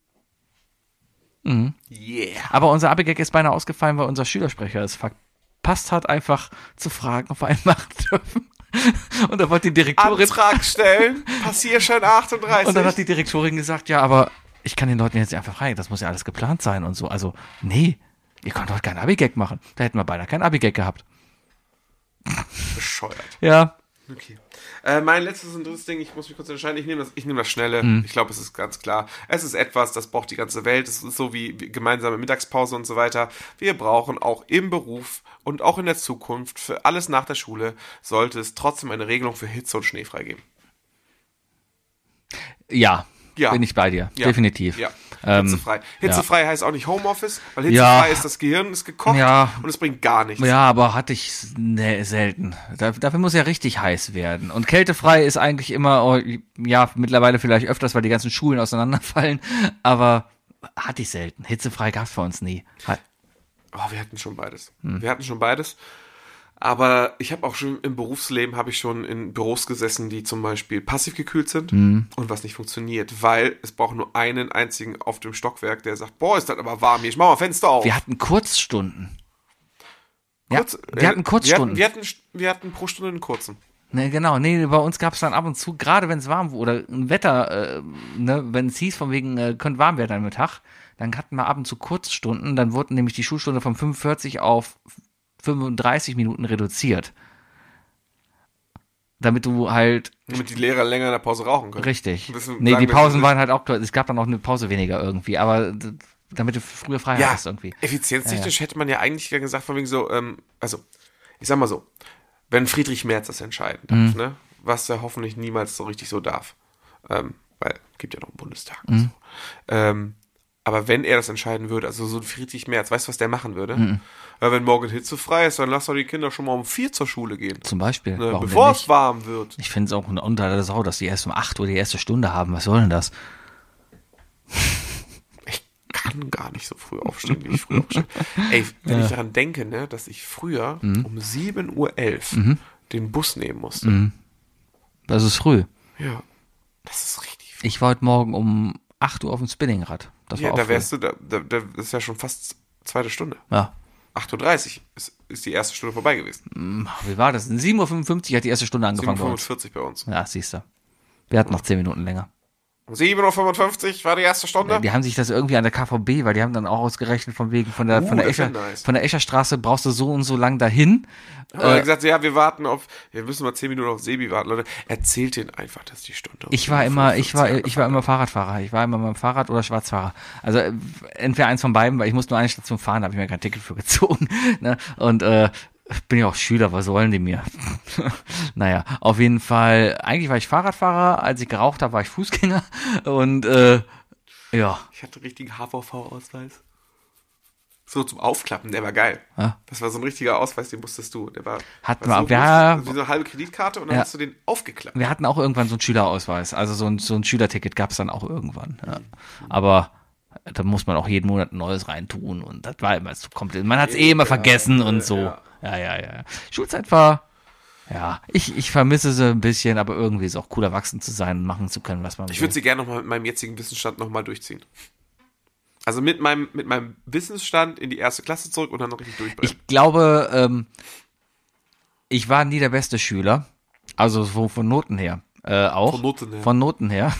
Mhm. Yeah. Aber unser Abi-Gag ist beinahe ausgefallen, weil unser Schülersprecher es verpasst hat, einfach zu fragen, ob wir einen machen dürfen. Und da wollte die Direktorin, Antrag stellen, Passierschein achtunddreißig. und dann hat die Direktorin gesagt, ja, aber ich kann den Leuten jetzt nicht einfach rein, das muss ja alles geplant sein und so. Also, nee, ihr könnt heute keinen Abi-Gag machen. Da hätten wir beinahe keinen Abi-Gag gehabt. bescheuert. Ja. Okay. Äh, mein letztes und drittes Ding, ich muss mich kurz entscheiden, ich nehme das, ich nehme das Schnelle. Mhm. Ich glaube, es ist ganz klar. Es ist etwas, das braucht die ganze Welt. Es ist so wie, wie gemeinsame Mittagspause und so weiter. Wir brauchen auch im Beruf und auch in der Zukunft für alles nach der Schule sollte es trotzdem eine Regelung für Hitze und Schnee freigeben. Ja. Ja. Bin ich bei dir. Ja. Definitiv. Ja. Ähm, Hitzefrei. Hitzefrei heißt auch nicht Homeoffice, weil hitzefrei Ja. ist, das Gehirn ist gekocht Ja. und es bringt gar nichts. Ja, aber hatte ich ne, selten. Da, dafür muss ja richtig heiß werden. Und kältefrei ist eigentlich immer, oh, ja, mittlerweile vielleicht öfters, weil die ganzen Schulen auseinanderfallen, aber hatte ich selten. Hitzefrei gab's bei uns nie. Hat, Oh, wir hatten schon beides. Hm. Wir hatten schon beides. Aber ich habe auch schon im Berufsleben, habe ich schon in Büros gesessen, die zum Beispiel passiv gekühlt sind Hm. und was nicht funktioniert, weil es braucht nur einen einzigen auf dem Stockwerk, der sagt, boah, ist das aber warm hier, ich mach mal Fenster auf. wir hatten Kurzstunden. Kurz, ja, wir hatten Kurzstunden. Wir hatten, wir, hatten, wir hatten pro Stunde einen kurzen. Ne, genau, nee, bei uns gab's dann ab und zu, gerade wenn es warm wurde, oder ein Wetter, äh, ne, wenn es hieß, von wegen, äh, könnte warm werden am Mittag, dann hatten wir ab und zu Kurzstunden, dann wurden nämlich die Schulstunde von fünfundvierzig auf fünfunddreißig Minuten reduziert. Damit du halt, Damit die Lehrer länger in der Pause rauchen können. richtig, Wissen- nee, sagen die wir, Pausen das waren halt auch, es gab dann auch eine Pause weniger irgendwie, aber d- damit du früher frei Ja, hattest irgendwie. effizienztechnisch hätte man ja eigentlich gesagt, von wegen so, ähm, also, ich sag mal so, wenn Friedrich Merz das entscheiden darf, Mhm. ne, was er hoffentlich niemals so richtig so darf, ähm, weil es gibt ja noch einen Bundestag und so. Ähm, aber wenn er das entscheiden würde, also so ein Friedrich Merz, weißt du, was der machen würde? Mhm. Ja, wenn morgen hitzefrei ist, dann lass doch die Kinder schon mal um vier zur Schule gehen, Zum Beispiel, ne, warum bevor denn es nicht? warm wird. Ich finde es auch eine unter der Sau, dass die erst um acht Uhr die erste Stunde haben, was soll denn das? Ich kann gar nicht so früh aufstehen, wie ich früher aufstehe. Ey, wenn ich daran denke, ne, dass ich früher Mhm. um sieben Uhr elf den Bus nehmen musste. Mhm. Das ist früh. Ja, das ist richtig früh. Ich war heute Morgen um acht Uhr auf dem Spinningrad. Das war Ja, auch da früh. wärst du, da, da, da ist ja schon fast zweite Stunde. Ja. acht Uhr dreißig ist, ist die erste Stunde vorbei gewesen. Wie war das? sieben Uhr fünfundfünfzig hat die erste Stunde angefangen bei uns. sieben Uhr fünfundvierzig bei uns. Ja, siehst du. Wir hatten noch zehn Minuten länger. Um sieben Uhr fünfundfünfzig war die erste Stunde. Die haben sich das irgendwie an der K V B, weil die haben dann auch ausgerechnet von wegen von der Uh, von der das wär Escher, nice. von der Escherstraße brauchst du so und so lang dahin. Aber Äh, gesagt, ja, wir warten auf, wir müssen mal zehn Minuten auf Sebi warten, Leute. Erzählt denen einfach, dass die Stunde. um Ich war immer, ich war, fünfundfünfzig ich war immer Fahrradfahrer. Ich war immer mit dem Fahrrad oder Schwarzfahrer. Also äh, entweder eins von beiden, weil ich musste nur eine Station fahren, da habe ich mir kein Ticket für gezogen. Ne? Und äh, bin ja auch Schüler, was wollen die mir? Naja, auf jeden Fall, eigentlich war ich Fahrradfahrer, als ich geraucht habe, war ich Fußgänger und äh, ja. Ich hatte einen richtigen H V V-Ausweis. So zum Aufklappen, der war geil. Ja. Das war so ein richtiger Ausweis, den musstest du. Der war, Hatten war wir- so ja. groß, wie so eine halbe Kreditkarte und dann Ja. hast du den aufgeklappt. Wir hatten auch irgendwann so einen Schülerausweis, also so ein, so ein Schülerticket gab es dann auch irgendwann. Ja. Aber da muss man auch jeden Monat ein neues reintun und das war immer zu kompliziert. Man hat es eh immer vergessen und so. ja. Ja, ja, ja. ja. Schulzeit war, ja, ich, ich vermisse sie ein bisschen, aber irgendwie ist es auch cool, erwachsen zu sein und machen zu können, was man Ich will. würde sie gerne nochmal mit meinem jetzigen Wissensstand nochmal durchziehen. Also mit meinem, mit meinem Wissensstand in die erste Klasse zurück und dann noch richtig durchbrennen. Ich glaube, ähm, ich war nie der beste Schüler, also so von Noten her. Äh, auch. Von Noten her. Von Noten her.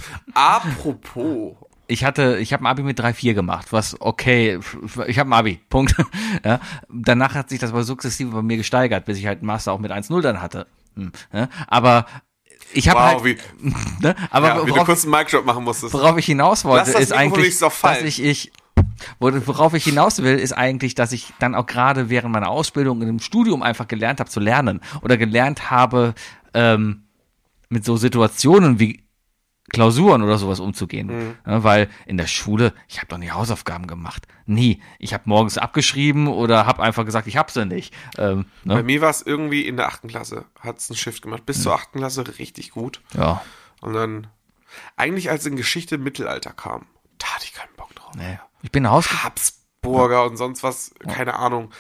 Apropos. Ich hatte, ich habe ein Abi mit drei Komma vier gemacht, was okay, ich habe ein Abi, Punkt. Ja. Danach hat sich das aber sukzessive bei mir gesteigert, bis ich halt einen Master auch mit eins Komma null dann hatte. Hm, ja. Aber ich habe Wow, halt, wie, ne, aber ja, wie du worauf, kurz einen Mic-Drop machen musstest. worauf ich hinaus wollte, Lass das ist Mikrofon eigentlich, nicht so fallen. dass ich, ich worauf ich hinaus will, ist eigentlich, dass ich dann auch gerade während meiner Ausbildung in dem Studium einfach gelernt habe zu lernen oder gelernt habe, ähm, mit so Situationen wie Klausuren oder sowas umzugehen. Mhm. Ja, weil in der Schule, ich habe doch nie Hausaufgaben gemacht. Nie. Ich habe morgens abgeschrieben oder habe einfach gesagt, ich habe sie nicht. Ähm, Bei ne? mir war es irgendwie in der achten Klasse, hat es einen Shift gemacht. Bis zur achten Klasse richtig gut. Ja. Und dann, eigentlich als in Geschichte im Mittelalter kam, da hatte ich keinen Bock drauf. Nee. Ich bin nach Hause gegangen. Habsburger und sonst was, keine Ahnung.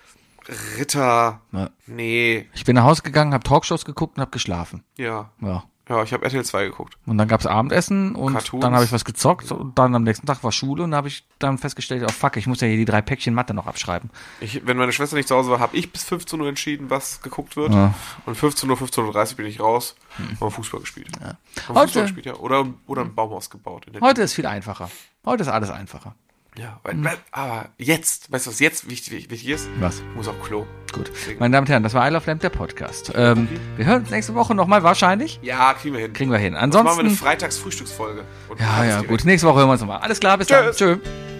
Ritter, Ja. nee, Ich bin nach Hause gegangen, habe Talkshows geguckt und habe geschlafen. ja. Ja. Ja, ich habe R T L zwei geguckt. Und dann gab's Abendessen und Cartoons. dann habe ich was gezockt und dann am nächsten Tag war Schule und da habe ich dann festgestellt, oh fuck, ich muss ja hier die drei Päckchen Mathe noch abschreiben. Ich, wenn meine Schwester nicht zu Hause war, habe ich bis fünfzehn Uhr entschieden, was geguckt wird. Ja. Und fünfzehn Uhr, fünfzehn Uhr dreißig bin ich raus und habe Fußball gespielt. Ja. Heute- Fußball gespielt, ja. Oder, oder ein Baumhaus gebaut. In der Heute ist viel einfacher. Heute ist alles einfacher. Ja, weil, weil, aber jetzt, weißt du, was jetzt wichtig, wichtig ist? Was? Ich muss auf Klo. Gut. Deswegen- Meine Damen und Herren, das war I Love Lamp, der Podcast. Ähm, wir hören uns nächste Woche nochmal wahrscheinlich. Ja, kriegen wir hin. Kriegen wir hin. Sonst machen wir eine Ansonsten. Freitags-Frühstücksfolge. Und Ja, alles ja, direkt. gut. Nächste Woche hören wir uns nochmal. Alles klar, bis dann. Tschüss. Tschö.